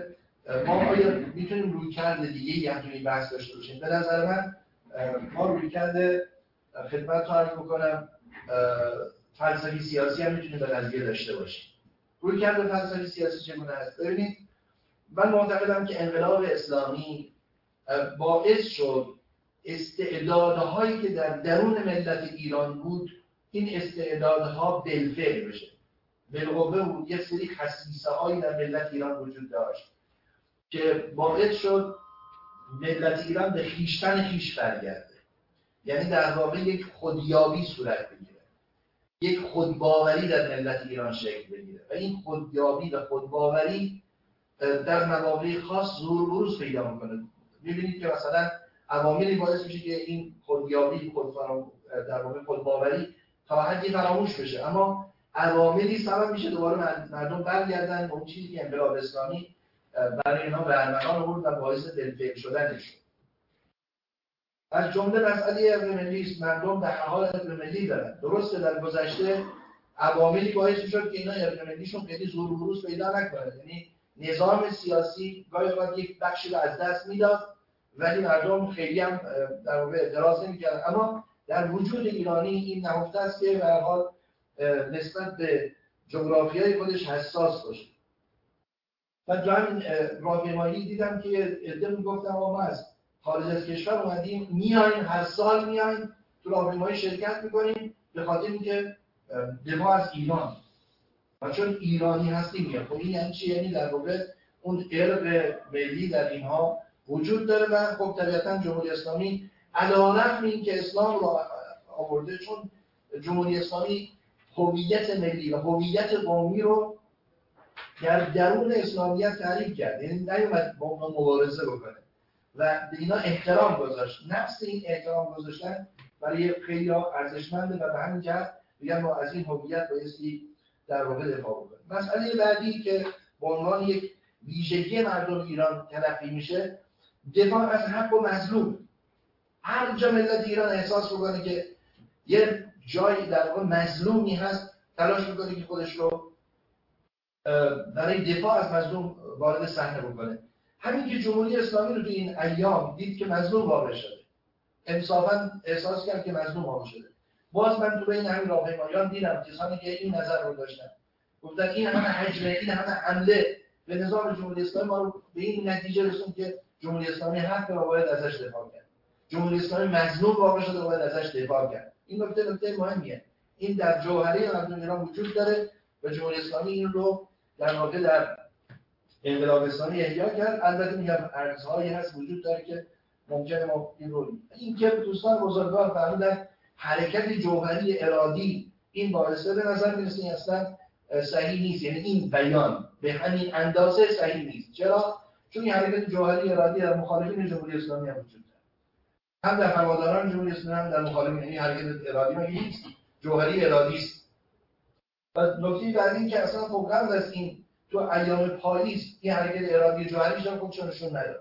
S7: ما آیا میتونیم رویکرد دیگه‌ای هم توی این بحث داشته باشیم؟ به نظر من ما رویکرد خدمتتون عرض بکنم فلسفی سیاسی هم میتونیم به نظریه داشته باشیم. رویکرد فلسفی سیاسی چگونه است؟ ببینید من معتقدم که انقلاب اسلامی باعث شد استعدادهایی که در درون ملت ایران بود این استعدادها بالفعل بشه. بالقوه بود یک سری خصیصه هایی در ملت ایران وجود داشت که باعث شد ملت ایران به خویشتن خویش برگرده. یعنی در واقع یک خودیابی صورت بگیره، یک خودباوری در ملت ایران شکل بگیره و این خودیابی و خودباوری در مواقع خاص ظهور و بروز پیدا میکنه. میبینید که مثلا عواملی باعث میشه که این خودیابی در واقع خودباوری تا حدی فراموش بشه، اما عواملی سبب میشه دوباره مردم برگردن به اون چیزی که انقلاب اسلامی برای اینها به ارمغان آورد و باعث دلفریب شدنش شد. از جمله مسئله ارق ملی است. مردم در حال ارق ملی دارن. درسته در گذشته عواملی باعث میشد که اینا ارق ملیشون خیلی ظهور و بروز پیدا نکنه، یعنی نظام سیاسی گاهی اوقات یک بخشی رو از دست میداد ولی مردم خیلی هم در واقع اعتراض نمی‌کردن. اما در وجود ایرانی این نهفته است که به هر حال نسبت به جغرافیای خودش حساس باشه. من تو همین راهپیمایی دیدم که عده میگفتن ما از خارج از کشور اومدیم، میایم هر سال میایم تو راهپیمایی شرکت میکنیم به خاطر اینکه دفاع از ایران و چون ایرانی هستیم میاد. خب این یعنی چی؟ یعنی در واقع اون ارق ملی در اینها وجود داره و خب طبیعتا جمهوری اسلامی علیرغم اینکه اسلام رو آورده، چون جمهوری اسلامی هویت ملی و هویت قومی رو در درون اسلامیت تعریف کرد، یعنی نیومد با اونها مبارزه بکنه و به اینا احترام گذاشت. نفس این احترام گذاشتن برای خیلی ارزشمنده و به همین جهت میگن ما از این هویت بایستی در واقع دفاع بکنیم. مسئله بعدی که به عنوان یک ویژگی مردم ایران تلقی میشه دفاع از حق و مظلوم. هر جا ملت ایران احساس بکنه که یه جایی در واقع مظلومی هست تلاش میکنه که خودش رو برای دفاع از مظلوم وارد صحنه بکنه. همین که جمهوری اسلامی رو تو این ایام دید که مظلوم واقع شده، انصافا احساس کرد که مظلوم واقع شده. باز من تو بین همین راهپیمایان دیدم کسانی که این نظر رو داشتن، گفتن این همه هجمه، این همه حمله به نظام جمهوری اسلامی ما رو به این نتیجه رسوند که جمهوری اسلامی حق رو باید ازش دفاع کرد، جمهوری اسلامی مظلوم واقع شده و باید ازش دفاع کرد. این نکته مهمیه. این در جوهره مردم ایران وجود داره و جمهوری اسلامی این رو در واقع در انقلاب اسلامی احیا کرد. البته میگم ارزش‌هایی هست وجود داره که ممکنه ما این رو این که دوستان بزرگوار فرمودن حرکت جوهری ارادی این باعثه به نظر میرسه اصلا صحیح نیست. یعنی این بیان به همین اندازه صحیح نیست. چرا؟ چون این حرکت جوهری ارادی در مخالفین جمهوری اسلامی هم وجود داره، هم در هواداران جمهوری اسلامی هم در مخالفین. این حرکت ارادی مگه نیست؟ جوهری ارادی است. و نکته بعدی این که اصلا خب قبل از این تو ایام پاریس این حرکت ارادی جوهریش هم خودشون نشون نداره.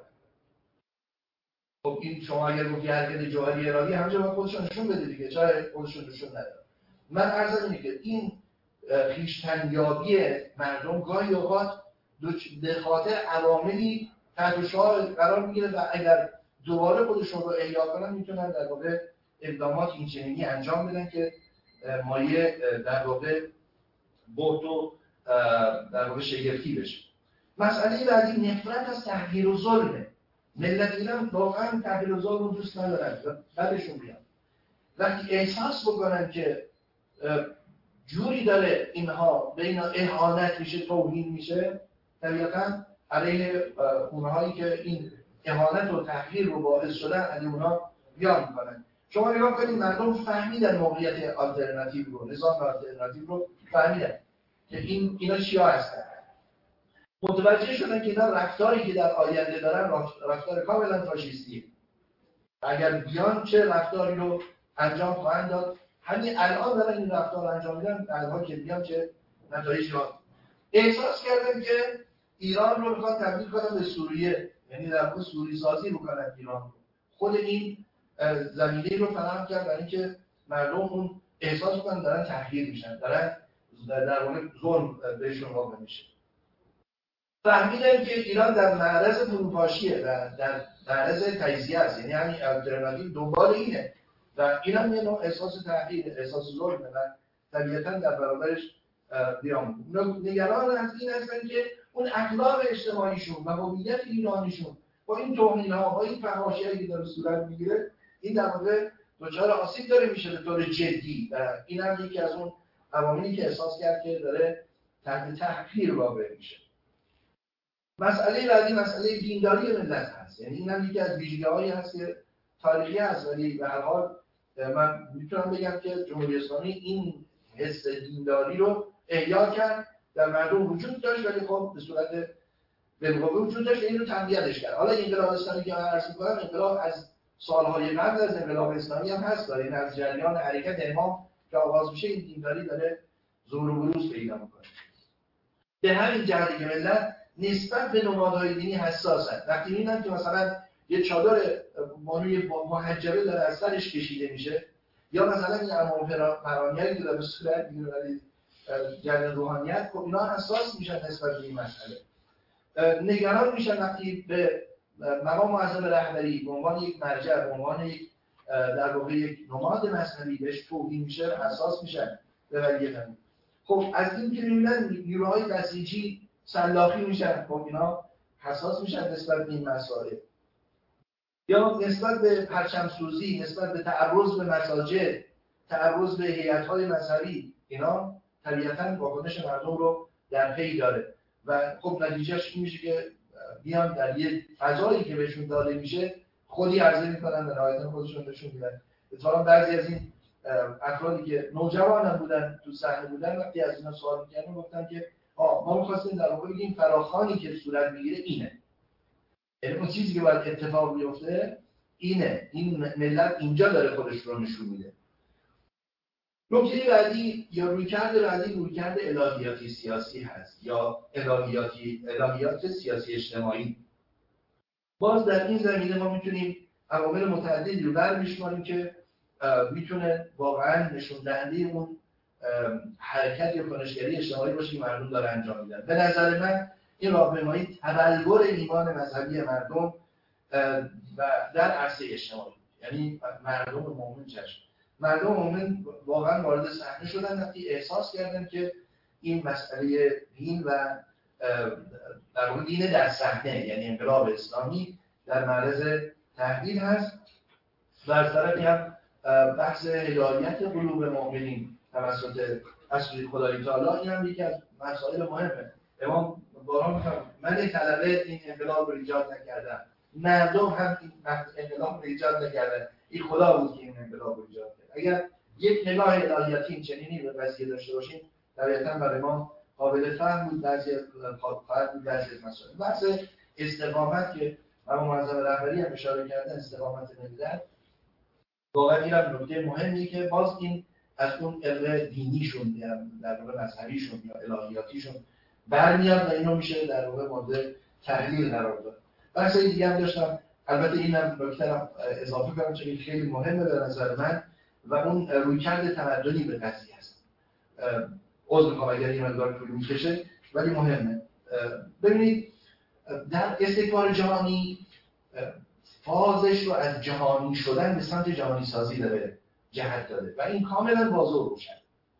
S7: خب این شما اگر گفتی حرکت جوهری ارادی همونجا باید خودشون نشون بده دیگه، چرا خودشون نشون نداره؟ من عرض اینه که این خویشتن‌یابی مردم گاهی اوقات به خاطر عواملی تحت شعار قرار میگیره و اگر دوباره خودشون رو احیا کنن میتونن در واقع اقدامات اینچنینی انجام بدن که مایه در واقع بهت و در واقع شگفتی بشه. مسئله بعدی نفرت از تحقیر و ظلمه. ملت ایران واقعا تحقیر و ظلم رو دوست ندارن و بعدشون میاد وقتی احساس بکنن که جوری داره اینها به اینا اهانت میشه، توهین میشه، طبیعتا علیه اونهایی که این اهانت و تحقیر رو باعث شدن علیه اونها بیان میکنن. شما نگاه کنید مردم فهمیدن موقعیت آلترناتیو رو، نظام آلترناتیو رو فهمیدن که اینا چیا هستن، متوجه شدن که اینا رفتاری که در آینده دارن رفتار کاملا فاشیستیه. اگر بیان چه رفتاری رو انجام خواهند داد، همین الان دارن این رفتار رو انجام میدن، الان که بیان چه نتایجی رو احساس کردن که ایران رو میخوان تبدیل کنن به سوریه، یعنی در واقع سوری سازی بکنن ایران رو. خود این زمینه رو فراهم کرد برای اینکه مردم اون احساس کنن دارن تحقیر میشن، دارن در واقع ظلم بهشون واقع میشه. فهمیدن که ایران در معرض فروپاشیه و در معرض تجزیه است، یعنی همین الترناتیو دنبال اینه و این هم یه نوع احساس تحقیر، احساس ظلمه و طبیعتاً در برابرش بیان. نگران از این هستن که اون اخلاق اجتماعیشون و هویت ایرانیشون با این توهین‌ها، با این فحاشی‌هایی که داره صورت میگیره، این در واقع دچار آسیب داره میشه به طور جدی و این هم یکی از اون عواملی که احساس کرد که داره تحت تحقیر واقع میشه. مسئله بعدی مسئله دینداری ملت هست، یعنی این هم یکی از ویژگی‌هایی هست که تاریخی هست، ولی به هر حال من میتونم بگم که جمهوری اسلامی این حس دینداری رو احیا کرد، در مردم وجود داشت ولی خب به صورت بالقوه وجود داشت، این رو تقویتش کرد. حالا انقلاب اسلامی که من عرض می‌کنم انقلاب از سالهای قبل از انقلاب اسلامی هم هست، این از جریان حرکت امام که آغاز میشه این دینداری داره ظهور و بروز پیدا می‌کنه. به همین جهتی که ملت نسبت به نمادهای دینی حساسن. وقتی می‌بینن که مثلا یه چادر بانوی محجبه داره از سرش کشیده میشه یا مثلا این امام فرانیاری که داره صورت میگیره ولی جریان روحانیت، خب اینا حساس میشن نسبت به این مسئله. نگران میشن وقتی به مقام معظم رهبری به عنوان یک مرجع، به عنوان یک در واقع یک نماد مذهبی بهش توهین میشه، حساس میشن به ولی همین. خب از این که میبینن نیروهای بسیجی سلاخی میشن، خب اینا حساس میشن نسبت به این مسائل. یا نسبت به پرچم سوزی، نسبت به تعرض به مساجد، تعرض به هیئت‌های مذهبی، اینا طبیعتاً واکنش مردم رو در پی داره و خب نتیجهش این میشه که بیان در یه فضایی که بهشون داده میشه خودی عرضه میکنن و نهایتاً خودشون نشون میدن. اتفاقاً بعضی از این افرادی که نوجوانان بودن تو صحنه بودن وقتی از اینا سوال میکردن گفتن که ما می‌خواستیم در واقع بگیم فراخوانی که صورت میگیره اینه، یعنی اون چیزی که باید اتفاق بیفته اینه، این ملت اینجا داره خودش رو نشون میده. نکته بعدی یا رویکرد بعدی رویکرد الهیاتی سیاسی هست یا الهیات سیاسی اجتماعی. باز در این زمینه ما میتونیم عوامل متعددی رو برمی‌شماریم که میتونه واقعا نشون دهنده اون حرکت یا کنشگری اجتماعی باشه که مردم داره انجام میدن. به نظر من این راهپیمایی تبلور ایمان مذهبی مردم و در عرصه اجتماعی، یعنی مردم مومن مردم مومن واقعا وارد صحنه شدن وقتی احساس کردن که این مسئله دین و در واقع دین در صحنه، یعنی انقلاب اسلامی در معرض تهدید هست و از طرفی هم بحث هدایت قلوب مؤمنین توسط از سوی خدای تعالی، این هم یکی از مسائل مهمه. امام بارها میگن من طلبه این انقلاب رو ایجاد نکردم، مردم هم این انقلاب رو ایجاد نکردن، این خدا بود که این انقلاب رو ایجاد کرد. اگر یک نگاه الهیاتی این چنینی به قضیه داشته باشیم طبیعتاً برای ما قابل فهم بود بعضی از مسائل. بحث استقامت که امام معظم رهبری هم اشاره کردن، استقامت ملت واقعا این هم نکته مهمیه که باز این از اون علم دینیشون یا در واقع مذهبیشون یا الهیاتیشون برمیاد و اینو میشه در واقع مورد تحلیل قرار داد. بحث دیگه هم داشتم، البته اینم نکته اضافه کنم چون خیلی مهمه به نظر من و اون رویکرد تمدنی به قضیه است. عذر میخوام اگر این مقدار طول میکشه ولی مهمه. ببینید در استکبار جهانی فازش رو از جهانی شدن به سمت جهانی سازی داره جهت داده و این کاملا واضح و روشن.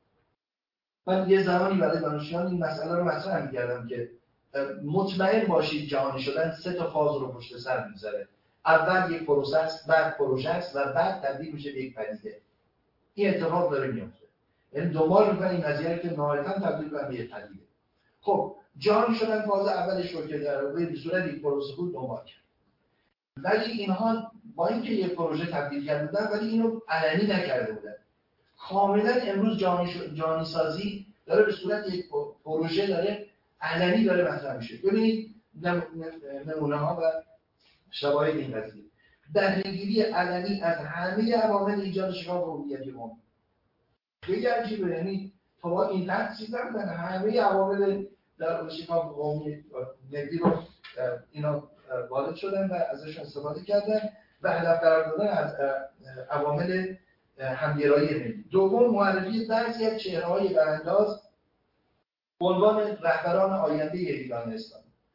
S7: من یه زمانی برای دانشجویان این مسئله رو مطرح می‌کردم که مطمئن باشید جهانی شدن 3 تا فاز رو پشت سر می‌ذاره. اول یک پروسه است، بعد پروژه است و بعد تبدیل میشه به یک پدیده. این اتفاق داره میفته. یعنی دنبال می‌کنه این قضیه که نهایتاً تبدیل به یک پدیده. خب جهانی شدن فاز اولش رو که در واقع به صورت یک پروسه بود دنبال کرد. ولی اینها با اینکه یک پروژه تبدیل کرده بودن ولی اینو علنی نکرده بودن. کاملا امروز جهانی سازی داره به صورت یک پروژه داره علنی داره مطرح میشه. ببینید نمونه ها و شواهد این قضیه. بهره‌گیری علنی از همه عوامل ایجاد شکاف هویتی قومی. خیلی عجیبه، یعنی تا این حد چیزا در همه عوامل در شکاف قومی ملی رو اینا وارد شدن و ازشون استفاده کردن و هدف قرار دادن از عوامل همگرایی ملی. دوم معرفی بعضی از چهره‌های برانداز به عنوان رهبران آینده ایران اسلامی.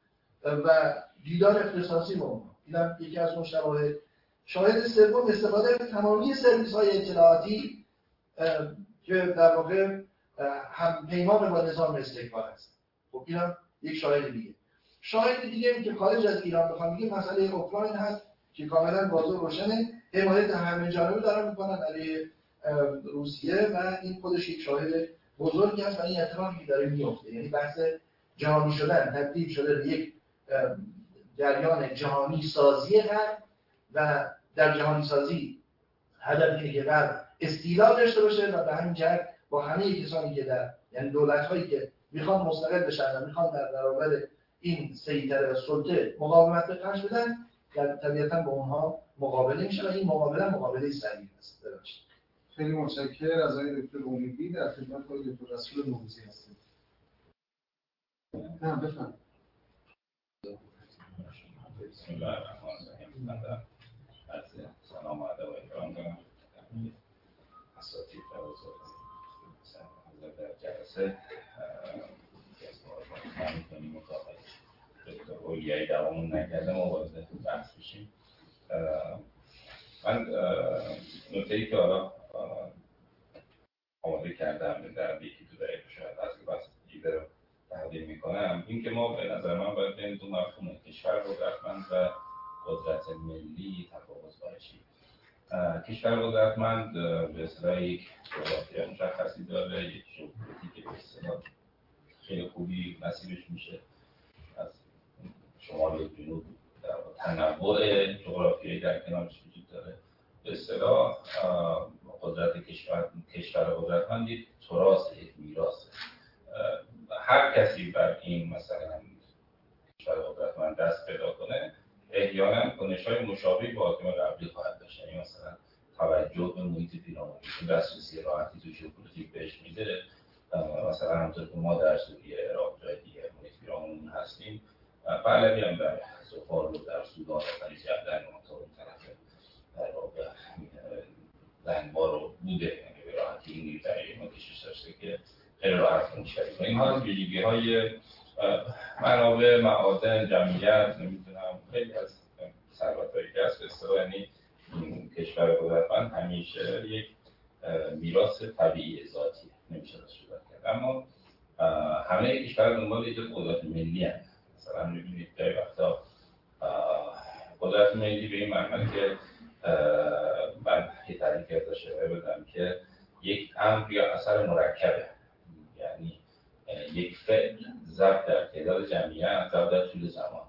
S7: و دیدار اختصاصی با اونها. اینم یکی از اون شواهد. شاهد سوم استفاده از تمامی سرویس‌های اطلاعاتی که در واقع هم پیمان با نظام استکبار هست. خب اینم یک شاهد دیگه. شاهد دیگه این که خارج از ایران بخوام بگیم مسئله اوکراین هست که کاملا واضح و روشنه، حمایت همه جانبه دارن میکنن علیه روسیه و این خودش یک شاهد بزرگی هست و این اتفاقی داره میفته. یعنی بحث جهانی شدن تبدیل شده به یک جریان جهانی سازی غرب و در جهانی سازی هدف اینه که غرب استیلا داشته باشه و به همین جهت با همه کسانی که در یعنی دولت‌هایی که میخوان مستقل بشن و میخوان در برابر این سیطره و سلطه مقاومت به خرج بدن، طبیعتاً با اونها مقابله میشه و این مقابله صحیح است.
S1: خیلی متشکرم از آقای دکتر امیدی. در خدمت آقای دکتر رسول نوروزی هستیم. نه بفرمایید.
S4: بسم الله الرحمن الرحیم. من در عرض سلام و ادب و احترام دارم اساتید و حضرت در جلسه ما می‌کنیم مطابق دکتر اولیایی دوامون نکرده مبارزه بحث بشیم. من نکته‌ای که حالا آماده کردم در یکی دو دقیقه شاید از بحث دیگه رو تحلیل میکنم، این که ما به نظر من باید بین دو مفهوم کشور قدرتمند و قدرت ملی تفاوت باشیم. کشور قدرتمند به اصطلاح یک جغرافی مشخصی داره، یک ژئوپلیتیک که به اصطلاح خیلی خوبی نصیبش میشه از شمال و جنوب، تنوع جغرافیایی در کنارش وجود داره. به اصطلاح قدرت کشور قدرتمند یک تراث، یک میراثه. هر کسی بر این مثلا کشور قدرتمند دست پیدا کنه احیانا کنش‌های مشابهی با حاکم قبلی خواهد داشت. یعنی مثلا توجه به محیط پیرامونی، دسترسی راحتی تو ژئوپلیتیک بهش میده. مثلا همونطور که ما در سوریه، عراق، جای دیگه محیط پیرامونی هستیم، پهلوی هم در سفال و در سودان و خلیج عدن و تا اون طرف در واقع زنگبار رو بوده، یعنی به راحتی این نیروی ما کشش داشته که خیلی راحت منشأ کنیم. اینها ویژگی‌های منابع، معادن، جمعیت، نمیدونم خیلی از ثروت‌هایی که هست به اصطلاح، یعنی کشور قدرتمند همیشه یک میراث طبیعی ذاتیه، نمیشه ازش جدا کرد. اما همه کشورها دنبال یک قدرت ملی هستند. مثلا می‌بینید در وقتا قدرت ملی به این معنی که من یه تعریفی ازش بدم که یک امر یا اثر مرکبه، یعنی یک فعل ضرب در تعداد جمعیت، ضرب در طول زمان.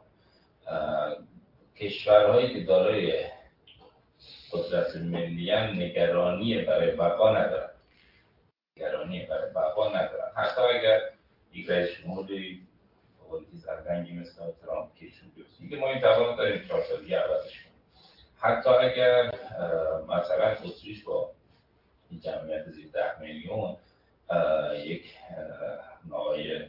S4: کشورهایی که دارای قدرت ملی نگرانی برای بقا ندارن، حتی اگر یک رئیس جمهوری پلیتی زرنگی مثل ترامپ کشون بیفته که ما این توان داریم 4 سال دیگه عوضش کنیم، حتی اگر مثلا اتریش با این جمعیت زیر 10 میلیون یک آقای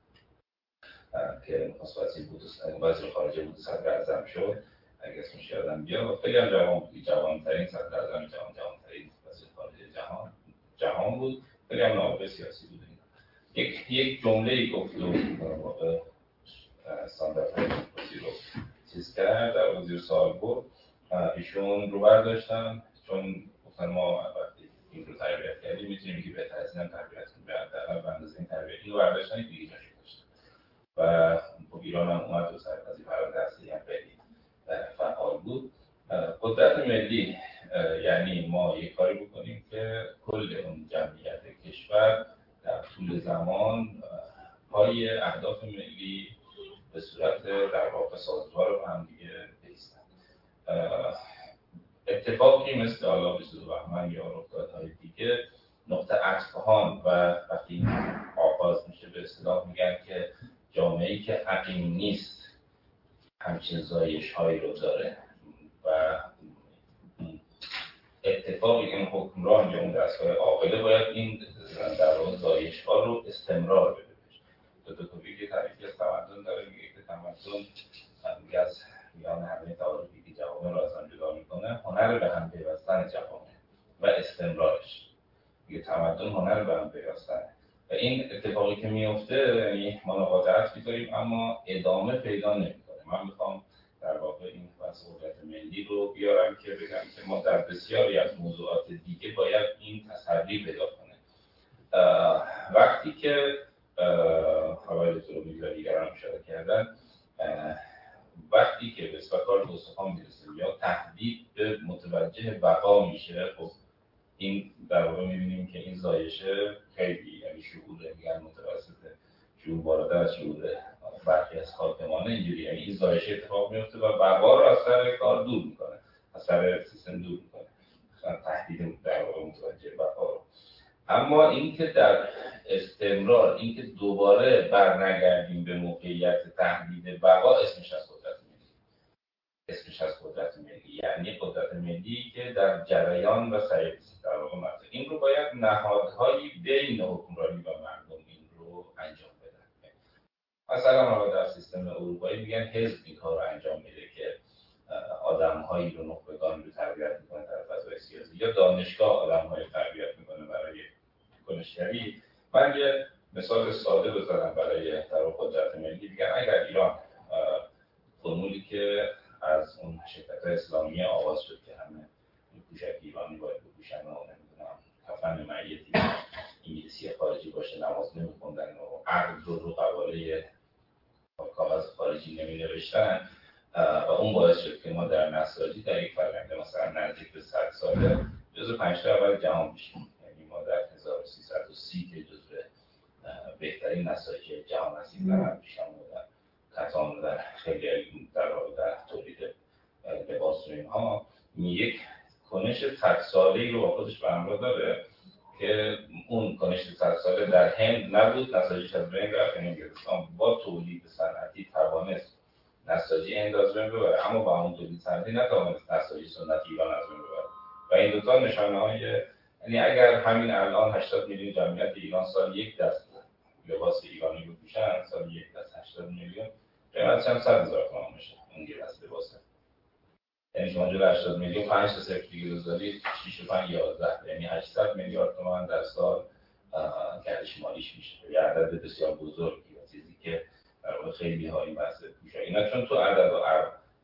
S4: که وزیر خارجه بود صدر اعظم شد، اگه اسمش یادم بیاد، خیلی هم جوان بود، جوان‌ترین صدر اعظم جوان‌ترین وزیر خارجه جهان بود، خیلی هم نابغه سیاسی بود. یک جمله‌ای گفت و واقعا استاندارد وزیر رو چیز کرد، در وزیر سوال بود، ایشون رو برداشتن چون گفتن ما وقتی این رو تربیت کردیم میتونیم که بهتر از این هم تربیت کنیم، به اندازه این تربیت این رو برداشتن که دیگه جاشو داشتن و خب ایران هم اومد و سربازی پرونده اصلی هم خیلی فعال بود. قدرت ملی یعنی ما یک کاری بکنیم که کل اون جمعیت کشور در طول زمان پای اهداف ملی به صورت در واقع سازگار رو هم دیگه بیستن. اتفاقی مثل حالا 22 بهمن یا رخدادهای دیگه نقطه عطف هان و وقتی آغاز میشه به اصطلاح میگن که جامعه‌ای که عقیم نیست همچین زایش هایی رو داره و اتفاقی این حکمران یا اون دستگاه عاقله باید این در واقع زایش ها رو استمرار بده. دو که تعریفی از تمدن داره، میگه که تمدن میگه از میان همه تعاریفی که جوامع رو از هم جدا میکنه هنر به هم پیوستن جوامع و استمرارش. میگه تمدن هنر به هم پیوستن و این اتفاقی که میفته یعنی ما نقاط عطف می‌ذاریم اما ادامه پیدا نمی‌کنه.
S8: من میخوام در واقع این بحث قدرت ملی رو بیارم که بگم که ما در بسیاری از موضوعات دیگه باید این تسری پیدا کنه. وقتی که حوالي رو میگه دیگران اشاره کردن، وقتی که به اصطلاح کار به استخوان میرسه یا تهدید به متوجه بقا میشه، خب این در واقع میبینیم که این زایشه خیلی یعنی شعور میگن متوسط شعور بالاتر از شعور برخی از حاکمانه اینجوری، یعنی این زایشه اتفاق میفته و بقا رو از سر کار دور میکنه، از سر سیستم دور میکنه، تهدید در واقع متوجه بقا رو. اما اینکه در استمرار اینکه دوباره برنگردیم به موقعیت تهدید بقا، اسمش از قدرت ملی، اسمش از قدرت ملی، یعنی قدرت ملی که در جریان و سریع در واقع مطلب. این رو باید نهادهایی بین حکمرانی و مردم این رو انجام بدن. مثلا حالا در سیستم اروپایی میگن حزب این کار رو انجام میده که آدم‌هایی رو نخبگان رو تربیت میکنه در فضای سیاسی، یا دانشگاه آدم‌های تربیت میکنه برای کنشگری. من یه مثال ساده بزنم برای در قدرت ملی. دیگر اگر ایران فرمولی که از اون شرکت اسلامی آغاز شد که همه پوشک ایرانی باید بپوشن و نمیدونم کفن معیتی انگلیسی خارجی باشه، نماز نمیخوندن و عقد رو قواله کاغذ خارجی نمی نوشتن و اون باعث شد که ما در نساجی در یک فرآیند مثلا نزدیک به 100 ساله جزو 5 تا اول جهان بشیم. یعنی ما در 1330 که جزو بهترین نساجی جهان هستیم، در پیشم در کتان در خیلی در تولید لباس و اینها، یک کنش 100 ساله‌ای رو با خودش به همراه داره که اون کنش 100 ساله در هند نبود، نساجیش از بین رفت. انگلستان با تولید صنعتی توانست نساجی هند از بین ببره، اما با اون تولید صنعتی نتوانست نساجی سنتی ایران از بین ببره. و این دوتا نشانه‌های، یعنی اگر همین الان 80 میلیون جمعیت ایران سال یک دست لباس ایرانی بپوشن، سال یک دست 80 میلیون، قیمتش هم 100,000 تومان میشه اون یه دست لباسه. یعنی شما جلوی 80 میلیون 5 تا صفر دیگه بذارید 6 و 5 11، یعنی 800 میلیارد تومان در سال گردش مالیش میشه. یه عدد بسیار بزرگی و چیزی که در واقع خیلی ها این بحث پوشن اینا، چون تو عدد و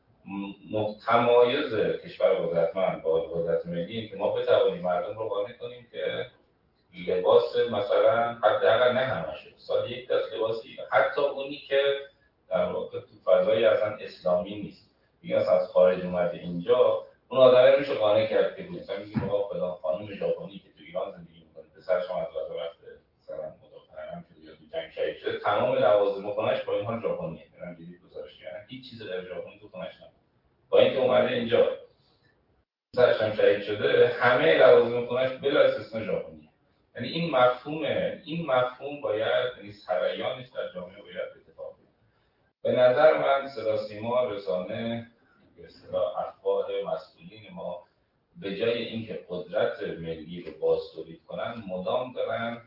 S8: تمایز کشور قدرتمند با قدرت ملی این که ما بتوانیم مردم رو قانع کنیم که لباس مثلا حداقل نه همش سال یک دست لباس ایران، حتی اونی که در واقع تو فضای اصلا اسلامی نیست، دیگه از خارج اومده اینجا، اون آدمه میشه قانع کرد که مثلا میگیم آقا فلان خانم ژاپنی که تو ایران زندگی میکنه، پسرش هم از غذا رفته مثلا مدافع هم شده یا تو جنگ شهید شده، تمام لوازم خونه‌اش با اینها ژاپنیه، من دیدید گزارش کردن هیچ چیز غیر ژاپنی تو خونه‌اش نبود، با اینکه اومده اینجا پسرش هم شهید شده، همه لوازم خونه‌اش بلا استثنا ژاپنیه. یعنی این مفهوم باید، یعنی سریانش در جامعه باید اتفاق بیفته. به نظر من صدا سیما، رسانه، به اصطلاح افواه مسئولین ما به جای اینکه قدرت ملی رو بازتولید کنن، مدام دارن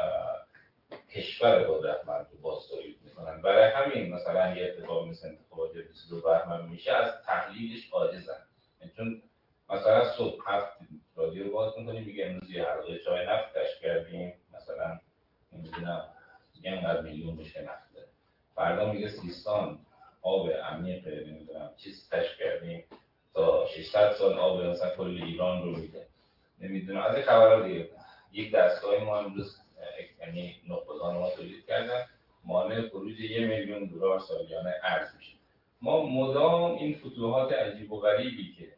S8: کشور قدرتمند رو بازتولید میکنن. برای همین مثلا یه اتفاق مثل انتخابات 22 بهمن میشه از تحلیلش عاجزن. چون مثلا صبح 7 رادیو رو باز میکنیم میگه امروز یه حلقه چای نفت کشف کردیم، مثلا نمیدونم اینقدر میلیون بشه نفت داره، فردا میگه سیستان آب عمیق نمیدونم چیز کشف کردیم تا 600 سال آب مثلا کل ایران رو میده، نمیدونم از این خبرها دیگه. یک دستگاه ما امروز یعنی نخبگان ما تولید کردن مانع خروج 1 میلیون دلار سالیانه ارز میشه. ما مدام این فتوحات عجیب و غریبی که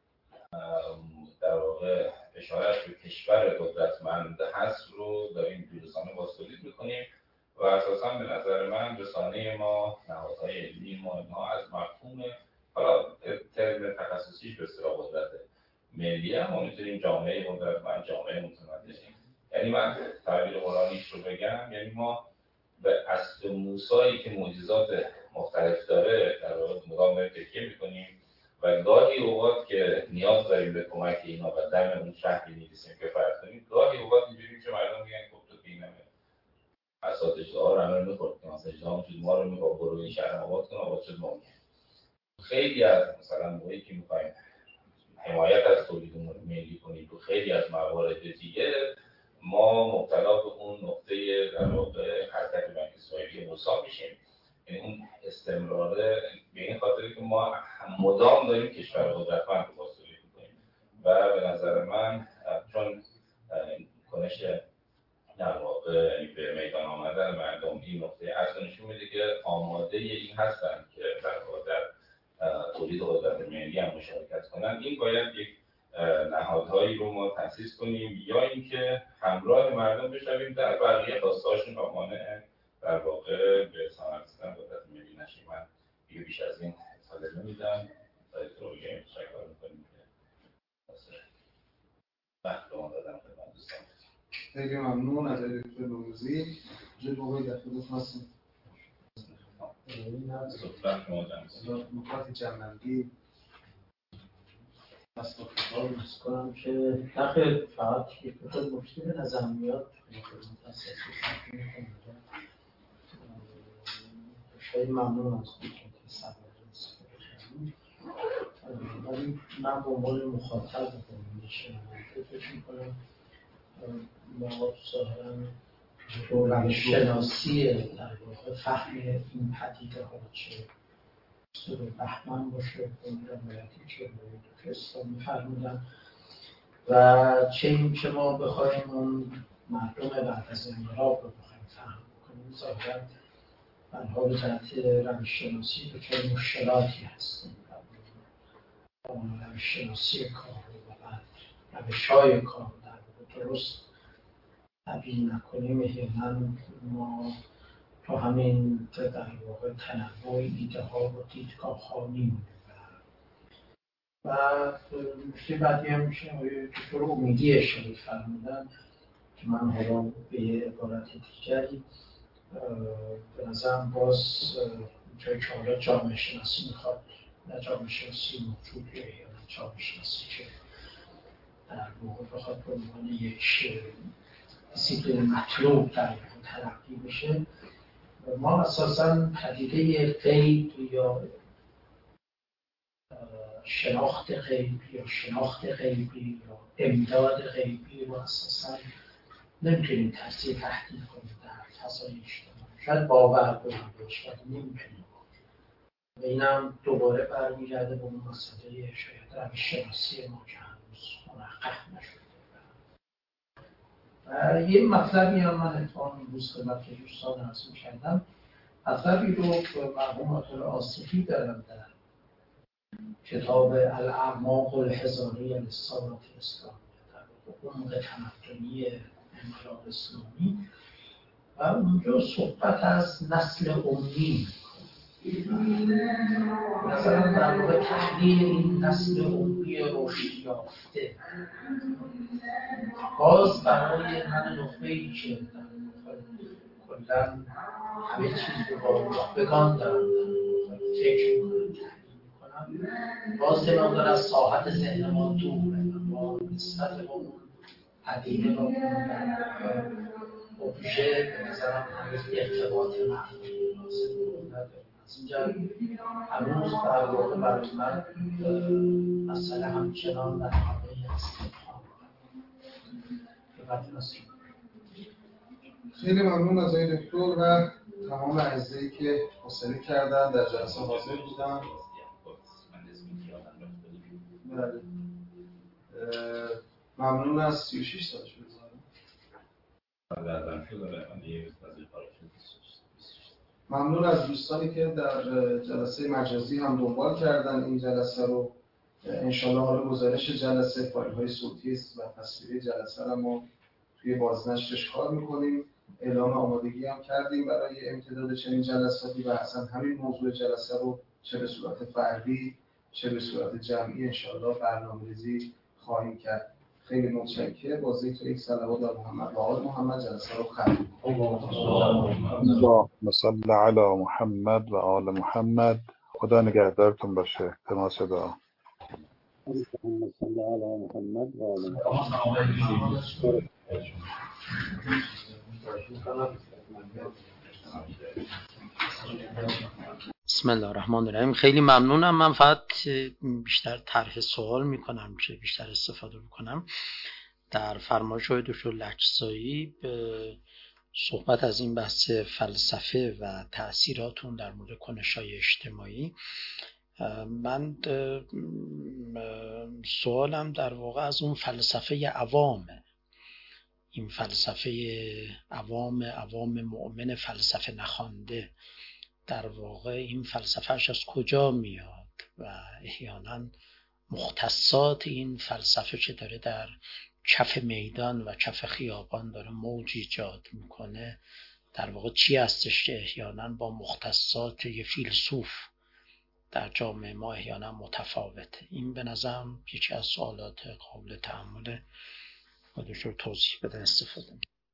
S8: در واقع اشارت به کشور قدرتمند هست رو داریم توی رسانه بازتولید میکنیم و اساساً به نظر من رسانه ما، نهادهای علمی ما اینها از مفهوم حالا ترم تخصصیش به اصطلاح قدرت ملی هم ما میتونیم جامعه قدرتمند، جامعه متمدن، یعنی من تعبیر قرآنیش رو بگم، یعنی ما به اصل موسی که معجزات مختلف داره در واقع مدام داریم تکیه میکنیم و گاهی اوقات که نیاز داریم به کمک اینا و دم اون شهری می‌رسیم که فرض کنیم، گاهی اوقات اینجوری میشه مردم میگن خب تو اینمه اساتید ها رو همه می‌خورد که مثلا اجتماع شد ما رو می‌خواد برو این شهر آباد کن، آباد شد ما خیلی از مثلا موقعی که می‌خوایم حمایت از تولید ملی کنیم تو خیلی از موارد دیگه ما مبتلا به اون نقطه در واقع حرکت بنک اسرائیلی موسی میشیم یعنی اون استمراره به این خاطر که ما مدام داریم کشور قدرتمند رو بازسازی می‌کنیم و به نظر من چون کنش در واقع یعنی به میدان آمدن مردم این نقطه اصل نشون میده که آماده این هستن که در واقع در تولید قدرت ملی هم مشارکت کنن. این باید یک نهادهایی رو ما تأسیس کنیم یا اینکه همراه مردم بشویم در بقیه خواسته‌هاشون و مانع در واقع به ثمر رسیدن قدرت ملی نشیم. من دیگه بیش از این اطلاع نمیدم. دکتر اولیانی تشکر می‌کنیم که وقت رو ما دادن خدمت دوستان.
S1: خیلی ممنون از دکتر نوروزی. جلوی در خدمت هستیم. نکات جنبندی
S9: از کنم که داخل فقط یک نکته به نظر میاد خیلی ممنون از که ولی من به عنوان مخاطب فکر میکنم ما ظاهراً روش شناسی در واقع فهم این پدیده ها چه سر بهمن باشه روایتی که دکتر اسلامی فرمودن و چه این که ما بخوایم اون مردم بعد از انقلاب رو بخوایم فهم کنیم ظاهراً بنها به جهت روش شناسی دچار مشکلاتی هستیم. روش شناسی کار و بعد روش‌های کار در واقع درست تبیین نکنیم احیانا ما تو همین در واقع تنوع ایده ها و دیدگاه ها میمونیم و نکته بعدی هم میشه دکتر امیدی اشاره فرمودن که من حالا به یه عبارت دیگری به نظرم باز جایی که حالا جامعه شناسی میخواد نه جامعه شناسی موجود یا جامعه شناسی که در واقع بخواد به عنوان یک دیسیپلین مطلوب در واقع تلقی بشه ما اساساً پدیده غیب یا شناخت غیبی یا شناخت غیبی یا امداد غیبی رو اساساً نمیتونیم تفسیر تحلیل کنیم در فضای اجتماعی. شاید باور کنیم بهش ولی نمیتونیم و اینم دوباره برمیگرده به اون مسئله شاید روش شناسی ما که هنوز محقق نشده. یه مطلبی هم من اتفاقاً امروز خدمت دوستان عرض می‌کردم، مطلبی رو مرحوم آقای آصفی دارم در کتاب الاعماق الحضاری للثورة الاسلامیه در عمق تمدنی انقلاب اسلامی و اونجا صحبت از نسل امی مثلا در واقع تحلیل این نسل امی رشد یافته باز برای من نخبه‌ای که کلاً همه چیز رو با نخبگان دارم فکر میکنم باز نمیدار از ساحت ذهن ما دوره و ما نسبت با اون پدیده با اون ابژه به نظرم هنوز ارتباط مفهومی لازم نداریم. از اینجا هنوز در واقع برای من مسئله همچنان در حاله استفهام
S1: خیلی ممنون از آقای دکتر و تمام اعضایی که حوصله کردن در جلسه حاضر بودن. بله. ممنون از 36 سالش ممنون از دوستانی که در جلسه مجازی هم دنبال کردن این جلسه رو. انشالله حالا گزارش جلسه فایل‌های صوتی و تصویری جلسه رو ما توی بازنشرش کار می‌کنیم. اعلام آمادگی هم کردیم برای امتداد چنین جلساتی و اصلا همین موضوع جلسه رو چه به صورت فردی چه به صورت جمعی انشالله برنامه‌ریزی خواهیم کرد. خیلی متشکرم. با ذکر یک صلوات بر محمد و آل محمد جلسه رو ختم می‌کنیم.
S3: اللهم صل علی محمد و آل محمد. خدا نگهدارتون باشه. تماس دعا.
S2: اللهم صل علی محمد و آل محمد.
S9: بسم الله الرحمن الرحیم. خیلی ممنونم. من فقط بیشتر طرح سوال میکنم چه بیشتر استفاده بکنم در فرمایش های دکتر لکزایی به
S10: صحبت از این بحث فلسفه و تأثیراتون در مورد کنش‌های اجتماعی. من سوالم در واقع از اون فلسفه عوامه. این فلسفه عوام مؤمن، فلسفه نخوانده، در واقع این فلسفهش از کجا میاد و احیانا مختصات این فلسفه که داره در کف میدان و کف خیابان داره موج ایجاد میکنه، در واقع چی هستش که احیانا با مختصات یه فیلسوف در جامعه ما احیانا متفاوته؟ این به نظرم یکی از سوالات قابل تأمله. خودش رو توضیح بده، استفاده.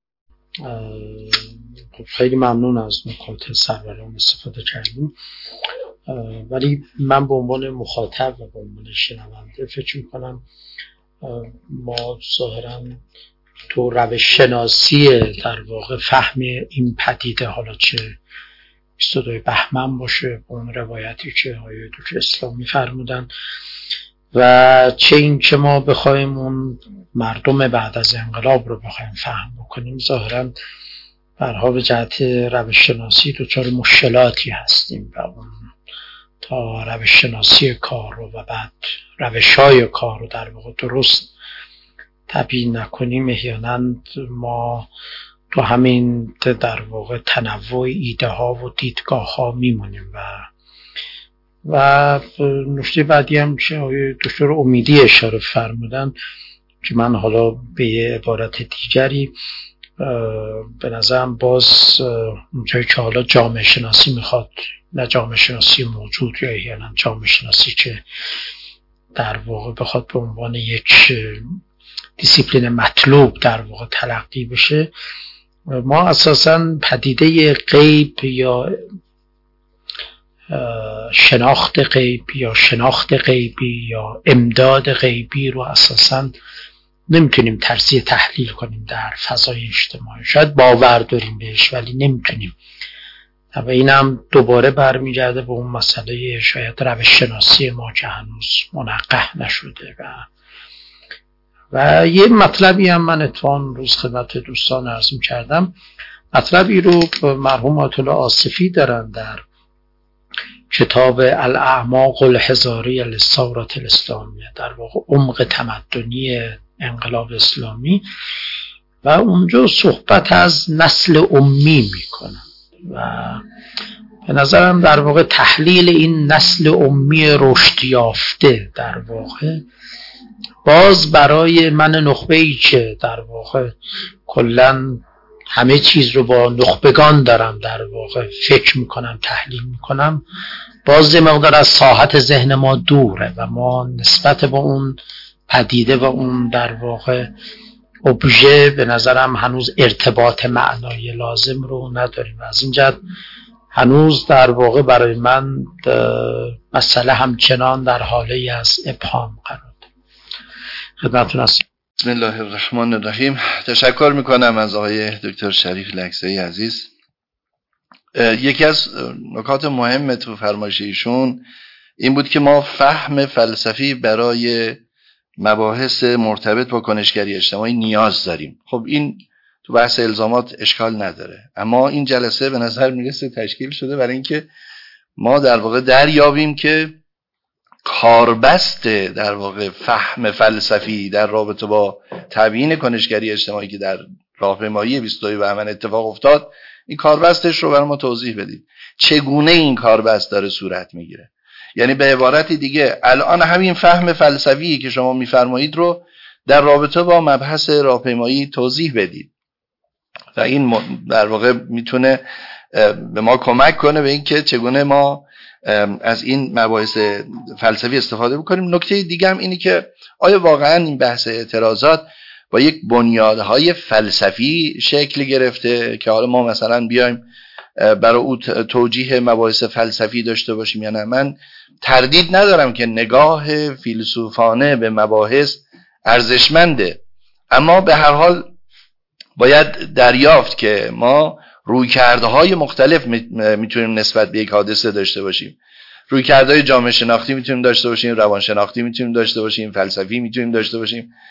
S10: خیلی ممنون از نکات سروران استفاده کردیم، ولی من به عنوان مخاطب و به عنوان شنونده فکر میکنم ما ظاهرا تو روش شناسی در واقع فهم این پدیده، حالا چه 22 بهمن باشه به اون روایتی که آقای دکتر اسلامی فرمودن و چه این که ما بخوایم اون مردم بعد از انقلاب رو بخوایم فهم بکنیم، ظاهرا برها به جهت روش شناسی دچار مشکلاتی هستیم و اون تا روش شناسی کار رو و بعد روش‌های کار رو در واقع درست تبیین نکنیم، احیانا ما تو همین در واقع تنوع ایده ها و دیدگاه ها میمونیم. و نکته بعدی هم که آقای دکتر امیدی اشاره فرمودن که من حالا به یه عبارت دیگری به نظرم باز اونجایی که حالا جامعه شناسی میخواد، نه جامعه شناسی موجود یا احیانا جامعه شناسی که در واقع بخواد به عنوان یک دیسیپلین مطلوب در واقع تلقی بشه، ما اساساً پدیده غیب یا شناخت غیب یا شناخت غیبی یا امداد غیبی رو اساساً نمیتونیم تجزیه تحلیل کنیم در فضای اجتماعی. شاید باور داریم بهش ولی نمیتونیم. و اینم دوباره برمیگرده به اون مسئله شاید روش شناسی ما که هنوز منقح نشده. و یه مطلبی هم من اتفاقاً روز خدمت دوستان عرض کردم، مطلبی رو مرحوم آیت الله آصفی دارن در کتاب الاعماق الحضاری للثورة الاسلامیه، در واقع عمق تمدنی انقلاب اسلامی، و اونجا صحبت از نسل امی میکنن و به نظرم در واقع تحلیل این نسل امی رشد یافته در واقع باز برای من نخبه‌ای که در واقع کلاً همه چیز رو با نخبگان دارم در واقع فکر میکنم، تحلیل میکنم، باز یه مقدار از ساحت ذهن ما دوره و ما نسبت با اون پدیده و اون در واقع ابژه به نظرم هنوز ارتباط معنایی لازم رو نداریم و از این جهت هنوز در واقع برای من مسئله همچنان در حاله از ابهام قرار داره. خدمتتون هستم.
S7: بسم الله الرحمن الرحیم. تشکر میکنم از آقای دکتر شریف لکزئی عزیز. یکی از نکات مهم تو فرمایش ایشون این بود که ما فهم فلسفی برای مباحث مرتبط با کنشگری اجتماعی نیاز داریم. خب این تو بحث الزامات اشکال نداره، اما این جلسه به نظر میرسه تشکیل شده برای اینکه ما در واقع دریابیم که کاربست در واقع فهم فلسفی در رابطه با تبیین کنشگری اجتماعی که در راهپیمایی 22 بهمن اتفاق افتاد، این کاربستش رو برای ما توضیح بدید. چگونه این کاربست داره صورت میگیره؟ یعنی به عبارت دیگه الان همین فهم فلسفی که شما میفرمایید رو در رابطه با مبحث راهپیمایی توضیح بدید و این در واقع میتونه به ما کمک کنه به این که چگونه ما از این مباحث فلسفی استفاده بکنیم. نکته دیگه هم اینی که آیا واقعا این بحث اعتراضات با یک بنیادهای فلسفی شکل گرفته که حالا ما مثلا بیایم برای او توجیه مباحث فلسفی داشته باشیم یا نه؟ من تردید ندارم که نگاه فیلسوفانه به مباحث ارزشمنده، اما به هر حال باید دریافت که ما رویکردهای مختلف میتونیم نسبت به یک حادثه داشته باشیم. رویکردهای جامعه شناختی میتونیم داشته باشیم، روان شناختی میتونیم داشته باشیم، فلسفی میتونیم داشته باشیم.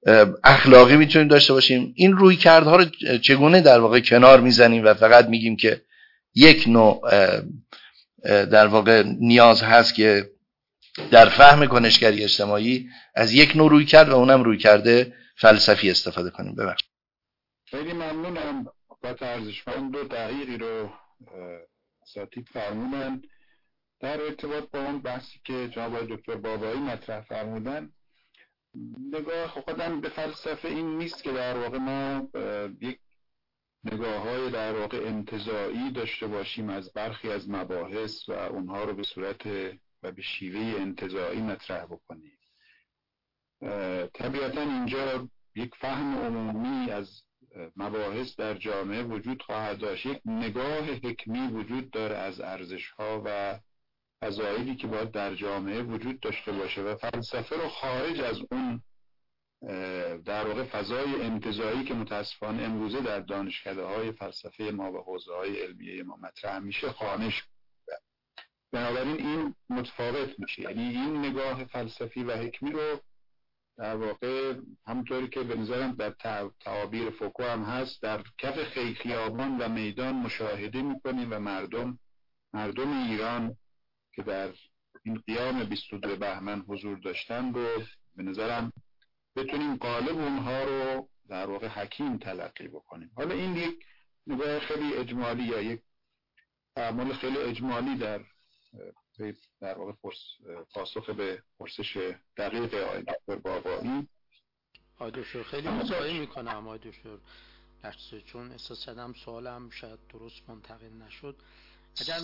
S7: اخلاقی میتونیم داشته باشیم. این رویکردها رو چگونه در واقع کنار میزنیم و فقط میگیم که یک نوع در واقع نیاز هست که در فهم کنشگری اجتماعی از یک نوع رویکرد و اونم رویکرد فلسفی استفاده کنیم. ببخشید.
S3: خیلی ممنونم. با ارزشمند و دقیقی رو اساتید فرمودن در ارتباط با اون بحثی که جناب دکتر بابایی مطرح فرمودن. نگاه خودم به فلسفه این نیست که در واقع ما یک نگاه‌های در واقع انتزاعی داشته باشیم از برخی از مباحث و اونها رو به صورت و به شیوه انتزاعی مطرح بکنیم. طبیعتاً اینجا یک فهم عمومی از مباحث در جامعه وجود خواهد داشت. یک نگاه حکمی وجود داره از ارزش‌ها و فضایلی که باید در جامعه وجود داشته باشه و فلسفه رو خارج از اون در واقع فضای انتزاعی که متاسفانه امروزه در دانشکده‌های فلسفه ما و حوزه‌های علمیه ما مطرح میشه خانش. بنابراین این متفاوت میشه. یعنی این نگاه فلسفی و حکمی رو در واقع همونطوری که به نظرم در تعابیر فوکو هم هست در کف خیابان و میدان مشاهده میکنیم و مردم ایران که در این قیام 22 بهمن حضور داشتن رو به نظرم بتونیم قالب اونها رو در واقع حکیم تلقی بکنیم. حالا این یک نگاه خیلی اجمالی یا یک تعامل خیلی اجمالی در واقع پاسخ به پرسش دقیق آقای دکتر بابایی.
S10: آقای دکتر خیلی مصاحبه میکنم آقای دکتر لحظه، چون احساس کردم سوالم شاید درست منتقل نشد. اگر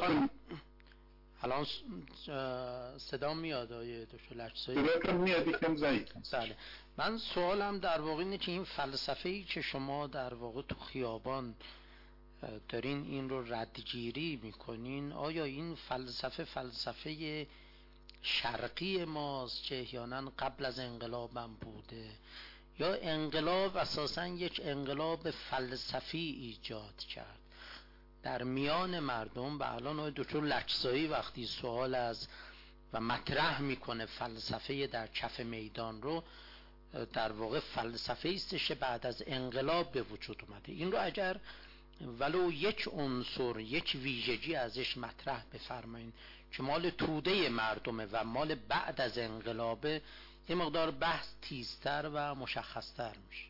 S10: الان صدا میاد آقای دکتر لحظه؟
S3: صدا میاد یکم ضعیف.
S10: بله. من سوالم در واقع اینه که این فلسفه‌ای که شما در واقع تو خیابان دارین این رو ردگیری میکنین، آیا این فلسفه شرقی ماست که احیانا قبل از انقلاب هم بوده، یا انقلاب اساسا یک انقلاب فلسفی ایجاد کرد در میان مردم؟ و الان دکتر لکزایی وقتی سوال از و مطرح میکنه فلسفه در کف میدان رو، در واقع فلسفه استش بعد از انقلاب به وجود اومده. این رو اگر ولو یک عنصر، یک ویژگی ازش مطرح بفرمایید که مال توده مردمه و مال بعد از انقلابه، یه مقدار بحث تیزتر و مشخصتر میشه.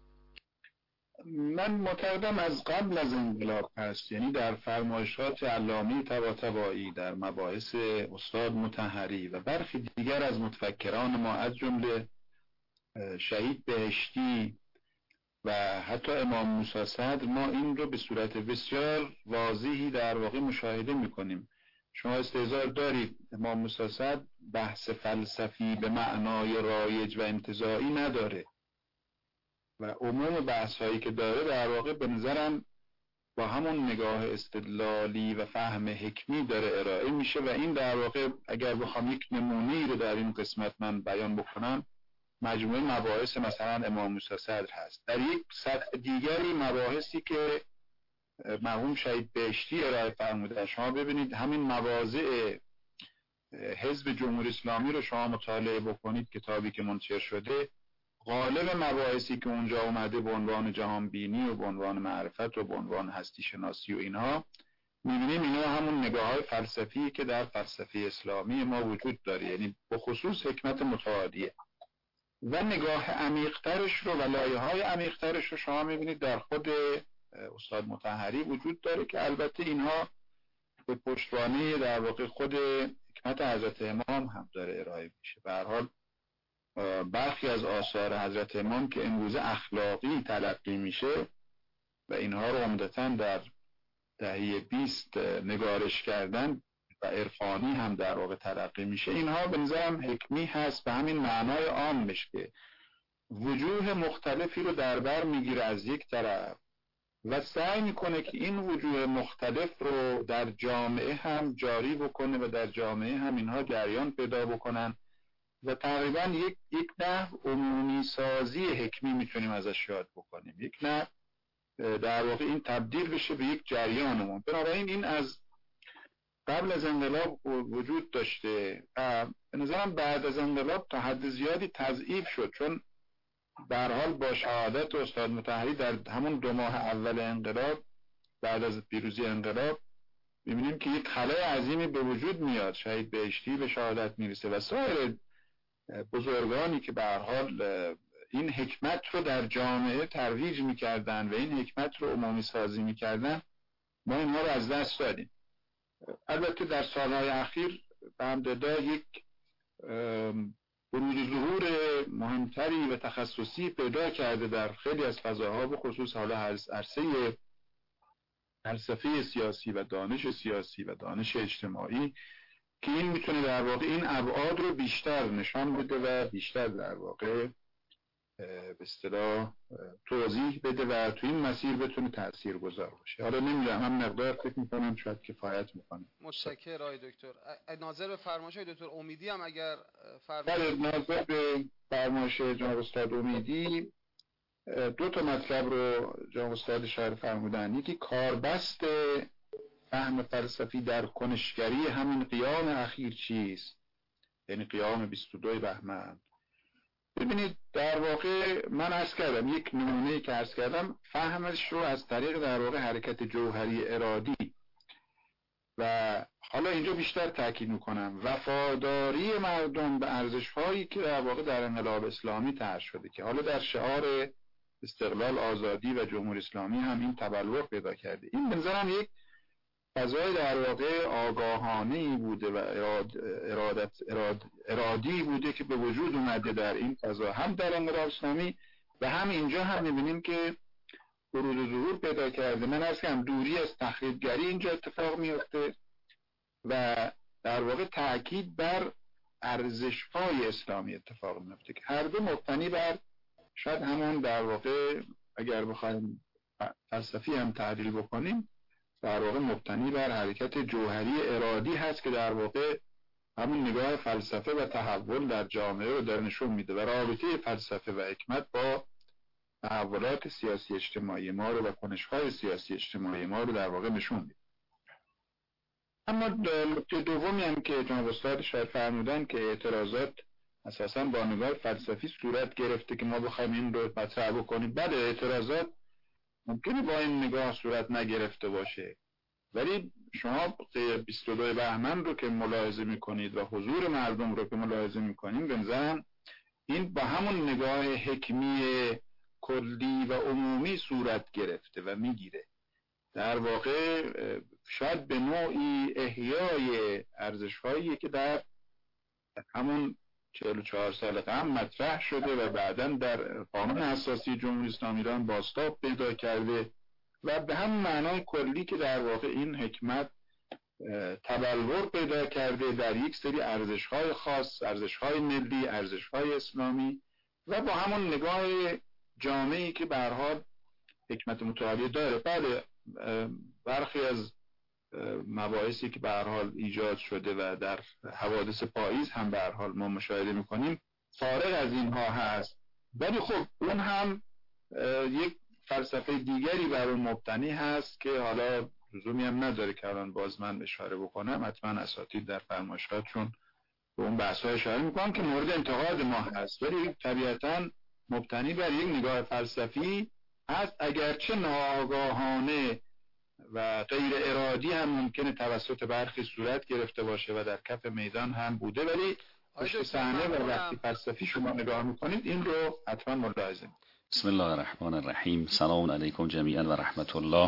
S3: من معتقدم از قبل از انقلاب هست، یعنی در فرمایشات علامه طباطبایی، در مباحث استاد مطهری و برخی دیگر از متفکران ما از جمله شهید بهشتی و حتی امام موسی صدر، ما این رو به صورت بسیار واضحی در واقع مشاهده میکنیم. شما استحضار دارید امام موسی صدر بحث فلسفی به معنای رایج و انتزاعی نداره و عموم بحث هایی که داره در واقع به نظرم با همون نگاه استدلالی و فهم حکمی داره ارائه میشه و این در واقع اگر بخوام یک نمونه‌ای رو در این قسمت من بیان بکنم، مجموعه مباحث مثلا امام موسی صدر هست. در یک سطح دیگری مباحثی که مرحوم شهید بهشتی ارائه فرموده، شما ببینید همین مواضع حزب جمهوری اسلامی رو شما مطالعه بکنید، کتابی که منتشر شده، غالب مباحثی که اونجا اومده به عنوان جهان بینی و به عنوان معرفت و به عنوان هستی شناسی و اینها، می‌بینیم اینا همون نگاه‌های فلسفی که در فلسفه اسلامی ما وجود داره، یعنی به خصوص حکمت متعالیه و نگاه عمیق‌ترش رو و لایه‌های عمیق‌ترش رو شما می‌بینید در خود استاد مطهری وجود داره که البته اینها به پشتوانه در واقع خود حکمت حضرت امام هم داره ارائه میشه. به هر حال برخی از آثار حضرت امام که امروزه اخلاقی تلقی میشه و اینها رو عمدتاً در دهه 20 نگارش کردن و عرفانی هم در واقع تلقی میشه، اینها به نظرم حکمی هست به همین معنای عامش که وجوه مختلفی رو در بر میگیره از یک طرف و سعی میکنه که این وجوه مختلف رو در جامعه هم جاری بکنه و در جامعه هم اینها جریان پیدا بکنن و تقریبا یک نحو عمومی سازی حکمی میتونیم ازش یاد بکنیم، یک نحو در واقع این تبدیل بشه به یک جریان عمومی. بنابراین این از قبل از انقلاب وجود داشته و به نظرم بعد از انقلاب تا حد زیادی تضعیف شد، چون به هر حال با شهادت استاد مطهری در همون 2 ماه اول انقلاب بعد از پیروزی انقلاب می‌بینیم که یک خلای عظیمی به وجود میاد. شهید بهشتی به شهادت میرسه و سایر بزرگانی که به هر حال این حکمت رو در جامعه ترویج میکردن و این حکمت رو عمومی سازی میکردن، ما اینها رو از دست دادیم. البته در سالهای اخیر به حمدالله یک بروز ظهور مهمتری و تخصصی پیدا کرده در خیلی از فضاها، به خصوص حالا عرصه فلسفه سیاسی و دانش سیاسی و دانش اجتماعی، که این میتونه در واقع این ابعاد رو بیشتر نشان بده و بیشتر در واقع به اصطلاح توضیح بده و تو این مسیر بتونه تاثیرگذار باشه. حالا نمیدونم، هم مقدار فکر میکنم شاید کفایت میکنه.
S1: متشکرم آقای دکتر. ناظر به فرمایش دکتر امیدی هم اگر
S3: بله، ناظر به فرمایش جناب استاد امیدی 2 تا مطلب رو جناب استاد اشاره فرمودن. یکی کاربست فهم فلسفی در کنشگری همین قیام اخیر چیست، یعنی قیام 22 بهمن. ببینید در واقع من عرض کردم یک نمونه‌ای که عرض کردم فهمش رو از طریق در واقع حرکت جوهری ارادی، و حالا اینجا بیشتر تاکید میکنم وفاداری مردم به ارزش‌هایی که در واقع در انقلاب اسلامی طرح شده، که حالا در شعار استقلال، آزادی و جمهوری اسلامی هم این تبلور پیدا کرده. این به نظرم یک فضای در واقع آگاهانه‌ای بوده و ارادی بوده که به وجود اومده در این فضا، هم در انقلاب اسلامی و هم اینجا هم می‌بینیم که بروز و ظهور پیدا کرده. من عرض کردم دوری از تخریبگری اینجا اتفاق میفته و در واقع تأکید بر ارزش‌های اسلامی اتفاق میفته که هر دو مبتنی بر شاید همون در واقع اگر بخوایم فلسفی هم تعبیر بکنیم در واقع مبتنی بر حرکت جوهری ارادی هست که در واقع همون نگاه فلسفه و تحول در جامعه رو در نشون میده و رابطه فلسفه و حکمت با تحولات سیاسی اجتماعی ما رو و کنش‌های سیاسی اجتماعی ما رو در واقع نشون میده. اما نکته دومی هم که جناب استاد اشاره فرمودن که اعتراضات اساساً با نگاه فلسفی صورت گرفته که ما بخوایم این رو مطرح بکنیم. بله، اعتراضات ممکنه با این نگاه صورت نگرفته باشه، ولی شما 22 بهمن رو که ملاحظه میکنید و حضور مردم رو که ملاحظه میکنید، به نظرم این با همون نگاه حکمی کلی و عمومی صورت گرفته و میگیره. در واقع شاید به نوعی احیای ارزش‌هایی که در همون 44 سال قبل مطرح شده و بعداً در قانون اساسی جمهوری اسلامی ایران بازتاب پیدا کرده و به هم معنای کلی که در واقع این حکمت تبلور پیدا کرده در یک سری ارزش‌های خاص، ارزش‌های ملی، ارزش‌های اسلامی و با همون نگاه جامعی که به هر حال حکمت متعالی داره. بله، برخی از مباحثی که به هر حال ایجاد شده و در حوادث پاییز هم به هر حال ما مشاهده می‌کنیم فارغ از اینها هست، ولی خب اون هم یک فلسفه دیگری بر اون مبتنی هست که حالا لزومی هم نداره که الان باز من اشاره بکنم. حتما اساتید در فرمایشاتشون به اون بحث‌ها اشاره می‌کنن که مورد انتقاد ما هست، ولی طبیعتاً مبتنی بر یک نگاه فلسفی هست، اگرچه ناآگاهانه و غیر ارادی هم ممکنه توسط برخی صورت گرفته باشه و در کف میدان هم بوده، ولی پشت صحنه و وقتی فلسفی شما نگاه میکنید این رو حتما ملاحظه.
S11: بسم الله الرحمن الرحیم. سلام علیکم جمیعا و رحمت الله.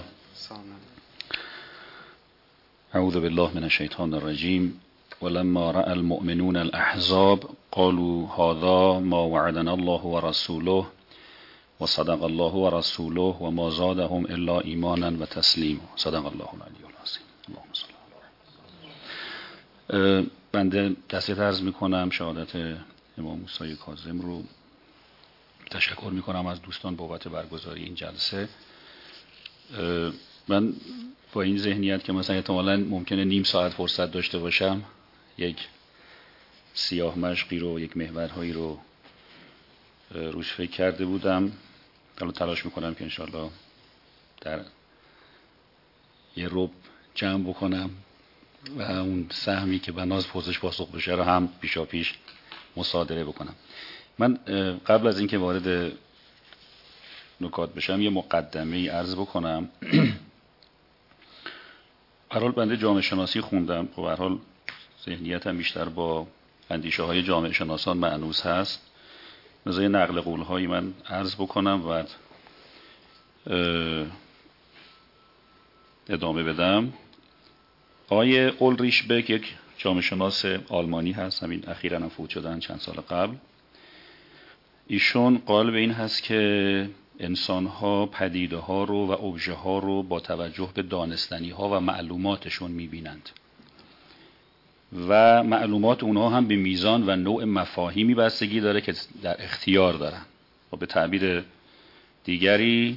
S11: اعوذ بالله من الشیطان الرجیم. ولما رأى المؤمنون الأحزاب قالوا هذا ما وعدنا الله ورسوله وصدق الله ورسوله وما زادهم الا ایمانا و تسلیما. صدق الله العلی العظیم. اللهم صل علی. بنده تسلیت عرض میکنم شهادت امام موسی کاظم رو. تشکر میکنم از دوستان بابت برگزاری این جلسه. من با این ذهنیت که مثلا احتمالاً ممکنه نیم ساعت فرصت داشته باشم، یک سیاه مشقی رو، یک محورهایی رو روش فکر کرده بودم. حالا تلاش میکنم که انشاءالله در یه ربع جمع بکنم و اون سهمی که بناز پرسش پاسخ بشه رو هم پیشا پیش مصادره بکنم. من قبل از اینکه وارد نکات بشم یه مقدمه عرض بکنم. به هر حال بنده جامعه شناسی خوندم، خب به هر حال ذهنیتم بیشتر با اندیشه های جامعه شناسان معنوس هست. نظر نقل قول هایی من عرض بکنم و ادامه بدم. آقای اولریش بک یک جامعه شناس آلمانی هست، همین اخیراً هم فوت شدن چند سال قبل. ایشون قائل به این هست که انسان‌ها پدیده‌ها رو و ابژه‌ها رو با توجه به دانستنی‌ها و معلوماتشون می‌بینند و معلومات اونها هم به میزان و نوع مفاهیمی بستگی داره که در اختیار دارن. و به تعبیر دیگری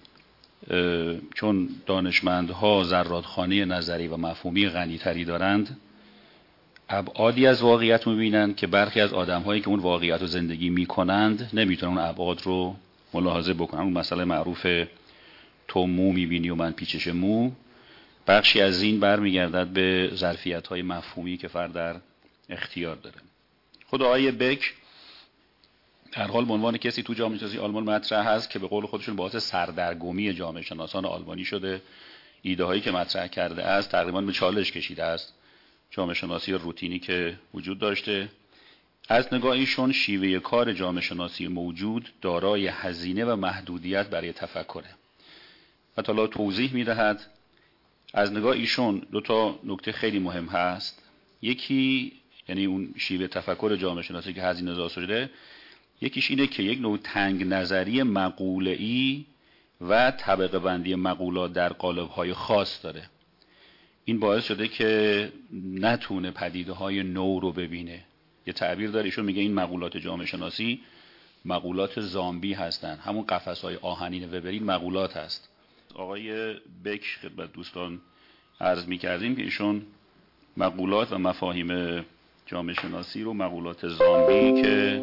S11: چون دانشمندها زرادخانه نظری و مفهومی غنی‌تری دارند، ابعادی از واقعیت می‌بینند که برخی از آدم‌هایی که اون واقعیت رو زندگی می‌کنند نمی‌تونن اون ابعاد رو ملاحظه بکنن. اون مسئله معروف تو مو می‌بینی و من پیچش مو، بخشی از این برمیگردد به ظرفیت‌های مفهومی که فرد در اختیار داره. خود آقای بک در حال به عنوان کسی تو جامعه شناسی آلمان مطرح هست که به قول خودشون باعث سردرگمی جامعه شناسان آلمانی شده. ایده هایی که مطرح کرده است تقریبا به چالش کشیده است جامعه شناسی روتینی که وجود داشته. از نگاه ایشون شیوه کار جامعه شناسی موجود دارای هزینه و محدودیت برای تفکره. و حالا توضیح میدهد. از نگاه ایشون دو تا نکته خیلی مهم هست. یکی یعنی اون شیوه تفکر جامعه شناسی که هزینه زا شده، یکیش اینه که یک نوع تنگ نظری مقوله‌ای و طبقه بندی مقولات در قالب‌های خاص داره. این باعث شده که نتونه پدیده‌های نو رو ببینه. یه تعبیر داره، ایشون میگه این مقولات جامعه شناسی مقولات زامبی هستن، همون قفس‌های آهنین وبرین مقولات هست. آقای بک خدمت دوستان عرض می‌کردیم که ایشون مقولات و مفاهیم جامعه شناسی رو مقولات زامبی که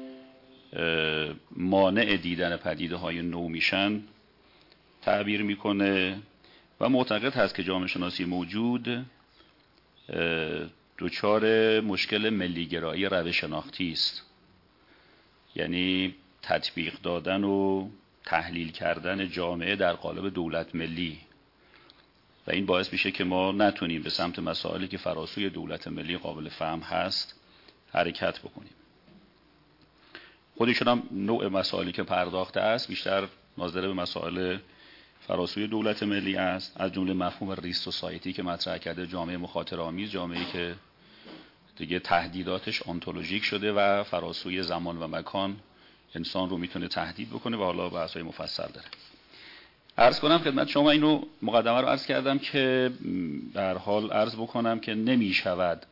S11: مانع دیدن پدیده‌های نو میشن تعبیر میکنه و معتقد هست که جامعه شناسی موجود دچار مشکل ملیگرایی روش شناختی است، یعنی تطبیق دادن و تحلیل کردن جامعه در قالب دولت ملی، و این باعث میشه که ما نتونیم به سمت مسائلی که فراسوی دولت ملی قابل فهم هست حرکت بکنیم. خودشون هم نوع مسائلی که پرداخته است بیشتر ناظر به مسائل فراسوی دولت ملی است، از جمله مفهوم ریس سوسایتی که مطرح کرده، جامعه مخاطرآمیز، جامعه‌ای که دیگه تهدیداتش آنتولوژیک شده و فراسوی زمان و مکان انسان رو میتونه تهدید بکنه و حالا بحث‌های مفصل داره. عرض کنم خدمت شما، اینو مقدمه رو عرض کردم که در حال عرض بکنم که نمیشود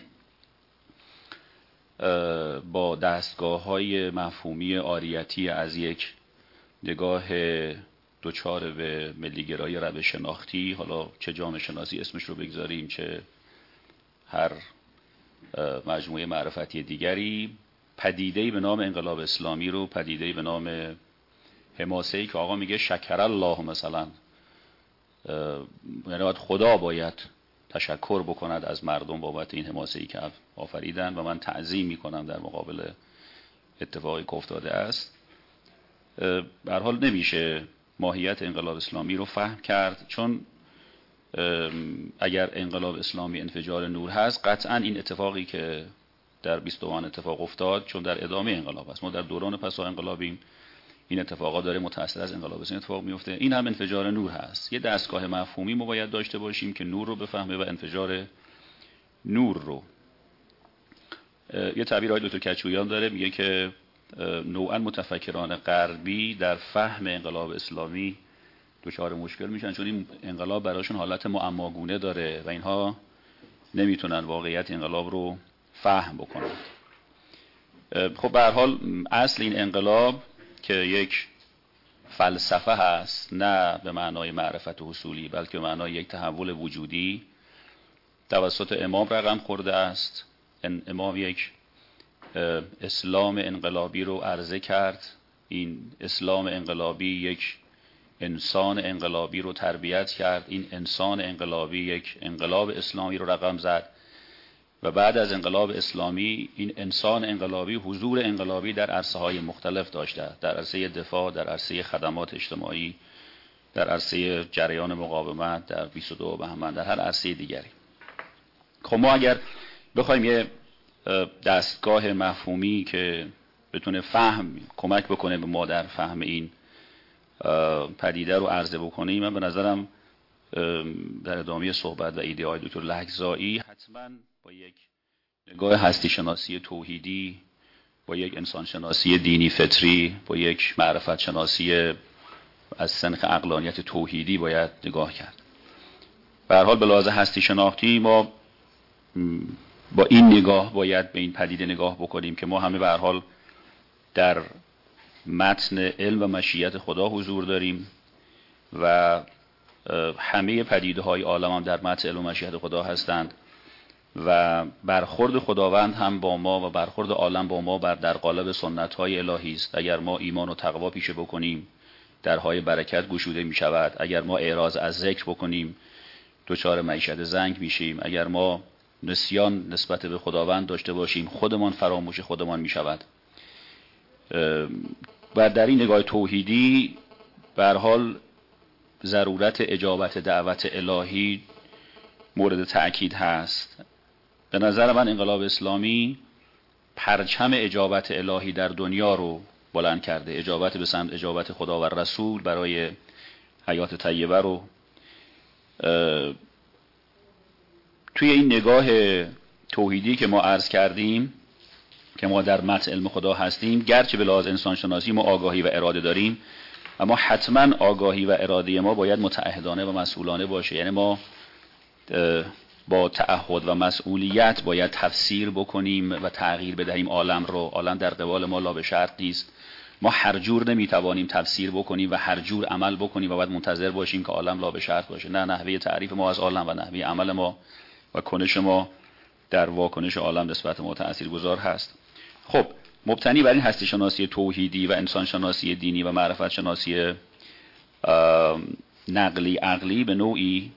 S11: با دستگاه‌های مفهومی عاریتی از یک نگاه دوچار به ملیگرایی روش شناختی، حالا چه جامعه شناسی اسمش رو بگذاریم چه هر مجموعه معرفتی دیگری، پدیده‌ای به نام انقلاب اسلامی رو، پدیده‌ای به نام حماسه‌ای که آقا میگه شکر الله مثلا، یعنی خدا باید تشکر بکند از مردم بابت این حماسه‌ای که آفریدن و من تعظیم میکنم در مقابل اتفاقی که افتاده است. به هر حال نمیشه ماهیت انقلاب اسلامی رو فهم کرد، چون اگر انقلاب اسلامی انفجار نور هست، قطعا این اتفاقی که در 22 اتفاق افتاد چون در ادامه انقلاب است، ما در دوران پسا انقلابیم، این اتفاقات داره متأثر از انقلاب اسلامی اتفاق میفته، این هم انفجار نور هست. یه دستگاه مفهومی ما باید داشته باشیم که نور رو بفهمه و انفجار نور رو. یه تعبیر های دکتر کچویان داره، میگه که نوعا متفکران غربی در فهم انقلاب اسلامی دچار مشکل میشن، چون این انقلاب براشون حالت معماگونه داره و اینها نمیتونن واقعیت انقلاب رو فهم بکنن. خب به هر حال اصل این انقلاب که یک فلسفه هست، نه به معنای معرفت حصولی بلکه به معنای یک تحول وجودی، توسط امام رقم خورده است. امام یک اسلام انقلابی رو عرضه کرد، این اسلام انقلابی یک انسان انقلابی رو تربیت کرد، این انسان انقلابی یک انقلاب اسلامی رو رقم زد و بعد از انقلاب اسلامی این انسان انقلابی حضور انقلابی در عرصه‌های مختلف داشته، در عرصه دفاع، در عرصه خدمات اجتماعی، در عرصه جریان مقاومت، در 22 بهمن، در هر عرصه دیگری. خب ما اگر بخوایم یه دستگاه مفهومی که بتونه کمک بکنه به ما در فهم این پدیده رو عرضه بکنیم، من به نظرم در ادامه صحبت و ایده های دکتر لکزایی حتما با یک نگاه هستی شناسی توحیدی، با یک انسان شناسی دینی فطری، با یک معرفت شناسی از سنخ عقلانیت توحیدی باید نگاه کرد. به هر حال به لحاظ هستی شناختی ما با این نگاه باید به این پدیده نگاه بکنیم که ما همه به هر حال در متن علم و مشیت خدا حضور داریم و همه پدیده های عالم هم در متن علم و مشیت خدا هستند و برخورد خداوند هم با ما و برخورد عالم با ما در قالب سنت های الهی است. اگر ما ایمان و تقوا پیشه بکنیم درهای برکت گشوده می شود. اگر ما اعراض از ذکر بکنیم دچار معیشت زنگ میشیم. اگر ما نسیان نسبت به خداوند داشته باشیم خودمان فراموش خودمان می شود. و در این نگاه توحیدی به هر حال ضرورت اجابت دعوت الهی مورد تأکید هست. به نظر من انقلاب اسلامی پرچم اجابت الهی در دنیا رو بلند کرده، اجابت به سمت اجابت خدا و رسول برای حیات طیبه رو. توی این نگاه توحیدی که ما عرض کردیم که ما در متن علم خدا هستیم، گرچه به لحاظ انسان شناسی ما آگاهی و اراده داریم، اما حتما آگاهی و اراده ما باید متعهدانه و مسئولانه باشه. یعنی ما با تعهد و مسئولیت باید تفسیر بکنیم و تغییر بدهیم عالم رو. عالم در قبال ما لا به شرط نیست. ما هر جور نمیتوانیم تفسیر بکنیم و هر جور عمل بکنیم و بعد منتظر باشیم که عالم لا به شرط باشه. نه، نحوه تعریف ما از عالم و نحوه عمل ما و کنش ما در واکنش عالم نسبت ما تاثیرگذار هست. خب مبتنی بر این هستی شناسی توحیدی و انسان شناسی دینی و معرفت شناسی نقلی عقلی به نوعی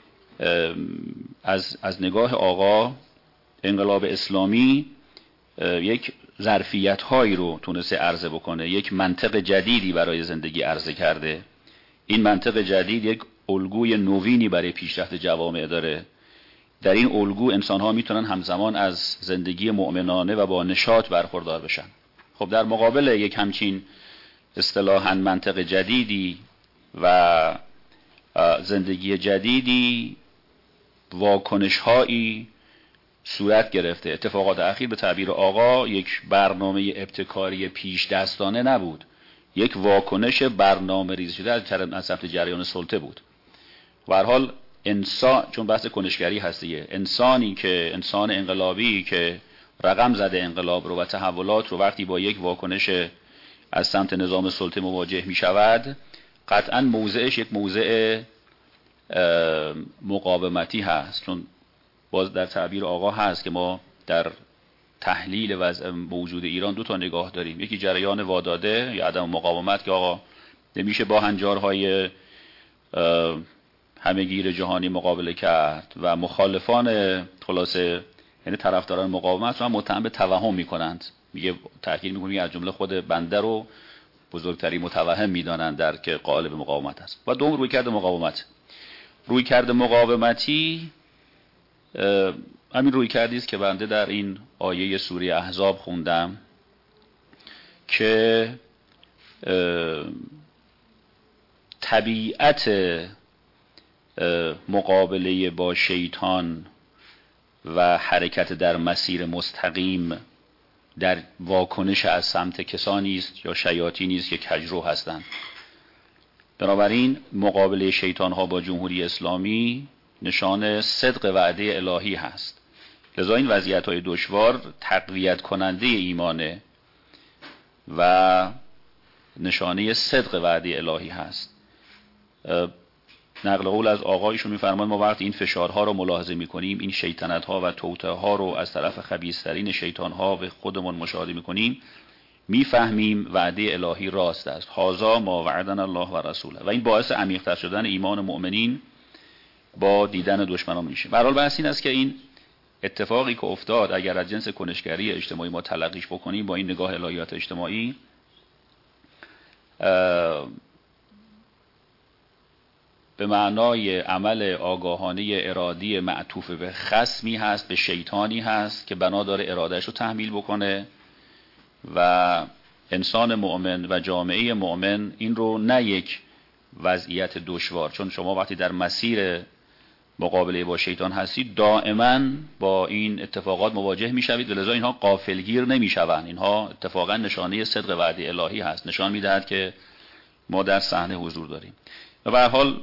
S11: از نگاه آقا انقلاب اسلامی یک ظرفیت هایی رو تونسته عرضه بکنه، یک منطق جدیدی برای زندگی عرضه کرده. این منطق جدید یک الگوی نوینی برای پیشرفت جوامع داره. در این الگو انسان ها میتونن همزمان از زندگی مؤمنانه و با نشاط برخوردار بشن. خب در مقابل یک همچین اصطلاحاً منطق جدیدی و زندگی جدیدی واکنش هایی صورت گرفته. اتفاقات اخیر به تعبیر آقا یک برنامه ابتکاری پیش دستانه نبود، یک واکنش برنامه ریزی شده از سمت جریان سلطه بود. به هر حال انسان، چون بحث کنشگری هستیه، انسانی که انسان انقلابی که رقم زده انقلاب رو و تحولات رو وقتی با یک واکنش از سمت نظام سلطه مواجه می شود، قطعا موضعش یک موضع مقاومتی هست. چون باز در تعبیر آقا هست که ما در تحلیل وضع موجود ایران دو تا نگاه داریم. یکی جریان واداده یا عدم مقاومت که آقا نمیشه با هنجارهای همه‌گیر جهانی مقابله کرد و مخالفان خلاصه یعنی طرفداران مقاومت رو هم متهم به توهم میکنند. میگه تاکید میکنه از جمله خود بنده رو بزرگترین متوهم میدانند در که قالب مقاومت است. و دوم رویکرد مقاومت. رویکرد مقاومتی همین رویکردی است که بنده در این آیه سوره احزاب خوندم که طبیعت مقابله با شیطان و حرکت در مسیر مستقیم در واکنش از سمت کسانی است یا شیاطینی است که کجرو هستند. بنابراین مقابله شیطان ها با جمهوری اسلامی نشان صدق وعده الهی هست. لذا این وضعیت های دشوار تقویت کننده ایمانه و نشانه صدق وعده الهی هست. نقل قول از آقایشون میفرماند ما وقتی این فشارها رو ملاحظه میکنیم، این شیطنت ها و توطئه ها رو از طرف خبیث‌ترین شیطان ها به خودمون مشاهده میکنیم، میفهمیم وعده الهی راست است. هذا ما وعدنا الله و رسوله. و این باعث عمیق‌تر شدن ایمان مؤمنین با دیدن دشمنان میشه. به هر حال بحث این است که این اتفاقی که افتاد اگر از جنس کنشگری اجتماعی ما تلقیش بکنیم با این نگاه الهیات اجتماعی، به معنای عمل آگاهانه ارادی معطوف به خصمی هست، به شیطانی هست که بنا داره ارادهش رو تحمیل بکنه و انسان مؤمن و جامعه مؤمن این رو نه یک وضعیت دشوار، چون شما وقتی در مسیر مقابله با شیطان هستید دائما با این اتفاقات مواجه میشوید و لذا اینها غافلگیر نمیشوند. اینها اتفاقا نشانه صدق وعده الهی هست، نشان میدهد که ما در صحنه حضور داریم. و به هر حال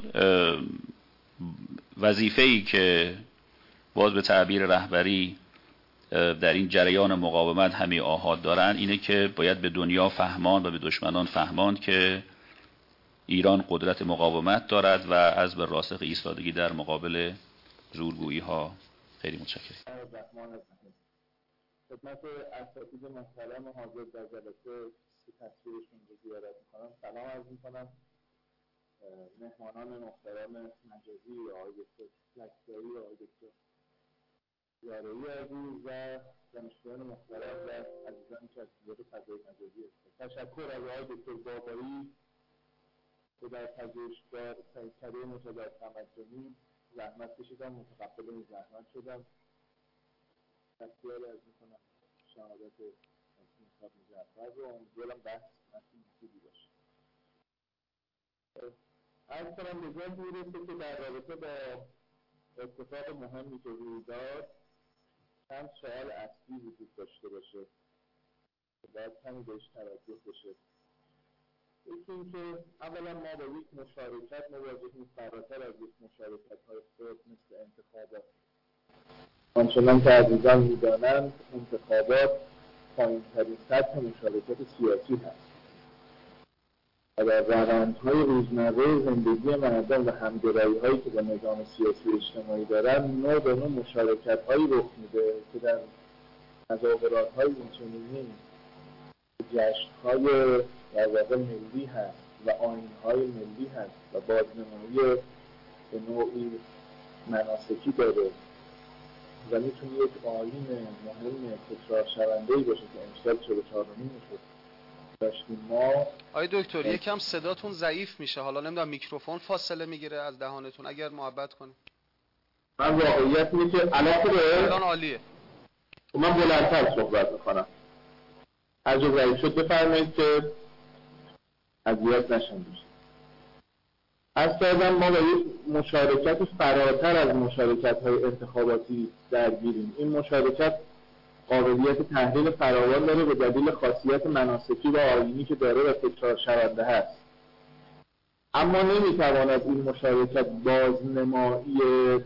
S11: وظیفه‌ای که باز به تعبیر رهبری در این جریان مقاومت همه آحاد دارن اینه که باید به دنیا فهمان و به دشمنان فهمان که ایران قدرت مقاومت دارد و از به راسخ ایستادگی در مقابل زورگویی ها. خیلی متشکرم.
S5: خدمت اساتید محترم حاضر در جلسه که تصویرشون رو زیارت میکنم سلام عرض میکنم. مهمانان محترم مجازی آقای دکتر لکزایی، آقای دکتر زارعی عزیز و دانشجویان محترم و عزیزانی که از تیم‌ورک فضای مجازی هستند. تشکر از آقای دکتر بابایی که در پژوهشگاه کده مجدد تمدنی زحمت کشیدم، متقبل این زحمت شدم. تشکر از میکنم شهادت مصطفی جعفر رو، امیدوارم بحث خوبی باشه. از کنم به ذهن میرسه که در رابطه با اتفاق مهمی که روی داد چند سوال اصلی وجود داشته باشه که باید کمی بهش توجه بشه. یکی این که اولا ما با یک مشارکت مواجهیم فراتر از یک مشارکت‌های خرد مثل انتخابات. آنچنان که عزیزان می‌دانند انتخابات پایین‌ترین سطح مشارکت سیاسی هست و در روندهای روزمره زندگی مردم و همگرایی‌هایی که با نظام سیاسی و اجتماعی دارن نوع به نوع مشارکت‌هایی رخ میده که در تظاهرات‌های اینچنینی جشن‌های در واقع ملی هست و آیین‌های ملی هست و بازنمایی به نوعی مناسکی داره و میتونه یک آیین مهم تکرار شونده‌ای باشه که امسال 44مین شد داشتیم ما.
S1: آقای دکتر یکم صداتون ضعیف میشه، حالا نمیدونم میکروفون فاصله میگیره از دهانتون، اگر محبت کنید.
S5: من واقعیت اینه که
S1: الان عالیه.
S5: من بلندتر صحبت میکنم. هر جا ضعیف شد بفرمایید که اذیت نشن دوست. از کردم ما با یک مشارکت فراتر از مشارکت‌های انتخاباتی درگیریم. این مشارکت قابلیت تحلیل فراوان داره به دلیل خاصیت مناسکی و آیینی که داره و تکرار شونده هست. اما نمیتواند این مشارکت بازنمایی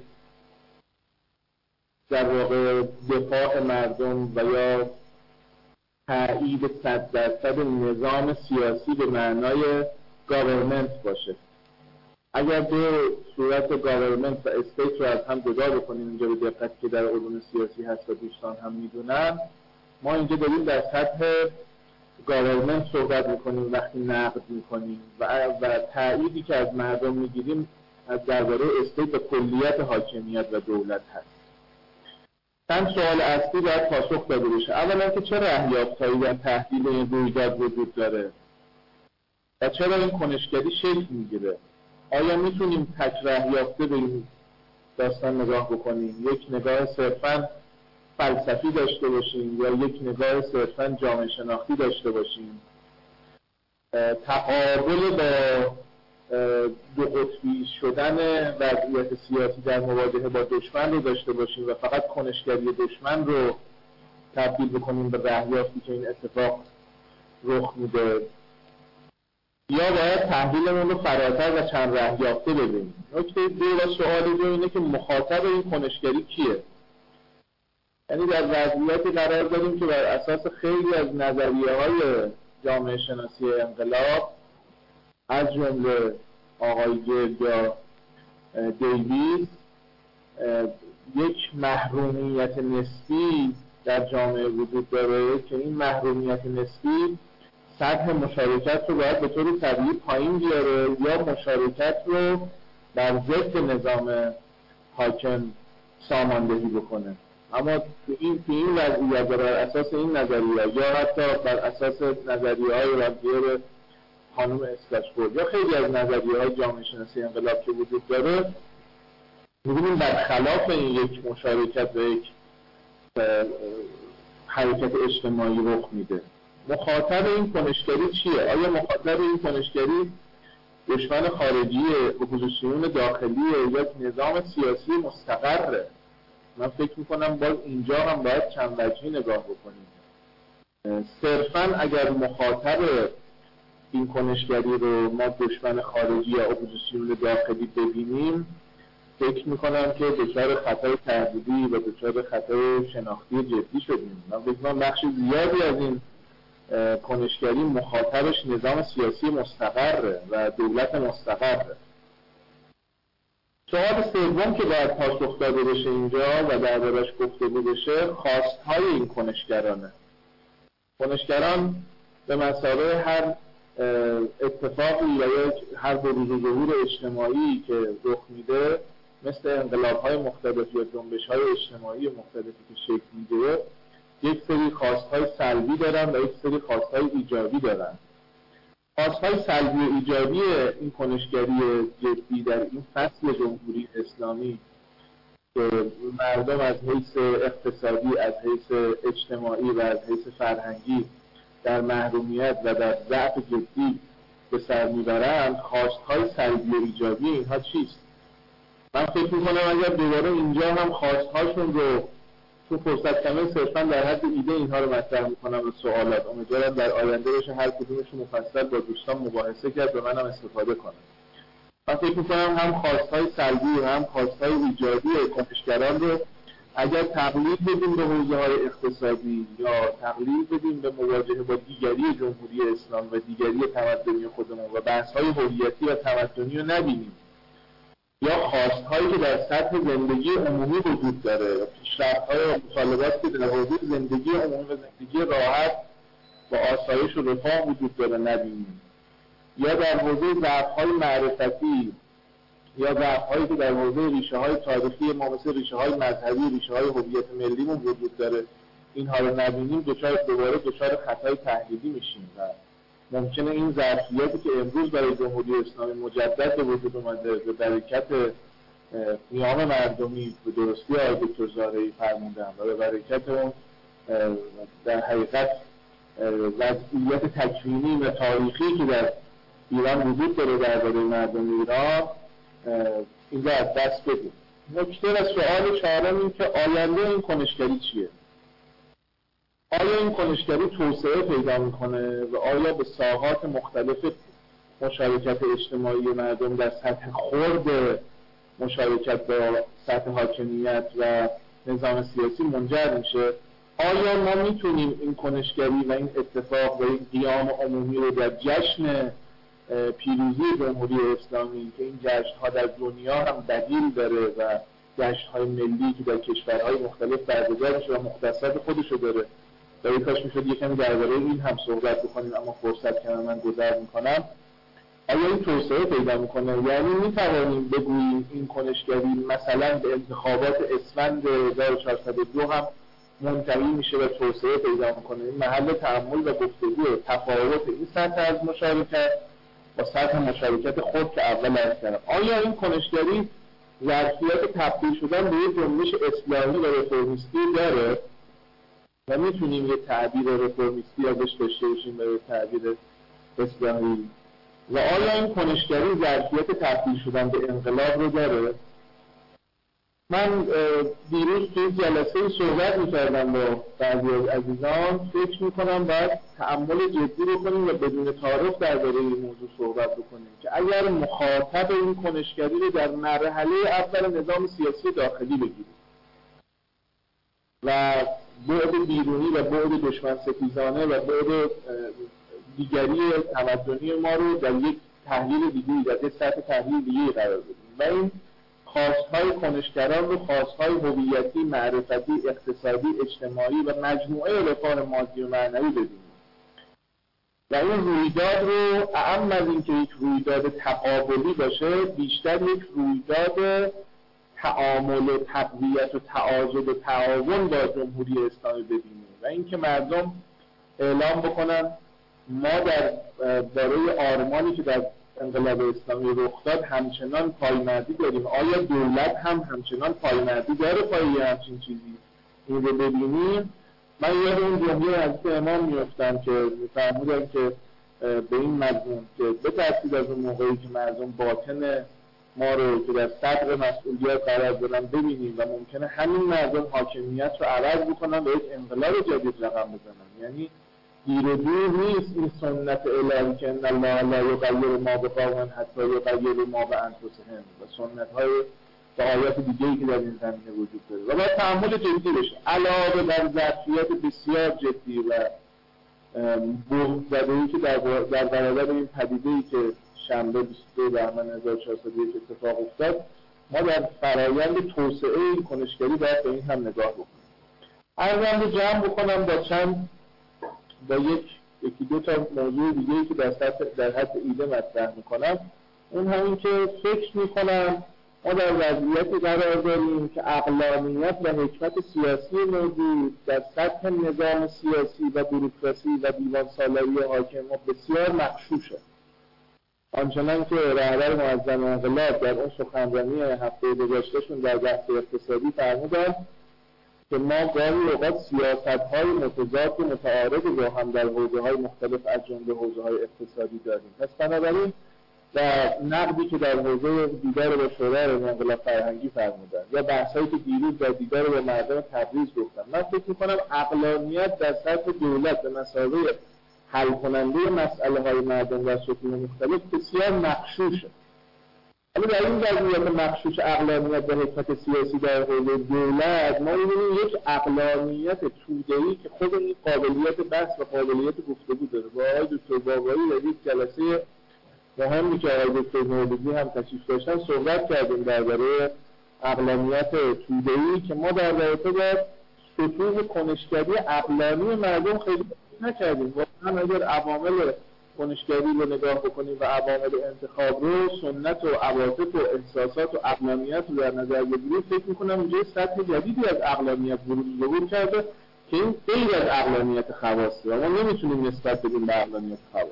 S5: در واقع دفاع مردم و یا تایید 100% نظام سیاسی به معنای گاورمنت باشه. اگر دو صورت گاورمنت و استیت رو از هم جدا بکنیم اینجا به دقت که در علوم سیاسی هست و دوستان هم میدونن، ما اینجا داریم در سطح گاورمنت صحبت میکنیم وقتی نقد میکنیم و تأییدی که از مردم میگیریم از درباره استیت و کلیت حاکمیت و دولت هست. چند سوال اصلی باید پاسخ داده بشه. اولا که چه رهیافت‌هایی در تحلیل این رویداد وجود داره و چرا این کنشگری شکل میگیره؟ آیا میتونیم تک رهیافته به این داستان نگاه بکنیم، یک نگاه صرفاً فلسفی داشته باشیم یا یک نگاه صرفاً جامعه شناختی داشته باشیم؟ تقابل با دو قطبی شدن وضعیت سیاسی در مواجهه با دشمن رو داشته باشیم و فقط کنشگری دشمن رو تبدیل بکنیم به رهیافتی که این اتفاق رخ میده، یا باید تحلیلمون رو فراتر و چند رهیافته ببینیم. نکته دو و سوال دو اینه که مخاطب این کنشگری کیه؟ یعنی در وضعیتی قرار داریم که بر اساس خیلی از نظریه‌های جامعه شناسی انقلاب از جمله آقای گرد یا دیویس یک محرومیت نسبی در جامعه وجود داره که این محرومیت نسبی سطح مشارکت رو باید به طور طبیعی پایین بیاره یا مشارکت رو بر ضد نظام حاکم ساماندهی بکنه. اما تو این وضعیت بر اساس این نظریه یا حتی بر اساس نظریه‌های رادیر خانم اسکاچفورد یا خیلی از نظریه‌های جامعه شناسی انقلاب که وجود داره، می‌بینیم برخلاف این یک مشارکت و یک حرکت اجتماعی رخ میده. مخاطب این کنشگری چیه؟ آیا مخاطب این کنشگری دشمن خارجی، اپوزیسیون داخلی یا نظام سیاسی مستقره؟ من فکر میکنم باز اینجا هم باید چند وجهی نگاه بکنیم. صرفاً اگر مخاطب این کنشگری رو ما دشمن خارجی یا اپوزیسیون داخلی ببینیم، فکر میکنم که دچار خطای تحلیلی و دچار خطای شناختی جدی شدیم. من فکر میکنم بخش زیادی از این کنشگری مخاطبش نظام سیاسی مستقره و دولت مستقره. سوال سوم که باید پاسخ داده بشه اینجا و دربارش گفتگو بشه، خواستهای این کنشگرانه. کنشگران به مثابه هر اتفاقی یا هر بروز و ظهور اجتماعی که رخ میده، مثل انقلاب‌های مختلف یا جنبش‌های اجتماعی مختلفی که شکل میگیره، یک سری خواستهای سلبی دارن و یک سری خواستهای ایجابی دارن. خواستهای سلبی و ایجابی این کنشگری جدی در این فصل جمهوری اسلامی که مردم از حیث اقتصادی، از حیث اجتماعی و از حیث فرهنگی در محرومیت و در ضعف جدی به سر میبرند، خواستهای سلبی و ایجابی اینها چیست؟ من فکر میکنم اگر دوباره اینجا هم خواستهاشون رو تو فرصت کمی صرفا در حد ایده اینها رو مطرح میکنم و سوالات، امیدوارم در آینده بشه هر کدومشون مفصل با دوستان مباحثه کرد و منم استفاده کنم. من فکر میکنم هم خواستهای سلبی و هم خواستهای ایجابی کنشگران رو اگر تقلید بدیم به حوزه‌های اقتصادی یا تقلید بدیم به مواجهه با دیگری جمهوری اسلام و دیگری تمدنی خودمون و بحث‌های هویتی و تمدنی رو نبینیم، یا خواست‌هایی که در سطح زندگی عمومی وجود داره، پیشرفت‌های و مطالباتی که در حوزه زندگی عمومی و زندگی راحت و آسایش و رفاه وجود داره نبینیم، یا در حوزه ضعف‌های معرفتی یا ضعف‌هایی که در حوزه ریشه‌های تاریخی ما مثل ریشه‌های مذهبی، ریشه‌های هویت ملیمون وجود داره، اینها رو نبینیم، دوباره دچار خطای تحلیلی میشیم و ممکنه این ظرفیتی که امروز برای جمهوری اسلامی مجدد به وجود اومده به برکت قیام مردمی به درستی آقای دکتر زارعی فرمودن و به برکت اون در حقیقت وضعیت تکوینی و تاریخی که در ایران وجود داره درباره مردم ایران، این رو از دست بدیم. نکته و سوال چهارم این که آینده این کنشگری چیه؟ آیا این کنشگری توسعه پیدا میکنه و آیا به ساحات مختلف مشارکت اجتماعی مردم در سطح خرد مشارکت با سطح حاکمیت و نظام سیاسی منجر میشه؟ آیا ما میتونیم این کنشگری و این اتفاق و این قیام عمومی رو در جشن پیروزی جمهوری اسلامی که این جشن‌ها در دنیا هم بدیل داره و جشن‌های ملی که در کشورهای مختلف برگزار میشه و مختصات خودشو داره و یک کاش میشد یکمی درباره این هم صحبت بکنیم، اما فرصت کم من گذر میکنم. آیا این توسعه پیدا میکنه؟ یعنی میتوانیم بگوییم این کنشگری مثلا به انتخابات اسفند 1402 هم منتهی میشه و توسعه پیدا میکنه؟ این محل تأمل و گفتگو تفاوت این سطح از مشارکت با سطح مشارکت خود که اول عرض کردم. آیا این کنشگری ظرفیت تبدیل شدن به یک جنبش اصلاحی و رفرمیستی داره و میتونیم یه تعبیر رفرمیستی ازش داشته باشیم به تعبیر اصلاحی؟ و آیا این کنشگری ظرفیت تبدیل شدن به انقلاب رو داره؟ من دیروز توی جلسه صحبت میکردم با بعضی از عزیزان، فکر میکنم باید تأمل جدی بکنیم و بدون تعارف درباره این موضوع صحبت بکنیم که اگر مخاطب این کنشگری رو در مرحله اول نظام سیاسی داخلی بگیریم و بعد بیرونی و بعد دشمن ستیزانه و بعد دیگری تمدنی ما رو در یک تحلیل دیگری، در یک سطح تحلیل دیگری قرار بدیم و این خواستهای کنشگران رو خواستهای هویتی، معرفتی، اقتصادی، اجتماعی و مجموعه رفاه مادی و معنوی بدیم و این رویداد رو اعم از این که یک رویداد تقابلی باشه، بیشتر یک رویداد تعامل و تقویت و تعاضد و تعاون با جمهوری اسلامی ببینیم و اینکه مردم اعلام بکنن ما برای آرمانی که در انقلاب اسلامی رخ داد همچنان پایمردی داریم. آیا دولت هم همچنان پایمردی داره پای همچین چیزی؟ این رو ببینیم. من یاد اون جمله از امام میفتم که میفرمودن که به این مضمون که بترسید از اون موقعی که مردم باطن ما رو که در صدر مسئولیت قرار دارن ببینیم و ممکنه همین مردم حاکمیت رو عوض بکنن و یک انقلاب جدید رقم بزنن. یعنی دیر و دور نیست این سنت الهی که ان الله لا یغیر ما بقوم حتی یغیروا ما بانفسهم و سنت های و آیات دیگه‌ای که در این زمینه وجود داره و باید تحمل جدی بشه علاوه بر ظرفیت بسیار جدی و بغض زده‌ای که در برابر این پدیده‌ای که شنبه 22 بهمن 1401 اتفاق افتاد، ما در فرایند توسعه این کنشگری باید به این هم نگاه بکنیم. عرضم رو جمع بکنم با یکی دو تا موضوع دیگه‌ای که در حد ایده مطرح میکنم. اون همین که فکر میکنم ما در وضعیتی قرار داریم که عقلانیت و حکمت سیاسی موجود در سطح نظام سیاسی و بوروکراسی و دیوان سالاری حاکم بسیار مغشوشه. آنچنان که رهبر معظم انقلاب در اون سخنرانی هفته گذشتهشون در بحث اقتصادی فرمودن که ما گاهی اوقات سیاست‌های متضاد و متعارض رو هم در حوزه‌های مختلف از جمله حوزه‌های اقتصادی داریم. پس بنابراین و نقدی که در حوزه دیدار با شورای انقلاب فرهنگی فرمودن یا بحثایی که دیروز در دیدار با مردم تبریز گفتن، من فکر می‌کنم عقلانیت در سطح دولت به مثابه حل کننده مسئله‌های مردم در سطوح مختلف بسیار مغشوشه. ولی در این وضعیت مغشوش عقلانیت و حکمت سیاسی در حوزه دولت ما می‌بینیم یک عقلانیت توده‌ای که خود این قابلیت بحث و قابلیت گفتگو داره. با آقای دکتر بابایی در یک جلسه مهمی که آقای دکتر نوروزی هم تشریف داشتن صحبت کردیم درباره عقلانیت توده‌ای که ما در رابطه با سطوح کنشگری عقلانی مردم خیلی نکردیم. واقعا اگر عوامل کنشگری رو نگاه بکنیم و عوامل انتخاب رو، سنت و عواطف و احساسات و عقلانیت رو در نظر بگیریم، فکر می‌کنم اینجا سطح جدیدی از عقلانیت ظهور کرده که این غیر از عقلانیت خواصه و ما نمیتونیم نسبت بدیم به عقلانیت خواص.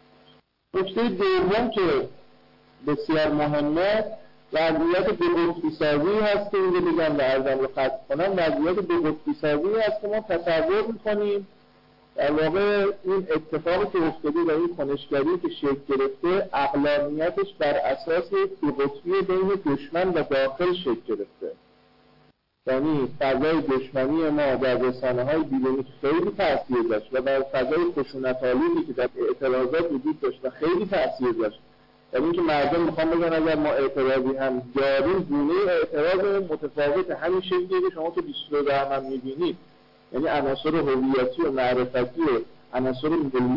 S5: نکته دوم که بسیار مهمه وضعیت دو قطبی سازی هست که اینجا بگم و عرضم رو قطع کنم. وضعیت دو قطبی سازی هست که ما تصور می‌کنیم در واقع این اتفاقی که افتاده و این کنشگری که شکل گرفته عقلانیتش بر اساس دو قطبی بین دشمن و داخل شکل گرفته. یعنی فضای دشمنی ما در رسانه‌های بیرونی که خیلی تأثیر داشت و در فضای خشونت‌آلودی که در اعتراضات وجود داشت و خیلی تأثیر داشت. یعنی اینکه مردم میخوان بگن اگر ما اعتراضی هم داریم گونه اعتراض متفاوت همین شکلی که شما تو 22 بهمن می‌بینید، یعنی عناصر هویتی و معرفتی و عناصر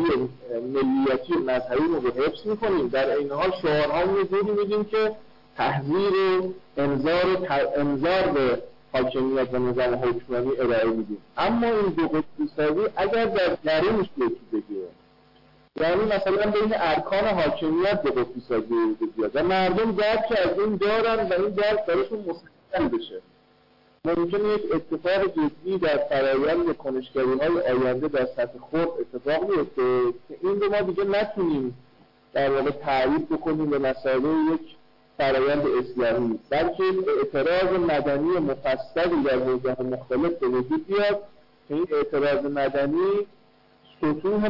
S5: ملیتی و مذهبی رو حفظ می‌کنیم، در این حال شعارها رو جوری میدیم که تحذیر و انذار به حاکمیت و نظام حکمرانی ارائه میدیم. اما این دو قطبی سازی اگر در درونش شکل بگیره، یعنی مثلا بین ارکان حاکمیت دو قطبی سازی وجود بیاد و مردم درک از این دارن و این درک براشون مسلم بشه، ممکنه یک اتفاق جدی در فرایند کنشگری‌های آینده در سطح خود اتفاق بیفته که این رو ما دیگه نتونیم در واقع تعریف بکنیم به مثابه یک فرایند اصلاحی، بلکه اعتراض مدنی مفصلی در حوزه‌های مختلف به وجود بیاد که این اعتراض مدنی سطوح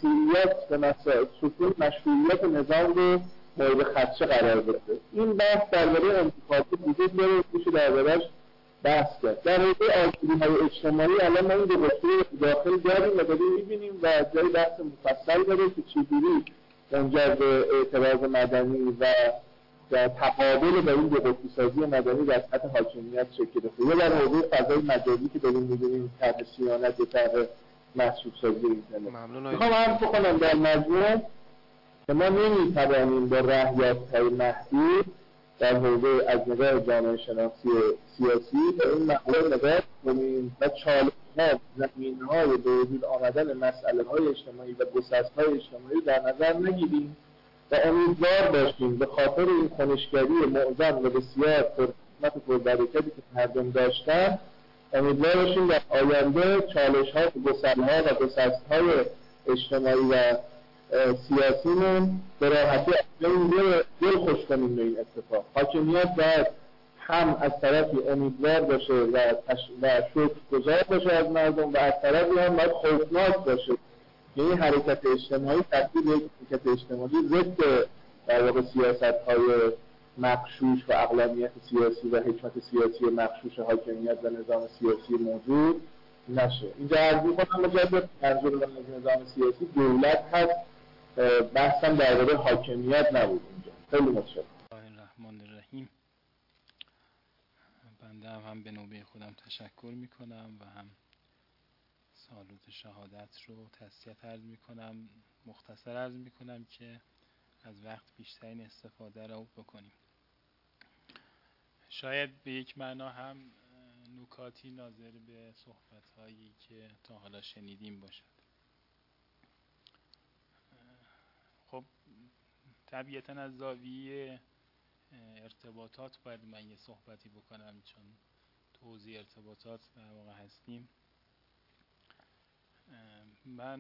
S5: مشروعیت نظام رو مورد خدشه قرار بده. این بحث درباره انتخابات وجود داره، میشه درباره‌اش بحث کرد. در حوزه آسیب‌های اجتماعی الان ما این دو قطبی داخل داریم و داریم می‌بینیم و جای بحث مفصل داره که چجوری منجر به اعتراض مدنی و تقابل با این دو قطبی سازی مدنی در سطح حاکمیت شکل گرفته. یا در حوزه فضای مجازی که داریم می‌بینیم طرح صیانت و طرح مشروط سازی اینترنت. میخوام عرض بکنم در مجموع که ما نمی‌توانیم با رهیافت‌های محدود در حوزه از نگاه جامعه شناسی سیاسی به این مسئله نگاه کنیم و چالش‌ها، زمینه‌های به وجود آمدن مسئله‌های اجتماعی و گسست‌های اجتماعی در نظر نگیریم و امیدوار باشیم به خاطر این کنشگری معظم و بسیار حکومت پربرکتی که مردم داشتن، امیدوار باشیم در آینده چالش‌ها و گسل‌ها و گسست‌های اجتماعی و سیاسیمون به راحتی دل خوش کنیم به این اتفاق. حاکمیت باید هم از طرفی امیدوار باشه و شکرگزار باشه از مردم و از طرفی هم باید خوفناک باشه که این حرکت اجتماعی تبدیل به یک حرکت اجتماعی ضد در واقع سیاست‌های مغشوش و اقلانیت سیاسی و حکمت سیاسی مغشوش حاکمیت و نظام سیاسی موجود نشه. اینجا عرض می‌کنم مجدد منظور من از نظام سیاسی دولت هست، بحثم درباره حاکمیت نبود اینجا. خیلی متشکرم.
S12: الرحمن الرحیم. بنده هم به نوبه خودم تشکر می‌کنم و هم سالوت شهادت رو تسلیت عرض می‌کنم. مختصر عرض می‌کنم که از وقت بیشترین استفاده رو بکنیم. شاید به یک معنا هم نکاتی ناظر به صحبت‌هایی که تا حالا شنیدیم باشد. خب طبیعتاً از زاویه ارتباطات باید من یه صحبتی بکنم چون تو حوزه ارتباطات در واقع هستیم. من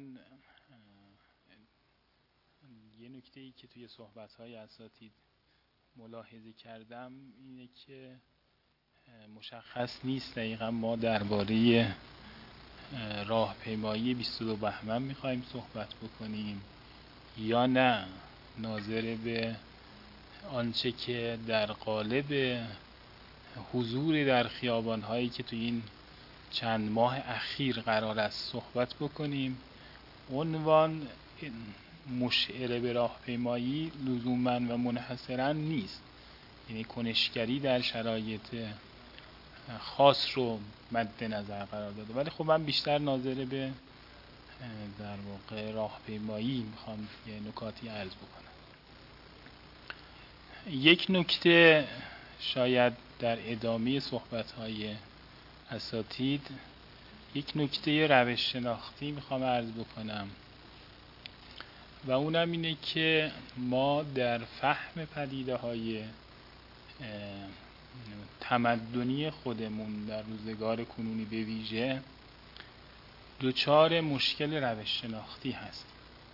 S12: یه نکته‌ای که توی صحبت‌های اساتید ملاحظه کردم اینه که مشخص نیست دقیقا ما درباره راهپیمایی 22 بهمن می‌خوایم صحبت بکنیم یا نه ناظر به آنچه که در قالب حضور در خیابان‌هایی که توی این چند ماه اخیر قرار است صحبت بکنیم. عنوان مشعر به راهپیمایی لزوماً و منحصراً نیست، یعنی کنشگری در شرایط خاص رو مد نظر قرار داده، ولی خب من بیشتر ناظر به در واقع راهپیمایی میخوام یه نکاتی عرض بکنم. یک نکته شاید در ادامه صحبت‌های اساتید، یک نکته روش شناختی میخوام عرض بکنم و اونم اینه که ما در فهم پدیده‌های تمدنی خودمون در روزگار کنونی به ویژه دچار مشکل روش شناختی هست.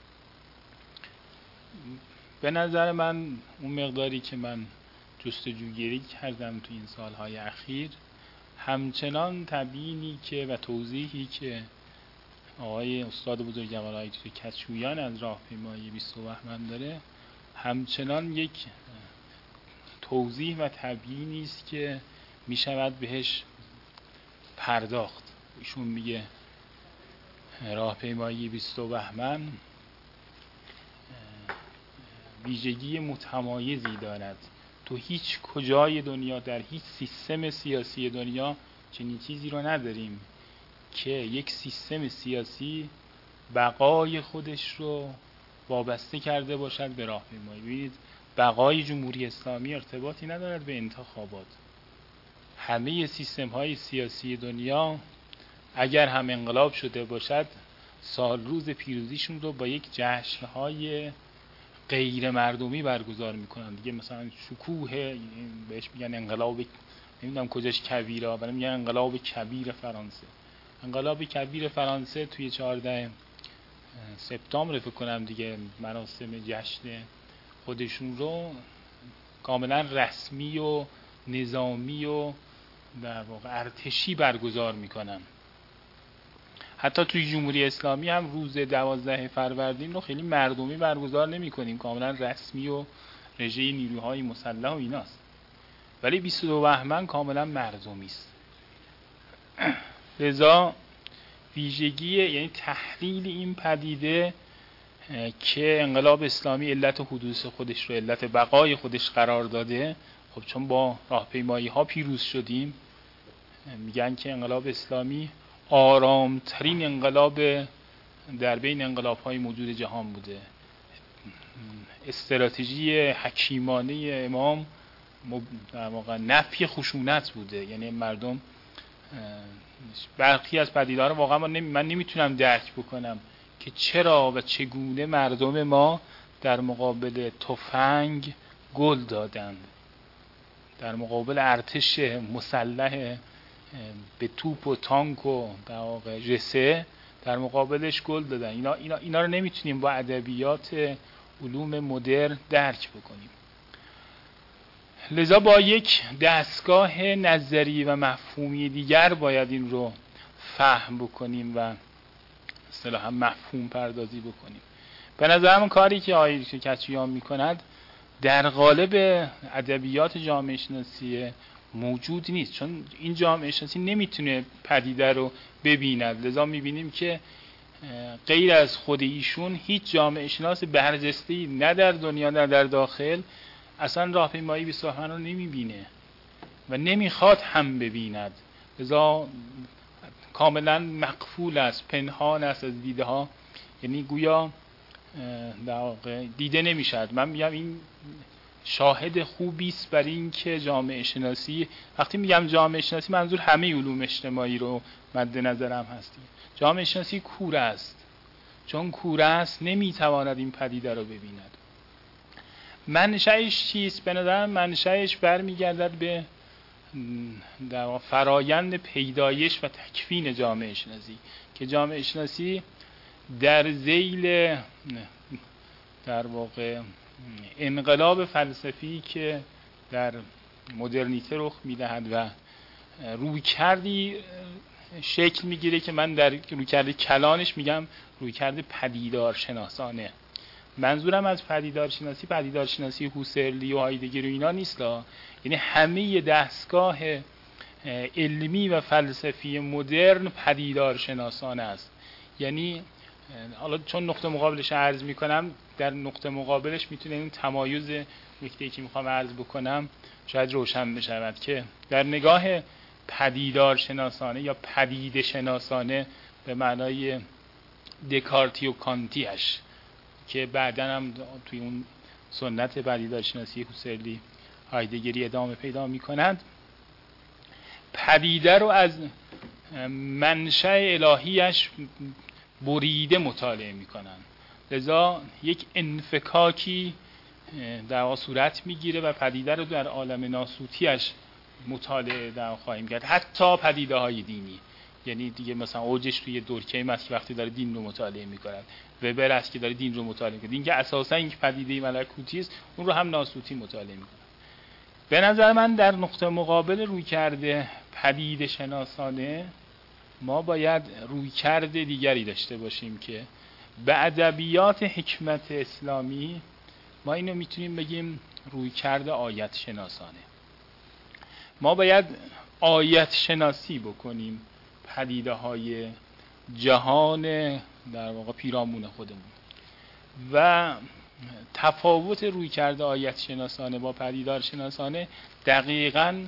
S12: به نظر من اون مقداری که من جستجوگیری کردم تو این سالهای اخیر، همچنان تبیینی که و توضیحی که آقای استاد بزرگوار آقای کچویان از راهپیمایی 22 بهمن داره همچنان یک توضیح و تبیینی است که می شود بهش پرداخت. ایشون میگه راهپیمایی 22 بهمن ویژگی متمایزی دارد. تو هیچ کجای دنیا در هیچ سیستم سیاسی دنیا چنین چیزی رو نداریم که یک سیستم سیاسی بقای خودش رو وابسته کرده باشد به راهپیمایی. ببینید بقای جمهوری اسلامی ارتباطی ندارد به انتخابات. همه سیستم های سیاسی دنیا اگر هم انقلاب شده باشد سال روز پیروزیشون رو با یک جشن‌های غیر مردمی برگزار میکنن دیگه. مثلا شکوه بهش میگن انقلاب، نمیدونم کجاش کبیره، ولی میگن انقلاب کبیر فرانسه. انقلاب کبیر فرانسه توی 14 سپتامبر فکر کنم دیگه مراسم جشن خودشون رو کاملا رسمی و نظامی و در واقع ارتشی برگزار میکنن. حتی توی جمهوری اسلامی هم روز 12 فروردین رو خیلی مردمی برگزار نمی کنیم، کاملا رسمی و رژه نیروهای مسلح و ایناست. ولی 22 بهمن کاملا مردمی است. لذا ویژگی یعنی تحلیل این پدیده که انقلاب اسلامی علت حدوث خودش رو علت بقای خودش قرار داده، خب چون با راهپیمایی ها پیروز شدیم، میگن که انقلاب اسلامی آرامترین انقلاب در بین انقلاب های موجود جهان بوده. استراتژی حکیمانه امام در واقع نفی خشونت بوده. یعنی مردم برخی از پدیده‌ها رو واقعا من نمیتونم درک بکنم که چرا و چگونه مردم ما در مقابل تفنگ گل دادند. در مقابل ارتش مسلح به توپ و تانک و در واقع جسه در مقابلش گل دادن. اینا رو نمیتونیم با ادبیات علوم مدرن درک بکنیم. لذا با یک دستگاه نظری و مفهومی دیگر باید این رو فهم بکنیم و اصطلاحاً مفهوم پردازی بکنیم. به نظرم کاری که آقای کچیان میکند در قالب ادبیات جامعه شناسی موجود نیست، چون این جامعه شناسی نمیتونه پدیده رو ببیند. لذا میبینیم که غیر از خود ایشون هیچ جامعه شناس برجسته‌ای نه در دنیا نه در داخل اصلا راهپیمایی به سخن رو نمیبینه و نمیخواد هم ببیند. لذا کاملا مقفول است، پنهان است از دیده ها، یعنی گویا در واقع دیده نمیشد. من میگم این شاهد خوبی است بر این که جامعه شناسی، وقتی میگم جامعه شناسی منظور همه علوم اجتماعی رو مد نظرم هستیم، جامعه شناسی کوره است. چون کوره است نمیتواند این پدیده رو ببیند. منشأش چیست؟ به نظرم منشأش برمیگردد به در فرایند پیدایش و تکوین جامعه شناسی که جامعه شناسی در ذیل در واقع انقلاب فلسفی که در مدرنیته رخ میدهد و رویکردی شکل میگیره که من در رویکرد کلانش میگم رویکرد پدیدار شناسانه. منظورم از پدیدار شناسی هوسرلی و هایدگر و اینا نیست، یعنی همه دستگاه علمی و فلسفی مدرن پدیدار شناسانه است. یعنی حالا چون نقطه مقابلش عرض میکنم، در نقطه مقابلش میتونه این تمایز نکته‌ای که میخوام عرض بکنم شاید روشن بشود که در نگاه پدیدار شناسانه یا پدیده شناسانه به معنای دکارتی و کانتیش که بعداً هم توی اون سنت پدیدار شناسی هوسرلی هایدگری ادامه پیدا میکنند، پدیده رو از منشأ الهیش بریده مطالعه میکنن. لذا یک انفکاکی در واقع صورت میگیره و پدیده رو در عالم ناسوتیش مطالعه در خواهیم کرد. حتی پدیده های دینی، یعنی دیگه مثلا اوجش توی دورکهیم است که وقتی داره دین رو مطالعه میکنند، وبر است که داره دین رو مطالعه میکنه، دین که اساسا یک پدیده ملکوتی است اون رو هم ناسوتی مطالعه میکنه. به نظر من در نقطه مقابل رویکرد پدیده شناسانه ما باید رویکرد دیگری داشته باشیم که به ادبیات حکمت اسلامی ما اینو میتونیم بگیم رویکرد آیت شناسانه. ما باید آیت شناسی بکنیم پدیده های جهان در واقع پیرامون خودمون و تفاوت رویکرد آیت شناسانه با پدیدار شناسانه دقیقاً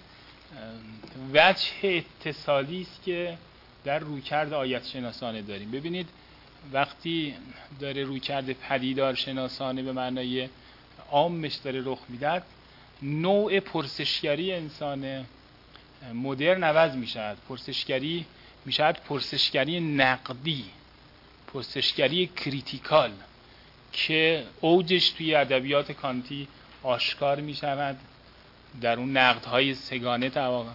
S12: وجه اتصالی است که در رویکرد آیت شناسانه داریم. ببینید وقتی داره رویکرد پدیدار شناسانه به معنای عامش داره رخ میدهد، نوع پرسشگری انسان مدرن عوض میشد. پرسشگری میشد پرسشگری نقدی، پرسشگری کریتیکال که اوجش توی ادبیات کانتی آشکار میشود در اون نقدهای سگانه.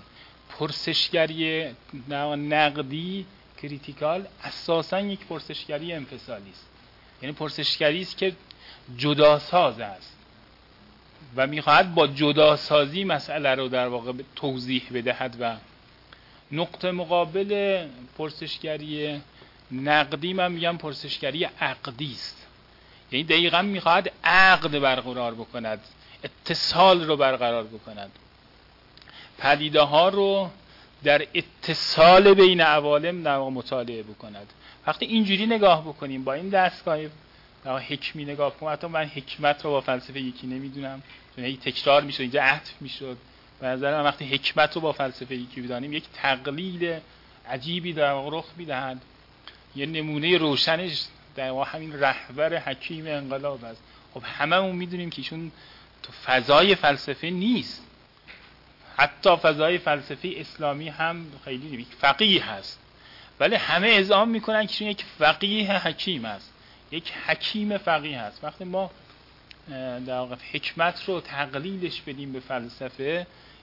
S12: پرسشگری نقدی کریتیکال اساساً یک پرسشگری انفصالی است، یعنی پرسشگری است که جداساز است و میخواهد با جداسازی مسئله رو در واقع توضیح بدهد. و نقطه مقابل پرسشگری نقدی من میگم پرسشگری عقدی است، یعنی دقیقاً میخواهد عقد برقرار بکند، اتصال رو برقرار بکند، پدیده ها رو در اتصال بین عوالم در واقع مطالعه بکند. وقتی اینجوری نگاه بکنیم با این دستگاه حکمی نگاه کنیم، حتی من حکمت رو با فلسفه یکی نمیدونم، چون یک تکرار میشد اینجا عطف میشد. به نظر من وقتی حکمت رو با فلسفه یکی بدانیم یک تقلید عجیبی در واقع رخ میدهد. یه نمونه روشنش در واقع همین رهبر حکیم انقلاب است. خب هممون میدونیم که ایشون تو فضای فلسفه نیست، حتی فضای فلسفه اسلامی هم خیلی یک فقیه هست، ولی همه اذعان میکنن که ایشون یک فقیه حکیم است، یک حکیم فقیه هست. وقتی ما در واقع حکمت رو تقلیدش بدیم به فلسفه،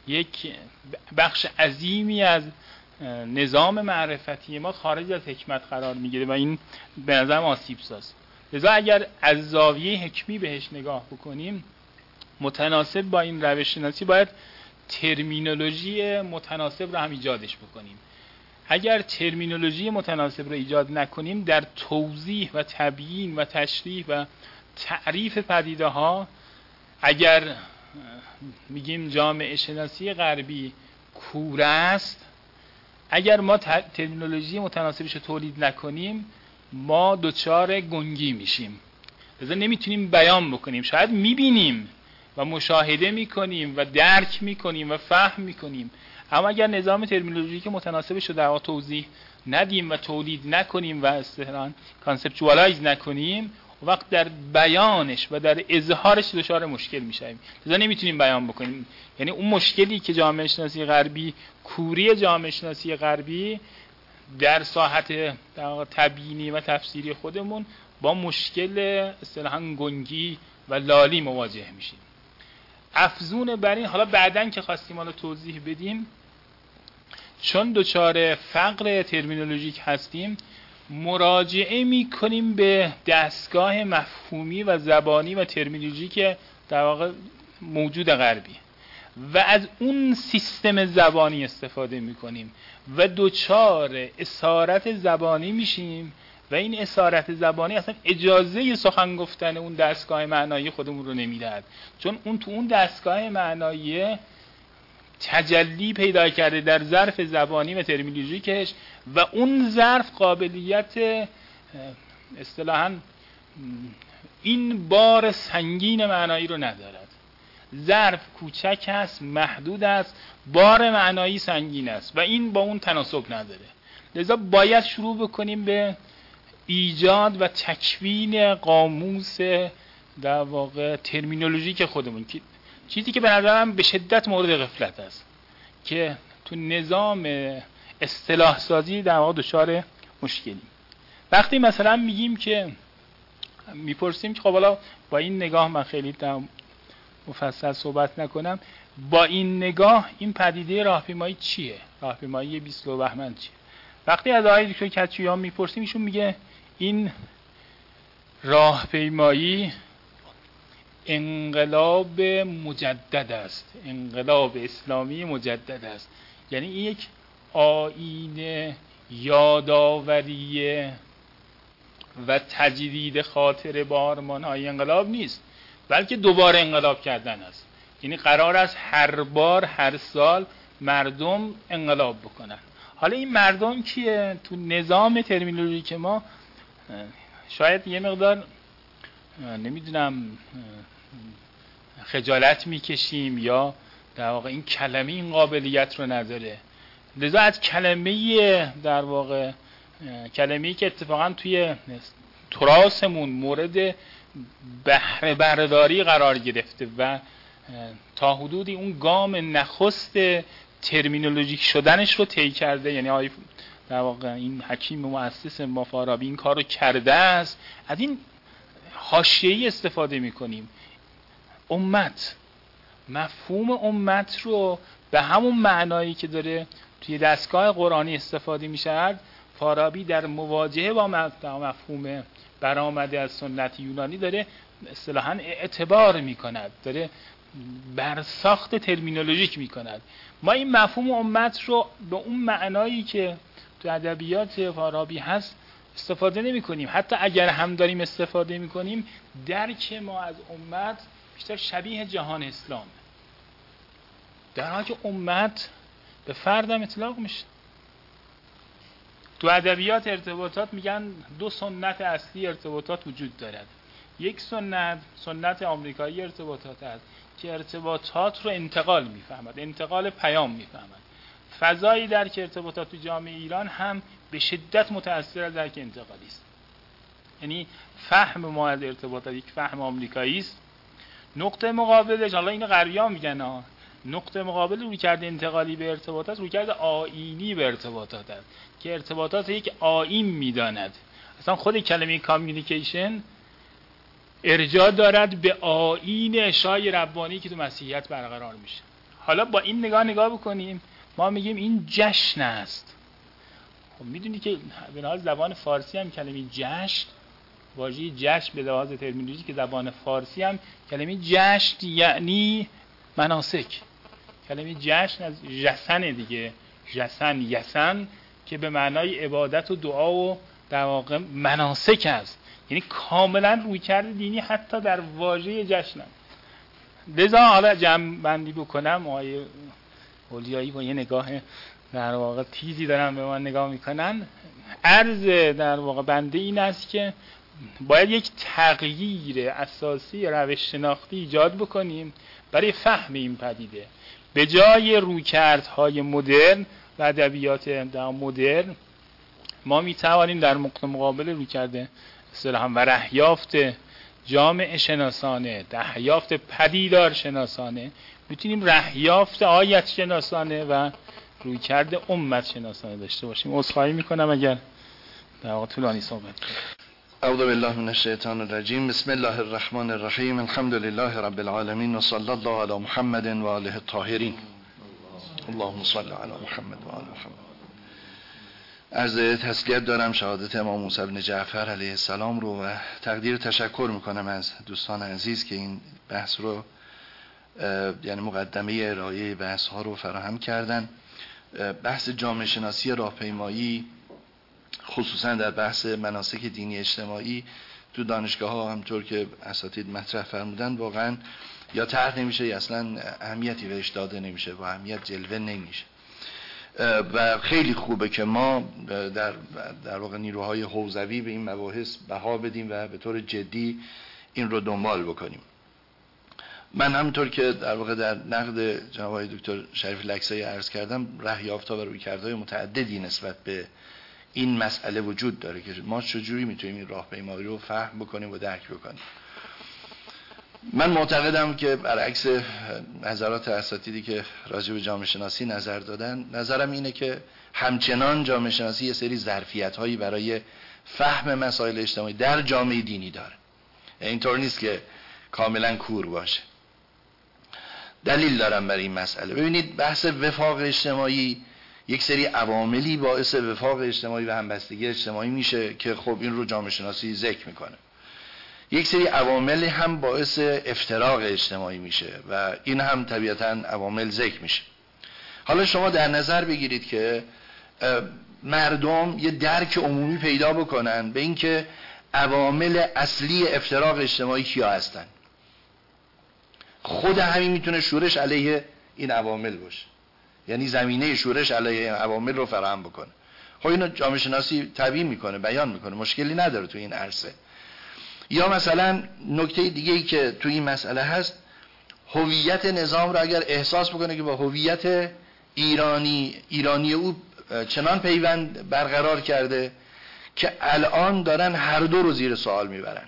S12: یک بخش عظیمی از نظام معرفتی ما خارج از حکمت قرار میگیره و این به نظرم آسیب ساز. لذا اگر از زاویه حکمی بهش نگاه بکنیم، متناسب با این روش شناسی باید ترمینولوژی متناسب رو هم ایجادش بکنیم. اگر ترمینولوژی متناسب رو ایجاد نکنیم، در توضیح و تبیین و تشریح و تعریف پدیده ها، اگر میگیم جامعه شناسی غربی کوره است، اگر ما ترمینولوژی متناسبش رو تولید نکنیم، ما دچار گنگی میشیم. لذا نمیتونیم بیان بکنیم. شاید میبینیم و مشاهده میکنیم و درک میکنیم و فهم میکنیم، اما اگر نظام ترمینولوژیک متناسبش رو در واقع توضیح ندیم و تولید نکنیم و اصطلاحاً کانسپچوالایز نکنیم، وقت در بیانش و در اظهارش دچار مشکل میشیم. لذا نمیتونیم بیان بکنیم. یعنی اون مشکلی که جامعه شناسی غربی، کوری جامعه شناسی غربی در ساحت تبیینی و تفسیری خودمون با مشکل اصطلاحاً گنگی و لالی مواجه میشیم. افزون بر این، حالا بعدن که خواستیم حالا توضیح بدیم، چون دچار فقر ترمینولوژیک هستیم، مراجعه میکنیم به دستگاه مفهومی و زبانی و ترمینولوژیک در واقع موجود غربی و از اون سیستم زبانی استفاده میکنیم و دچار اسارت زبانی میشیم و این اسارت زبانی اصلا اجازه سخن گفتن اون دستگاه معنایی خودمون رو نمیدهد، چون اون تو اون دستگاه معنایی تجلی پیدا کرده در ظرف زبانی و ترمینولوژیکش و اون ظرف قابلیت اصطلاحاً این بار سنگین معنایی رو ندارد. ظرف کوچک است، محدود است، بار معنایی سنگین است و این با اون تناسب نداره. لذا باید شروع بکنیم به ایجاد و تکوین قاموس در واقع ترمینولوژیک خودمون، چیزی که به نظرم به شدت مورد غفلت است که تو نظام اصطلاح سازی در واقع دچار مشکلی. وقتی مثلا میگیم که میپرسیم که خب حالا با این نگاه، من خیلی در مفصل صحبت نکنم، با این نگاه این پدیده راهپیمایی چیه؟ راهپیمایی 20 بهمن چیه؟ وقتی از آقای دکتر کچیان میپرسیم، ایشون میگه این راهپیمایی انقلاب مجدد است، انقلاب اسلامی مجدد است. یعنی این یک آیین یادآوری و تجدید خاطر با آرمان‌های انقلاب نیست، بلکه دوباره انقلاب کردن است. یعنی قرار است هر بار، هر سال مردم انقلاب بکنن. حالا این مردم کیه؟ تو نظام ترمینولوژیک ما شاید یه مقدار نمیدونم خجالت میکشیم یا در واقع این کلمه این قابلیت رو نداره. لذا از کلمه در واقع کلمه‌ای که اتفاقا توی تراثمون مورد بهره برداری قرار گرفته و تا حدودی اون گام نخست ترمینولوژیک شدنش رو طی کرده، یعنی در واقع این حکیم مؤسس ما فارابی این کار رو کرده است، از این حاشیه‌ای استفاده می‌کنیم. امت، مفهوم امت رو به همون معنایی که داره توی دستگاه قرآنی استفاده می‌شود، فارابی در مواجهه با مفهوم برآمده از سنت یونانی داره اصطلاحاً اعتبار می‌کند، داره برساخت ترمینولوژیک می‌کند. ما این مفهوم امت رو به اون معنایی که تو ادبیات فارابی هست استفاده نمی‌کنیم. حتی اگر هم داریم استفاده می‌کنیم، درک ما از امت بیشتر شبیه جهان اسلام، در حالی که امت به فردم اطلاق میشه. تو ادبیات ارتباطات میگن دو سنت اصلی ارتباطات وجود دارد. یک سنت آمریکایی ارتباطات است که ارتباطات رو انتقال میفهمد، انتقال پیام میفهمد. فضایی درک ارتباطات تو جامعه ایران هم به شدت متأثر از درک انتقالی است. یعنی فهم ما از ارتباطات یک فهم آمریکایی است. نقطه مقابلش، حالا اینو غربی‌ها میگن ها، نقطه مقابل رویکرد انتقالی به ارتباطات رویکرد آیینی به ارتباطات است که ارتباطات یک آیین میداند. اصلا خود کلمه کامیونیکیشن ارجاع دارد به آیین اشای ربانی که تو مسیحیت برقرار میشه. حالا با این نگاه بکنیم، ما میگیم این جشن است. خب میدونی که به لحاظ زبان فارسی هم کلمه جشن، واژه جشن به لحاظ ترمینولوژی که زبان فارسی هم کلمه جشن یعنی مناسک. کلمه جشن از جسن دیگه، جسن یسن که به معنای عبادت و دعا و در واقع مناسک است، یعنی کاملا رویکرد دینی حتی در واژه جشن هم. لذا حالا جمع بندی بکنم، آقای اولیایی با یه نگاه در واقع تیزی دارن به من نگاه میکنن. عرض در واقع بنده این است که باید یک تغییر اساسی روش شناختی ایجاد بکنیم برای فهم این پدیده. به جای رویکردهای مدرن و ادبیات مدرن، ما میتوانیم در مقابل رویکرد اصطلاحاً و رهیافت جامعه شناسانه، رهیافت پدیدار شناسانه، میتونیم رهیافت آیت شناسانه و رویکرد امت شناسانه داشته باشیم. عذرخواهی میکنم اگر در واقع طولانی صحبت کنم.
S7: اعوذ بالله من الشیطان الرجیم. بسم الله الرحمن الرحیم. الحمد لله رب العالمین و صلی الله علی محمد و آله الطاهرین. اللهم صل علی محمد و آل محمد. عرض تسلیت دارم شهادت امام موسی بن جعفر علیه السلام رو و تقدیر تشکر میکنم از دوستان عزیز که این بحث رو یعنی مقدمه ارائه بحث ها رو فراهم کردن. بحث جامعه شناسی راهپیمایی خصوصا در بحث مناسک دینی اجتماعی تو دانشگاه ها همطور که اساتید مطرح فرمودن واقعا یا طرح نمیشه یا اصلا اهمیتی بهش داده نمیشه و اهمیت جلوه نمیشه و خیلی خوبه که ما در واقع نیروهای حوزوی به این مباحث بها بدیم و به طور جدی این رو دنبال بکنیم. من همونطور که در واقع در نقد جناب آقای دکتر شریف لکسایی عرض کردم، رهیافت‌ها و رویکردهای متعددی نسبت به این مسئله وجود داره که ما چجوری میتونیم این راهپیمایی رو فهم بکنیم و درک بکنیم. من معتقدم که برعکس نظرات اساتیدی که راجع به جامعه شناسی نظر دادن، نظرم اینه که همچنان جامعه شناسی یه سری ظرفیت‌هایی برای فهم مسائل اجتماعی در جامعه دینی داره. اینطور نیست که کاملا کور باشه. دلیل دارم برای این مسئله. ببینید بحث وفاق اجتماعی یک سری عواملی باعث وفاق اجتماعی و همبستگی اجتماعی میشه که خب این رو جامعه شناسی ذکر میکنه. یک سری عوامل هم باعث افتراق اجتماعی میشه و این هم طبیعتاً عوامل ذکر میشه. حالا شما در نظر بگیرید که مردم یه درک عمومی پیدا بکنن به اینکه عوامل اصلی افتراق اجتماعی کیا هستن. خود همین میتونه شورش علیه این عوامل باشه، یعنی زمینه شورش علیه این عوامل رو فراهم بکنه. خب اینو جامعه شناسی تبیین میکنه، بیان میکنه، مشکلی نداره تو این عرصه. یا مثلا نکته دیگه ای که تو این مسئله هست، هویت نظام رو اگر احساس بکنه که با هویت ایرانی او چنان پیوند برقرار کرده که الان دارن هر دو رو زیر سوال میبرن.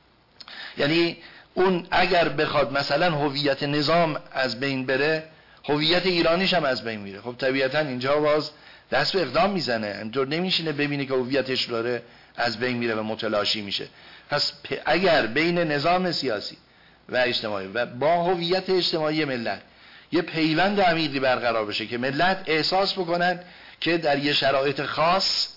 S7: یعنی اون اگر بخواد مثلا هویت نظام از بین بره، هویت ایرانیش هم از بین میره. خب طبیعتا اینجا باز دست به اقدام میزنه، اینطور نمیشینه ببینه که هویتش داره از بین میره و متلاشی میشه. پس اگر بین نظام سیاسی و اجتماعی و با هویت اجتماعی ملت یه پیوند عمیقی برقرار بشه که ملت احساس بکنن که در یه شرایط خاص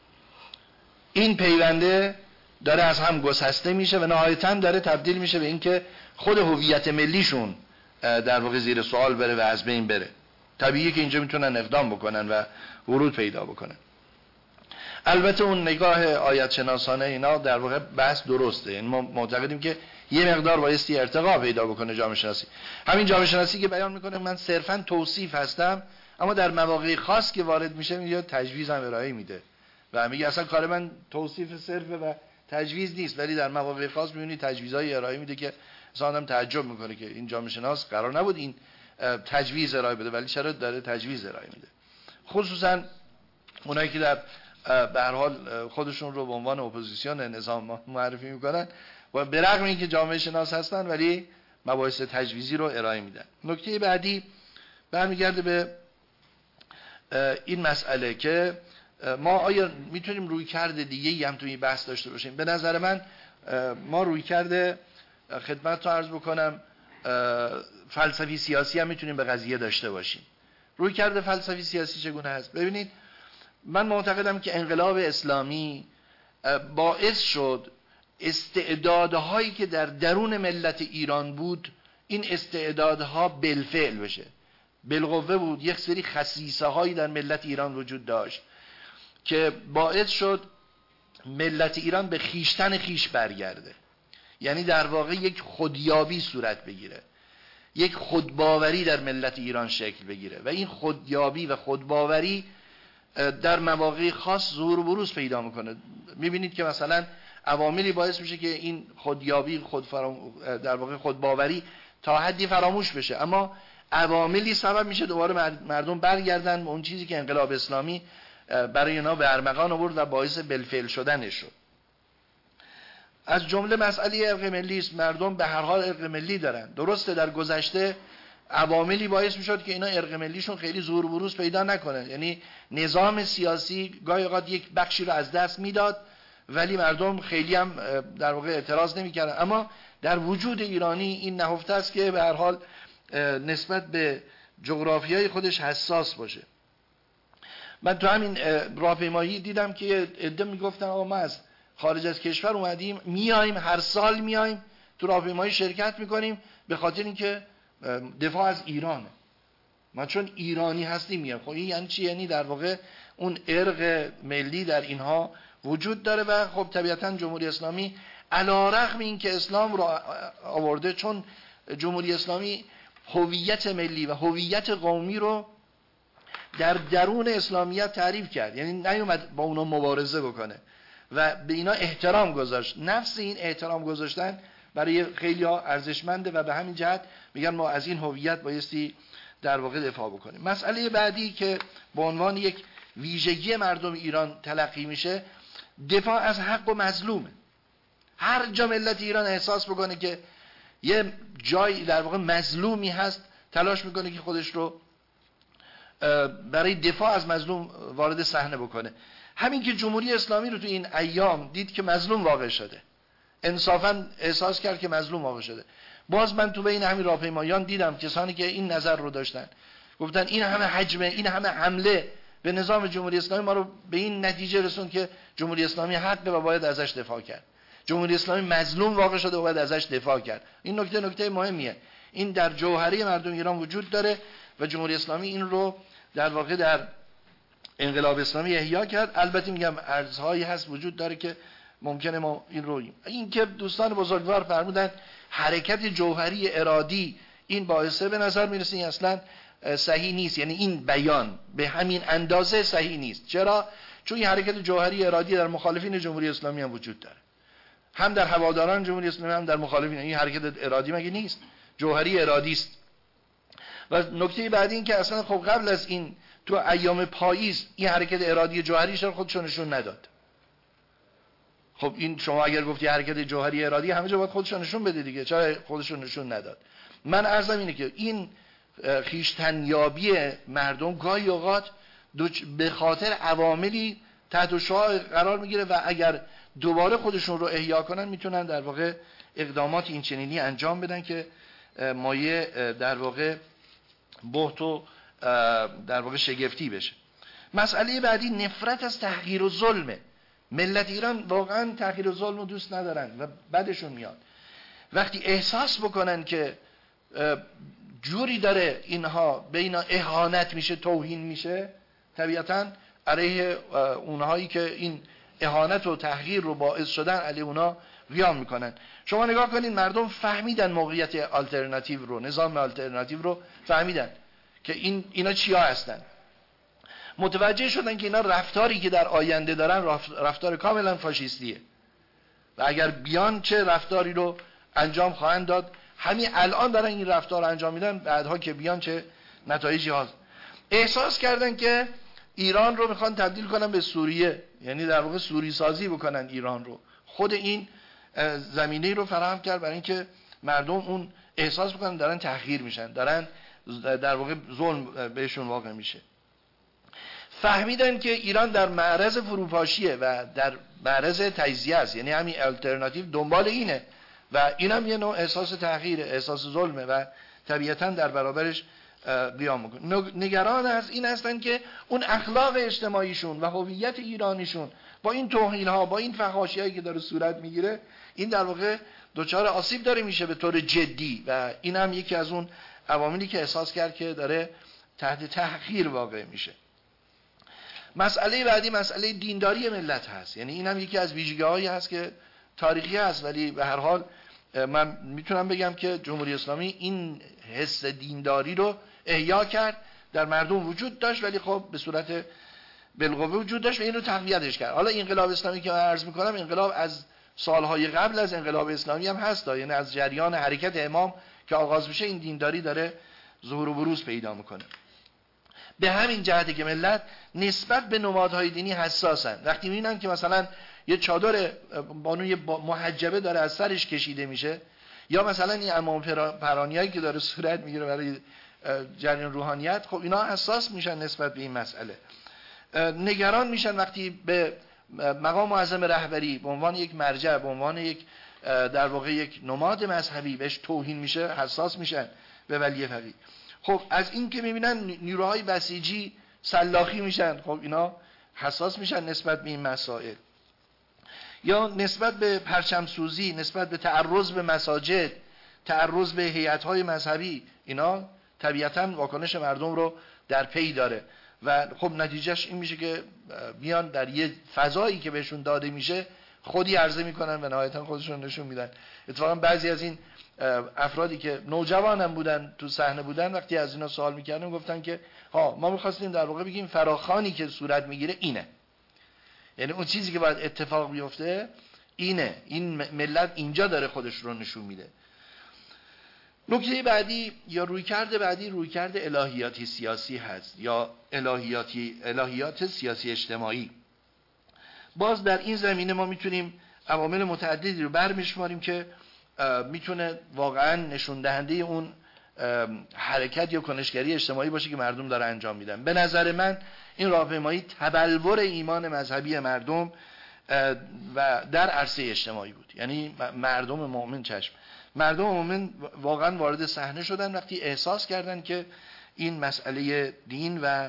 S7: این پیونده داره از هم گسسته میشه و نهایتاً داره تبدیل میشه به اینکه خود هویت ملیشون در واقع زیر سوال بره و از بین بره، طبیعیه که اینجا میتونن اقدام بکنن و ورود پیدا بکنن. البته اون نگاه آیت شناسانه اینا در واقع بحث درسته، یعنی ما معتقدیم که یه مقدار بایستی ارتقا پیدا بکنه جامعه شناسی. همین جامعه شناسی که بیان میکنه من صرفاً توصیف هستم، اما در مواقع خاص که وارد میشه میگه تجویز هم ارائه میده و میگه اصلا کار من توصیف صرفه و تجویز نیست، ولی در مواقع خاص میبینی تجویزهای ارائه میده که اصلا آدم تعجب میکنه که این جامعه شناس قرار نبود این تجویز ارائه بده ولی چرا داره تجویز ارائه میده. خصوصا اونایی که در به هر حال خودشون رو به عنوان اپوزیسیون نظام معرفی میکنن و به رغم اینکه جامعه شناس هستن ولی مباحث تجویزی رو ارائه میدن. نکته بعدی برمیگرده به این مسئله که ما آیا میتونیم رویکرد دیگه‌ای هم توی این بحث داشته باشیم. به نظر من ما رویکرد خدمت رو عرض بکنم فلسفی سیاسی هم میتونیم به قضیه داشته باشیم. روی کرده فلسفی سیاسی چگونه هست؟ ببینید من معتقدم که انقلاب اسلامی باعث شد استعدادهایی که در درون ملت ایران بود این استعدادها بالفعل بشه، بالقوه بود. یک سری خصیصه هایی در ملت ایران وجود داشت که باعث شد ملت ایران به خیشتن خیش برگرده، یعنی در واقع یک خودیابی صورت بگیره، یک خودباوری در ملت ایران شکل بگیره و این خودیابی و خودباوری در مواقع خاص ظهور و بروز پیدا میکنه. میبینید که مثلا عواملی باعث میشه که این خودیابی در واقع خودباوری تا حدی فراموش بشه، اما عواملی سبب میشه دوباره مردم برگردن به اون چیزی که انقلاب اسلامی برای اینا به ارمغان آورد و باعث بالفعل شدنش شد. از جمله مسئله ارق ملی است. مردم به هر حال ارق ملی دارن. درسته در گذشته عواملی باعث میشد که اینا ارق ملیشون خیلی ظهور و بروز پیدا نکنه، یعنی نظام سیاسی گاهی اوقات یک بخشی رو از دست میداد ولی مردم خیلی هم در واقع اعتراض نمیکردن. اما در وجود ایرانی این نهفته است که به هر حال نسبت به جغرافیای خودش حساس باشه. من تو همین راهپیمایی دیدم که عده میگفتن آقا ما از خارج از کشور اومدیم، میایم هر سال میایم تو راهپیمایی شرکت میکنیم به خاطر اینکه دفاع از ایرانه، ما چون ایرانی هستیم میایم. خب این یعنی چی؟ یعنی در واقع اون ارق ملی در اینها وجود داره و خب طبیعتا جمهوری اسلامی علیرغم این که اسلام رو آورده، چون جمهوری اسلامی هویت ملی و هویت قومی رو در درون اسلامیت تعریف کرد، یعنی نیومد با اونا مبارزه بکنه و به اینا احترام گذاشت. نفس این احترام گذاشتن برای خیلی ها ارزشمنده و به همین جهت میگن ما از این هویت بایستی در واقع دفاع بکنیم. مسئله بعدی که به عنوان یک ویژگی مردم ایران تلقی میشه دفاع از حق و مظلومه. هر جا ملت ایران احساس بکنه که یه جای در واقع مظلومی هست تلاش میکنه که خودش رو برای دفاع از مظلوم وارد صحنه بکنه. همین که جمهوری اسلامی رو تو این ایام دید که مظلوم واقع شده، انصافا احساس کرد که مظلوم واقع شده. باز من تو بین همین راهپیمایان دیدم کسانی که این نظر رو داشتن، گفتن این همه حجمه، این همه حمله به نظام جمهوری اسلامی ما رو به این نتیجه رسوند که جمهوری اسلامی حق و باید ازش دفاع کرد. جمهوری اسلامی مظلوم واقع شده و باید ازش دفاع کرد. این نکته مهمیه. این در جوهره مردم ایران وجود داره و جمهوری اسلامی این رو در واقع در انقلاب اسلامی احیا کرد. البته میگم ارزهایی هست وجود داره که ممکنه ما این رو این که دوستان بزرگوار فرمودن حرکت جوهری ارادی، این باعثه به نظر میرسه این اصلا صحیح نیست. یعنی این بیان به همین اندازه صحیح نیست. چرا؟ چون این حرکت جوهری ارادی در مخالفین جمهوری اسلامی هم وجود داره، هم در هواداران جمهوری اسلامی هم در مخالفین. این حرکت ارادی مگه نیست؟ جوهری ارادی است. و نکته بعدی این که اصلا خب قبل از این تو ایام پاییز این حرکت ارادی جوهری شر خودشون نشون نداد. خب این شما اگر گفتی حرکت جوهری ارادی همه جا باید خودشون نشون بده دیگه، چرا خودشون نشون نداد؟ من عرضم اینه که این خویشتنیابی مردم گاهی اوقات به خاطر عواملی تحت شعاع قرار میگیره و اگر دوباره خودشون رو احیا کنن میتونن در واقع اقدامات این چنینی انجام بدن که مایه در واقع بهت و در واقع شگفتی بشه. مسئله بعدی نفرت از تحقیر و ظلمه. ملت ایران واقعا تحقیر و ظلم رو دوست ندارن و بعدشون میاد وقتی احساس بکنن که جوری داره اینها به اینا اهانت میشه، توهین میشه، طبیعتا علیه اونهایی که این اهانت و تحقیر رو باعث شدن علیه اونا قیام میکنن. شما نگاه کنین مردم فهمیدن موقعیت آلترناتیو رو، نظام آلترناتیو رو فهمیدن که اینا چیا هستن، متوجه شدن که اینا رفتاری که در آینده دارن رفتار کاملا فاشیستیه و اگر بیان چه رفتاری رو انجام خواهند داد. همین الان دارن این رفتار رو انجام میدن، بعدها که بیان چه نتایجی هست. احساس کردن که ایران رو میخوان تبدیل کنن به سوریه، یعنی در واقع سوری سازی بکنن ایران رو. خود این زمینه رو فراهم کرد برای اینکه مردم اون احساس بکنن دارن تحقیر میشن، دارن در واقع ظلم بهشون واقع میشه. فهمیدن که ایران در معرض فروپاشیه و در معرض تجزیه است، یعنی همین آلترناتیو دنبال اینه و اینم یه نوع احساس تحقیر، احساس ظلمه و طبیعتاً در برابرش قیام میکنه. نگران از این هستن که اون اخلاق اجتماعیشون و هویت ایرانیشون با این توهین‌ها، با این فحاشی‌هایی که داره صورت میگیره، این در واقع دچار آسیب داره میشه به طور جدی و این هم یکی از اون عواملی که احساس کرد که داره تحت تحقیر واقع میشه. مسئله بعدی مسئله دینداری ملت هست. یعنی این هم یکی از ویژگی‌هایی هست که تاریخی هست، ولی به هر حال من میتونم بگم که جمهوری اسلامی این حس دینداری رو احیا کرد، در مردم وجود داشت ولی خب به صورت بالقوه وجود داشت و این رو تقویتش کرد. حالا انقلاب اسلامی که من عرض میکنم انقلاب از سالهای قبل از انقلاب اسلامی هم هست، یعنی از جریان حرکت امام که آغاز میشه این دینداری داره ظهور و بروز پیدا میکنه. به همین جهته که ملت نسبت به نمادهای دینی حساسن. وقتی میبینن که مثلا یه چادر بانوی محجبه داره از سرش کشیده میشه، یا مثلا این امام پرانیایی که داره صورت میگیره برای جریان روحانیت، خب اینا حساس میشن نسبت به این مسئله. نگران میشن وقتی به مقام معظم رهبری به عنوان یک مرجع، به عنوان یک در واقع یک نماد مذهبی بهش توهین میشه، حساس میشن به ولی فقیه. خب از این که میبینن نیروهای بسیجی سلاخی میشن، خب اینا حساس میشن نسبت به این مسائل. یا نسبت به پرچم سوزی، نسبت به تعرض به مساجد، تعرض به هیئت‌های مذهبی، اینا طبیعتاً واکنش مردم رو در پی داره و خب نتیجهش این میشه که بیان در یه فضایی که بهشون داده میشه خودی عرضه میکنن و نهایتاً خودشون نشون میدن. اتفاقا بعضی از این افرادی که نوجوانم بودن تو صحنه بودن، وقتی از اینا سوال میکردن گفتن که ما میخواستیم در واقع بگیم فراخوانی که صورت میگیره اینه، یعنی اون چیزی که باید اتفاق بیفته اینه، این ملت اینجا داره خودش رو نشون میده. نکته بعدی یا رویکرد بعدی رویکرد الهیاتی سیاسی هست یا الهیات سیاسی اجتماعی. باز در این زمینه ما میتونیم عوامل متعددی رو برمی‌شماریم که میتونه واقعا نشون دهنده اون حرکت یا کنشگری اجتماعی باشه که مردم داره انجام میدن. به نظر من این راهپیمایی تبلور ایمان مذهبی مردم و در عرصه اجتماعی بود. یعنی مردم مؤمن واقعا وارد صحنه شدن وقتی احساس کردن که این مسئله دین و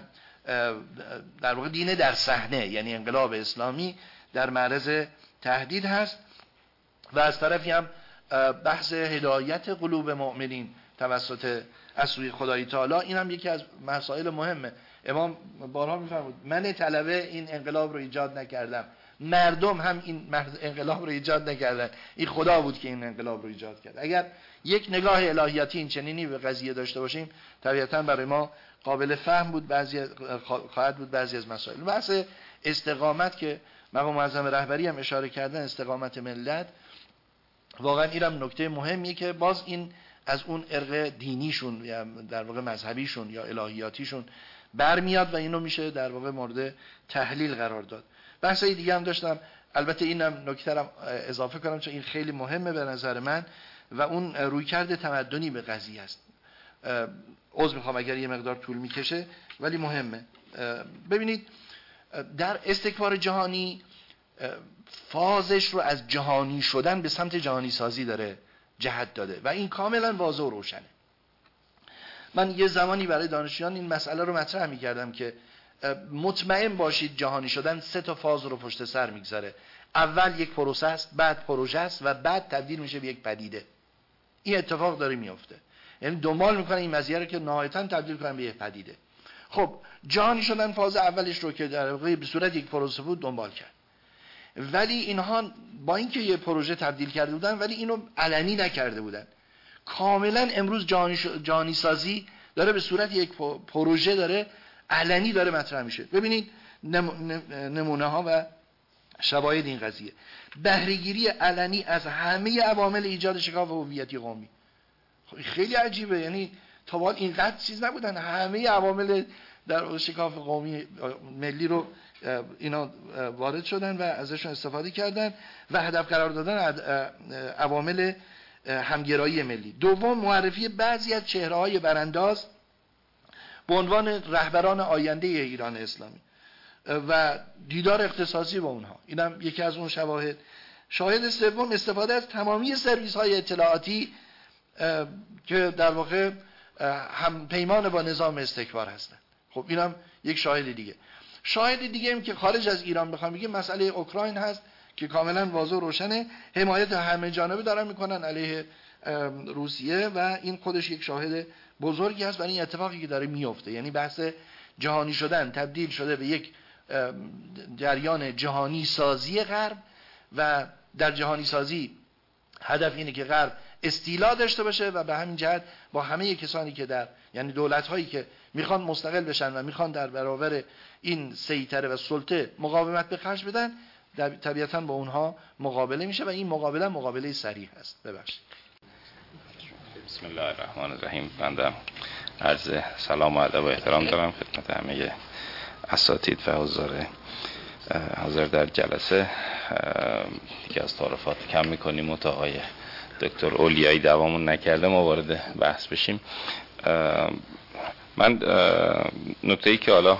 S7: در واقع دین در صحنه، یعنی انقلاب اسلامی در معرض تهدید هست و از طرفی هم بحث هدایت قلوب مؤمنین توسط از سوی خدای تعالی، این هم یکی از مسائل مهمه. امام بارها میفرمود من طلبه این انقلاب رو ایجاد نکردم، مردم هم این انقلاب رو ایجاد نکردن، این خدا بود که این انقلاب رو ایجاد کرد. اگر یک نگاه الهیاتی این چنینی به قضیه داشته باشیم طبیعتاً برای ما قابل فهم بود، خواهد بود بعضی از مسائل. بحث استقامت که مقام معظم رهبری هم اشاره کردن، استقامت ملت، واقعا اینم نکته مهمیه که باز این از اون ارق دینیشون یا در واقع مذهبیشون یا الهیاتیشون برمیاد و اینو میشه در واقع مورد تحلیل قرار داد. بحثای دیگه هم داشتم، البته اینم نکته رو اضافه کنم چون این خیلی مهمه به نظر من و اون رویکرد تمدنی به قضیه است. عذر میخوام اگر یه مقدار طول میکشه ولی مهمه. ببینید در استکبار جهانی فازش رو از جهانی شدن به سمت جهانی سازی داره جهت داده و این کاملا واضح و روشنه. من یه زمانی برای دانشجویان این مسئله رو مطرح می‌کردم که مطمئن باشید جهانی شدن 3 تا فاز رو پشت سر میگذاره. اول یک پروسه است، بعد پروژه است و بعد تبدیل میشه به یک پدیده. این اتفاق داره میفته، یعنی دنبال میکنن این مسئله رو که نهایتاً تبدیل کنن به یک پدیده. خب جهانی شدن فاز اولش رو که در واقع به صورت یک پروسه بود دنبال کرد، ولی اینها با اینکه یه پروژه تبدیل کرده بودن ولی اینو علنی نکرده بودن. کاملا امروز جهانی سازی داره به صورت یک پروژه داره علنی داره مطرح میشه. ببینید نمونه ها و شواهد این قضیه. بهره‌گیری علنی از همه عوامل ایجاد شکاف هویتی قومی. خیلی عجیبه، یعنی تا حالا اینقدر چیز نبودن، همه عوامل در شکاف قومی ملی رو اینا وارد شدن و ازشون استفاده کردن و هدف قرار دادن عوامل همگرایی ملی. دوم معرفی بعضی از چهره‌های برانداز به عنوان رهبران آینده ایران اسلامی و دیدار اختصاصی با اونها، اینم یکی از اون شواهد. شاهد سوم استفاده از تمامی سرویس‌های اطلاعاتی که در واقع هم پیمان با نظام استکبار هستن. خب اینم یک شاهد دیگه. شاهد دیگه هم که خارج از ایران بخوام بگیم مسئله اوکراین هست که کاملا واضح و روشنه، حمایت همه جانبه دارن میکنن علیه روسیه و این خودش یک شاهد بزرگی هست برای این اتفاقی که داره میفته. یعنی بحث جهانی شدن تبدیل شده به یک جریان جهانی سازی غرب و در جهانی سازی هدف اینه که غرب استیلا داشته باشه و به همین جهت با همه کسانی که در یعنی دولت‌هایی که میخوان مستقل بشن و میخوان در برابر این سیطره و سلطه مقاومت به خرج بدن، طبیعتاً با اونها مقابله میشه و این مقابله صریح هست. ببخشید.
S8: بسم الله الرحمن الرحیم. بنده عرض سلام و ادب و احترام دارم خدمت همه اساتید و حاضر در جلسه. دیگه از تعارفات کم میکنیم و تا آقای دکتر اولیایی دوامون نکرده ما وارد بحث بشیم. من نکته‌ای که حالا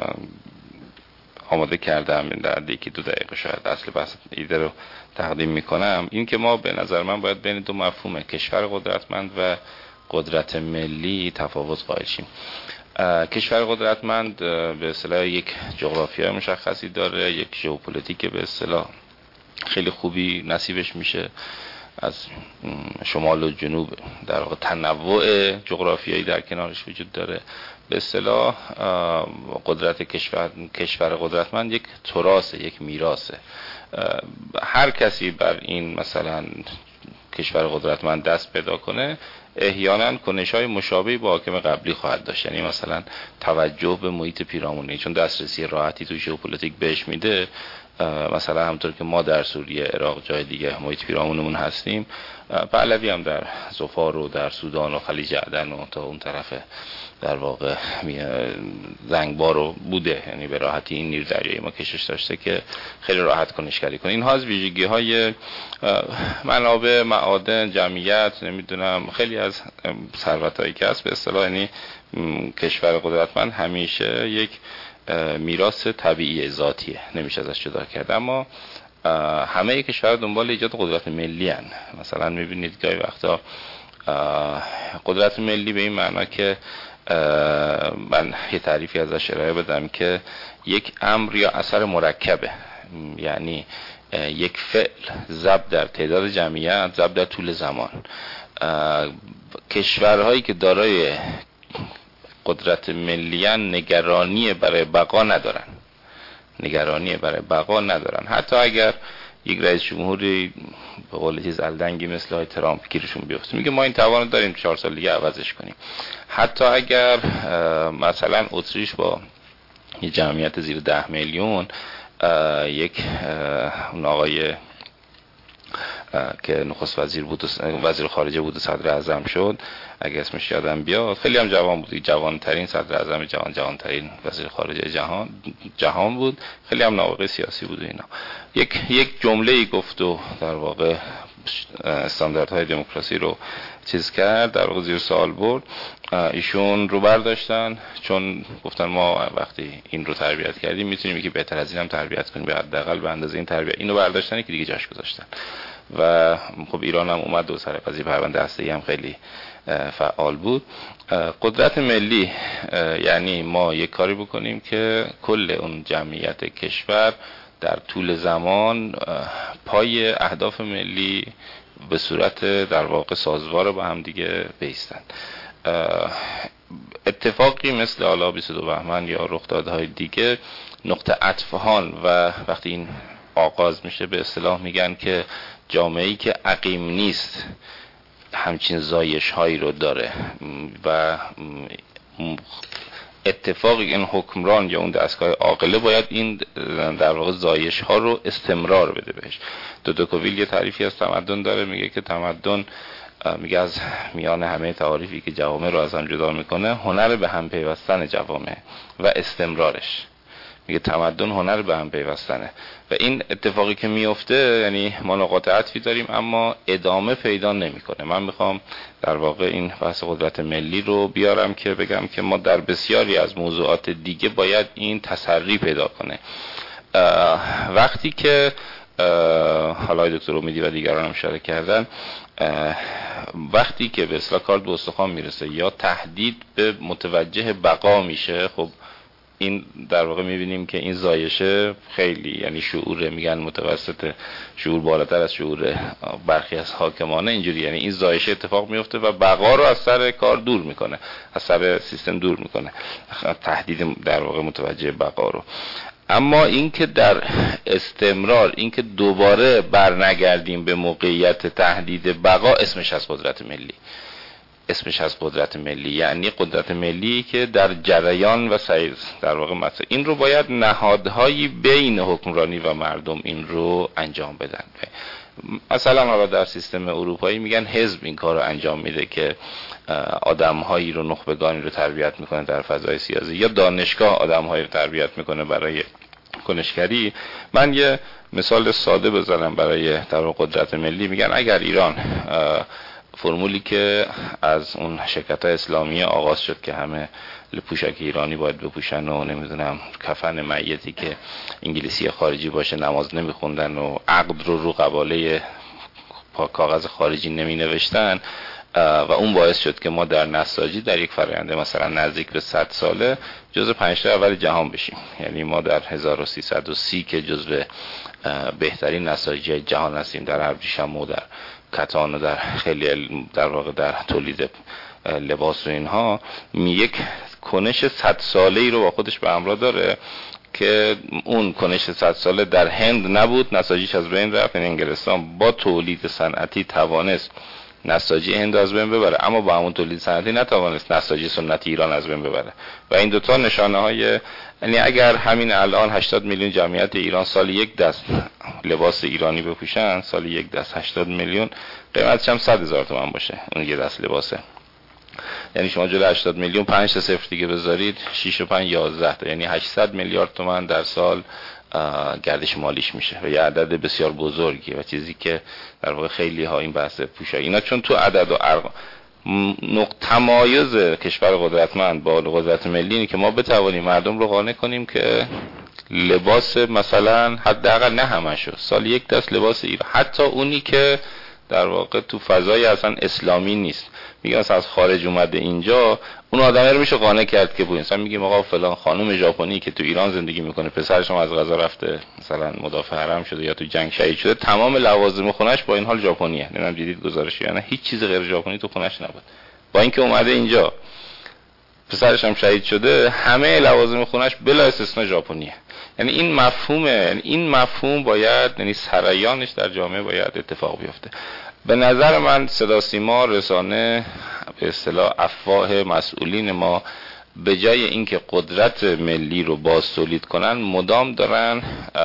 S8: آماده کردم در یکی دو دقیقه شاید اصل بحث ایده رو تقدیم میکنم، این که ما به نظر من باید بین دو مفهوم کشور قدرتمند و قدرت ملی تفاوت قائل شیم. کشور قدرتمند به اصطلاح یک جغرافیای مشخصی داره، یک ژئوپلیتیک به اصطلاح خیلی خوبی نصیبش میشه از شمال و جنوب، در واقع تنوع جغرافیایی در کنارش وجود داره. به اصطلاح قدرت کشور قدرتمند یک تراثه، یک میراثه. هر کسی بر این مثلا کشور قدرتمند دست پیدا کنه احیانا کنش‌های مشابهی با حاکم قبلی خواهد داشت. یعنی مثلا توجه به محیط پیرامونی، چون دسترسی راحتی تو ژئوپلیتیک بهش میده. مثلا همونطور که ما در سوریه، عراق، جای دیگه محیط پیرامونمون هستیم، پهلوی هم در ظفار و در سودان و خلیج عدن و تا اون طرف در واقع زنگبار رو بوده. یعنی به راحتی این نیر دریایی ما کشش داشته که خیلی راحت کنشگری کنه. اینها از ویژگی‌های منابع، معادن، جمعیت، نمیدونم خیلی از ثروتایی که هست به اصطلاح. یعنی کشور قدرتمند همیشه یک میراث طبیعی ذاتیه، نمیشه ازش جدا کرد. اما همه کشورها دنبال ایجاد قدرت ملی هن. مثلا میبینید گاهی وقتا قدرت ملی به این معنا که من یه تعریفی ازش ارائه بدم که یک امر یا اثر مرکبه، یعنی یک فعل ضرب در تعداد جمعیت ضرب در طول زمان. کشورهایی که دارای قدرت ملیان نگرانی برای بقا ندارن. حتی اگر یک رئیس جمهوری به قول چیز الدنگی مثل های ترامپ گیرشون بیفته، میگه ما این توان داریم 4 سال دیگه عوضش کنیم. حتی اگر مثلا اتریش با یه جمعیت زیر 10 میلیون یک اون آقای که نخست وزیر بود و وزیر خارجه بود و صدر اعظم شد، اگه اسمش یادم بیاد، خیلی هم جوان بود، جوانترین صدر اعظم جوانترین وزیر خارجه جهان بود، خیلی هم نابغه سیاسی بود. اینا یک جمله‌ای گفت و در واقع استانداردهای دموکراسی رو چیز کرد، در واقع زیر سوال برد. ایشون رو برداشتن چون گفتن ما وقتی این رو تربیت کردیم میتونیم یکی بهتر از این هم تربیت کنیم، به حداقل به اندازه این تربیت. اینو برداشتن که دیگه جاش گذاشتن و خب ایران هم اومد و سر قضیه پرونده هسته‌ای هم خیلی فعال بود. قدرت ملی یعنی ما یک کاری بکنیم که کل اون جمعیت کشور در طول زمان پای اهداف ملی به صورت در واقع سازوار با هم دیگه بیستن. اتفاقی مثل حالا 22 بهمن یا رخدادهای دیگه نقطه عطفان و وقتی این آغاز میشه به اصطلاح میگن که جامعه‌ای که عقیم نیست همچین زایش هایی رو داره و اتفاقی این حکمران یا اون دستگاه عاقله باید این در واقع زایش ها رو استمرار بده بهش. دودوکوویل یه تعریفی از تمدن داره، میگه که تمدن، میگه از میان همه تعاریفی که جوامع رو از هم جدا میکنه، هنر به هم پیوستن جوامع و استمرارش. میگه تمدن هنر به هم پیوستنه و این اتفاقی که میفته یعنی ما نقاط عطفی داریم اما ادامه پیدا نمیکنه. من میخوام در واقع این بحث قدرت ملی رو بیارم که بگم که ما در بسیاری از موضوعات دیگه باید این تسری پیدا کنه. وقتی که حالا دکتر امیدی و دیگران هم اشاره کردن، وقتی که به اصطلاح کار به استخوان میرسه یا تهدید به متوجه بقا میشه، خب این در واقع میبینیم که این زایشه خیلی، یعنی شعور میگن متوسط شعور بالاتر از شعور برخی از حاکمانه اینجوری، یعنی این زایشه اتفاق میفته و بقا رو از سر کار دور میکنه، از سر سیستم دور میکنه، تهدید در واقع متوجه بقا رو. اما اینکه در استمرار، اینکه دوباره برنگردیم به موقعیت تهدید بقا، اسمش از قدرت ملی، اسمش از قدرت ملی، یعنی قدرت ملی که در جریان و سیر در واقع مثلا این رو باید نهادهایی بین حکمرانی و مردم این رو انجام بدن. مثلا حالا در سیستم اروپایی میگن حزب این کار رو انجام میده که آدمهایی رو، نخبگانی رو تربیت میکنه در فضای سیاسی، یا دانشگاه آدمهایی رو تربیت میکنه برای کنشگری. من یه مثال ساده بزنم برای در قدرت ملی. میگن اگر ایران فرمولی که از اون شرکت‌های اسلامی آغاز شد که همه پوشک ایرانی باید بپوشن و نمیدونم کفن میتی که انگلیسی خارجی باشه نماز نمیخوندن و عقد رو قباله کاغذ خارجی نمی نوشتن و اون باعث شد که ما در نساجی در یک فرآیند مثلا نزدیک به 100 ساله جزو 5 تا اول جهان بشیم. یعنی ما در 1330 که جزو بهترین نساجی جهان هستیم در ابریشم و در کتان و در خیلی در واقع در تولید لباس و اینها، یک کنش 100 ساله‌ای رو با خودش به همراه داره که اون کنش 100 ساله در هند نبود، نساجیش از بین رفت. این انگلستان با تولید صنعتی توانست نساجی هند از بین ببره، اما با همون تولید صنعتی نتوانست نساجی سنتی ایران از بین ببره. و این دوتا نشانه های، یعنی اگر همین الان 80 میلیون جمعیت ایران سال یک دست لباس ایرانی بپوشن، سال یک دست 80 میلیون، قیمتش هم 100,000 تومان باشه اون یک دست لباسه. یعنی شما جلوی 80 میلیون 5 تا صفر دیگه بذارید، 6 و 5 11 تا، یعنی 800 میلیارد تومان در سال گردش مالیش میشه و یه عدد بسیار بزرگی و چیزی که در واقع خیلی ها این بحث پوشایی اینا چون تو عدد و ارقام تمایز کشور قدرتمند با قدرت ملی اینه که ما بتوانیم مردم رو قانع کنیم که لباس مثلا حداقل نه همشو، سال یک دست لباس ایران، حتی اونی که در واقع تو فضای اصلا اسلامی نیست، میگم مثلا از خارج اومده اینجا، اون آدمه رو میشه قانع کرد که انسان میگیم آقا فلان خانم ژاپنی که تو ایران زندگی میکنه، پسرش هم از غذا رفته مثلا مدافع حرم شده یا تو جنگ شهید شده، تمام لوازم خونش با این حال ژاپنیه. نمیدونم دیدید گزارش یا نه، هیچ چیز غیر ژاپنی تو خونش نبود، با اینکه اومده اینجا پسرش هم شهید شده، همه لوازم خونش بلا استثنا ژاپنیه. یعنی این مفهومه، یعنی این مفهوم باید، یعنی سرایانش در جامعه باید اتفاق بیفته. به نظر من صدا سیما، رسانه، به اصطلاح افواه مسئولین ما به جای اینکه قدرت ملی رو باز تولید کنن، مدام دارن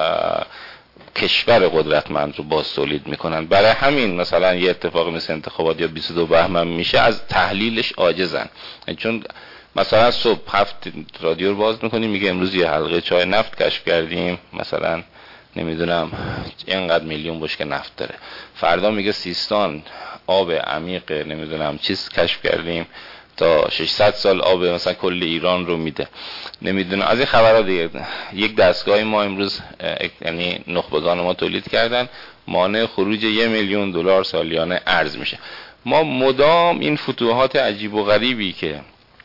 S8: کشور قدرتمند رو باز تولید میکنن. برای همین مثلا یه اتفاق مثل انتخابات یا 22 بهمن میشه، از تحلیلش عاجزن. چون مثلا صبح 7 رادیو رو باز میکنیم میگه امروز یه حلقه چای نفت کشف کردیم، مثلا نمیدونم اینقدر میلیون بشکه نفت داره، فردا میگه سیستان آب عمیق نمیدونم چیز کشف کردیم تا 600 سال آب مثلا کل ایران رو میده، نمیدونم از این خبرات دیگه. یک دستگاه ما امروز یعنی نخبگان ما تولید کردن مانع خروج $1 میلیون سالیانه ارز میشه. ما مدام این فتوحات عجیب و غریبی که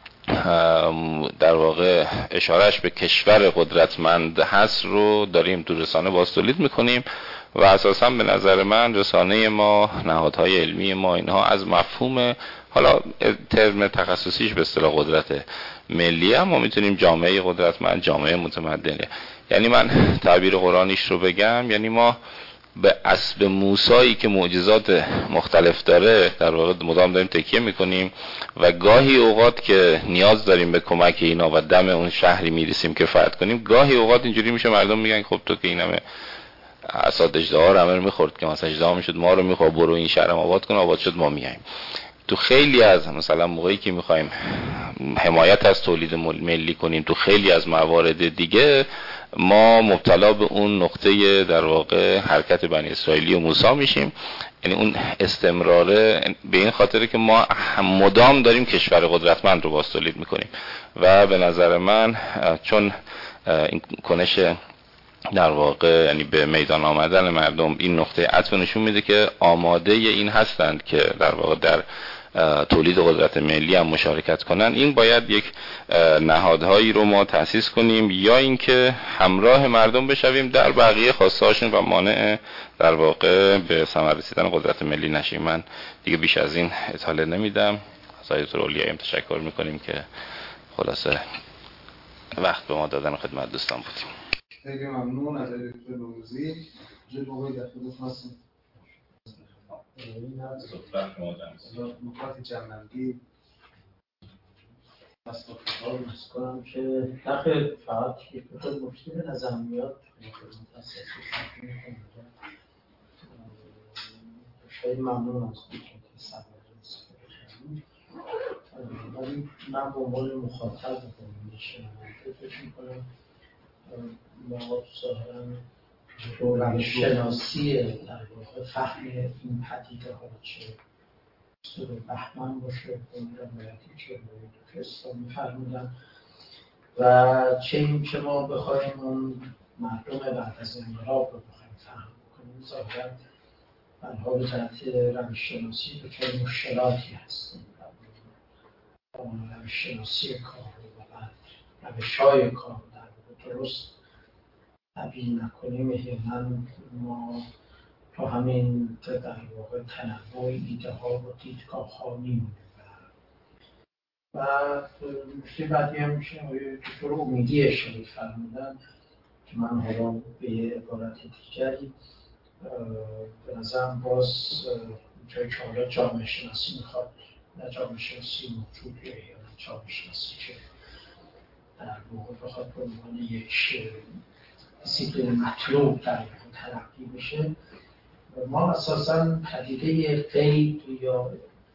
S8: در واقع اشارهش به کشور قدرتمند هست رو داریم تو رسانه باز تولید میکنیم و اساسا به نظر من رسانه ما، نهادهای علمی ما، اینها از مفهوم حالا ترم تخصصیش به اصطلاح قدرت ملی هم ما میتونیم جامعه قدرتمند، جامعه متمدنه. یعنی من تعبیر قرآنیش رو بگم، یعنی ما به اسب موسی که معجزات مختلف داره در واقع مدام داریم تکیه میکنیم و گاهی اوقات که نیاز داریم به کمک اینا و دم اون شهری میرسیم که فتح کنیم، گاهی اوقات اینجوری میشه مردم میگن خب تو که این همه اساد اژدها رو همه میخورد که مثلا اژدها میشد ما رو میخواد، برو این شهر آباد کن، آباد شد ما میایم. تو خیلی از مثلا موقعی که میخوایم حمایت از تولید ملی کنیم، تو خیلی از موارد دیگه ما مبتلا به اون نقطه در واقع حرکت بنی اسرائیلی و موسی میشیم. یعنی اون استمراره به این خاطره که ما مدام داریم کشور قدرتمند رو باز تولید میکنیم و به نظر من چون این کنش در واقع یعنی به میدان آمدن مردم این نقطه عطف نشون میده که آماده این هستند که در واقع در تولید قدرت ملی هم مشارکت کنن. این باید یک نهادهایی رو ما تأسیس کنیم یا اینکه همراه مردم بشویم در بقیه خواستهاشون و مانع در واقع به ثمر رسیدن قدرت ملی نشیم. من دیگه بیش از این اطلاع نمیدم. از آقای دکتر اولیایی تشکر میکنیم که خلاصه وقت به ما دادن و خدمت دوستان بودیم.
S1: خیلی ممنون از دکتر نوروزی. جلوی دفترتون هستیم. نکات جمع‌بندی
S9: مستقبل کنم که داخل فقط یک نکته به نظر میاد خیلی ممنون از ولی من به عنوان مخاطب فکر می‌کنم ما ظاهراً روش شناسی در واقع فهم این پدیده ها چه دکتر بهمن باشه اون روایتی که دکتر اسلامی فرمودن و چه این که ما بخوایم اون مردم بعد از انقلاب رو بخوایم فهم بکنیم ظاهراً منها به جهت روش شناسی به که مشکلاتی هستیم روش شناسی کار و بعد روش‌های کار در واقع درست تبیین نکنیم احیانا ما تو همین در واقع تنوع ایده ها و دیدگاه ها میمونیم و نکته بعدی هم میشه دکتر امیدی اشاره فرمودن که من حالا به یه عبارت دیگری به نظرم باز جایی که حالا جامعه شناسی میخواد نه جامعه شناسی موجود یا جامعه شناسی که در واقع بخواد به عنوان یک دیسیپلین مطلوب در تلقی بشه ما اساساً پدیده غیب یا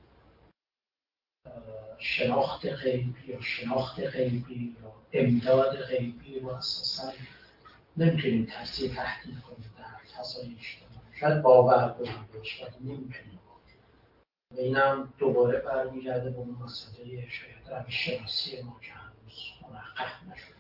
S9: شناخت غیبی یا شناخت غیبی یا امداد غیبی رو اساساً نمیتونیم تفسیر تحلیل کنیم در فضای اجتماعی. شاید باور کنیم بهش ولی نمیتونیم و اینم دوباره برمیگرده به اون مسئله شاید روش شناسی ما که هنوز منقح نشده.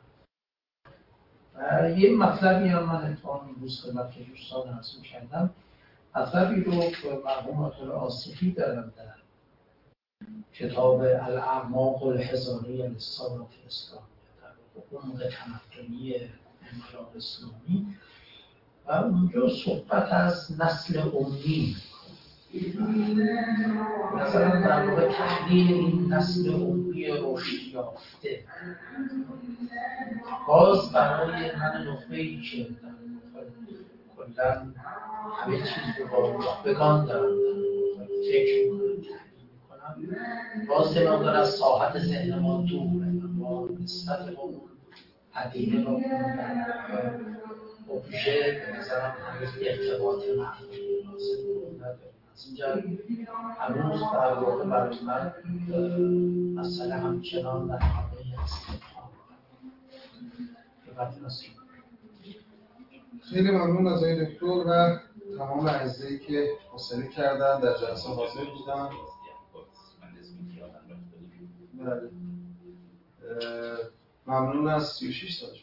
S9: یه مطلبی هم من اتفاقاً امروز خدمت دوستان عرض می‌کردم، مطلبی رو مرحوم آقای آصفی دارم در کتاب الاعماق الحضاری للثورة الاسلامیه در عمق تمدنی انقلاب اسلامی و اونجا صحبت از نسل امی مثلا در واقع تحلیل این نسل امی رشد یافته باز برای من نخبه‌ای که کلاً همه چیز رو با نخبگان دارم فکر میکنم تحلیل میکنم باز مقدار از ساحت ذهن ما دوره و ما نسبت به اون پدیده با اون در ابژه به نظرم هنوز ارتباط معقولی لازم نداریم. از اینجا هنوز در واقع برای من مسئله همچنان در حاله استفهام
S1: خیلی ممنون از آقای دکتر و تمام اعضایی که حوصله کردن در جلسه حاضر بودن. بله. ممنون از 36 سالش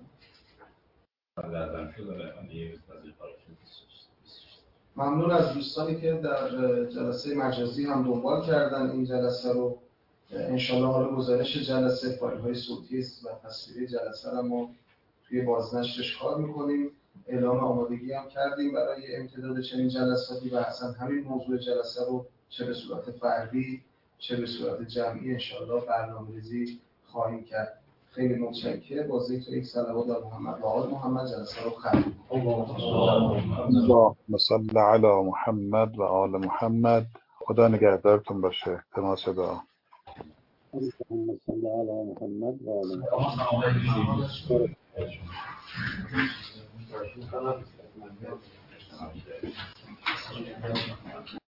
S1: ممنون از دوستانی که در جلسه مجازی هم دنبال کردن این جلسه رو. انشالله حالا گزارش جلسه فایل‌های صوتی و تصویری جلسه رو ما توی بازنشرش کار میکنیم. اعلام آمادگی هم کردیم برای امتداد چنین جلساتی و اصلا همین موضوع جلسه رو چه به صورت فردی چه به صورت جمعی انشالله برنامه‌ریزی خواهیم کرد. خیلی متشکرم. با ذکر یک صلوات بر محمد و آل محمد جلسه رو ختم کنیم.
S3: اللهم صل علی محمد و آل محمد. خدا نگهدارتون باشه. تماس دعا.
S2: اللهم صل علی محمد و آل محمد.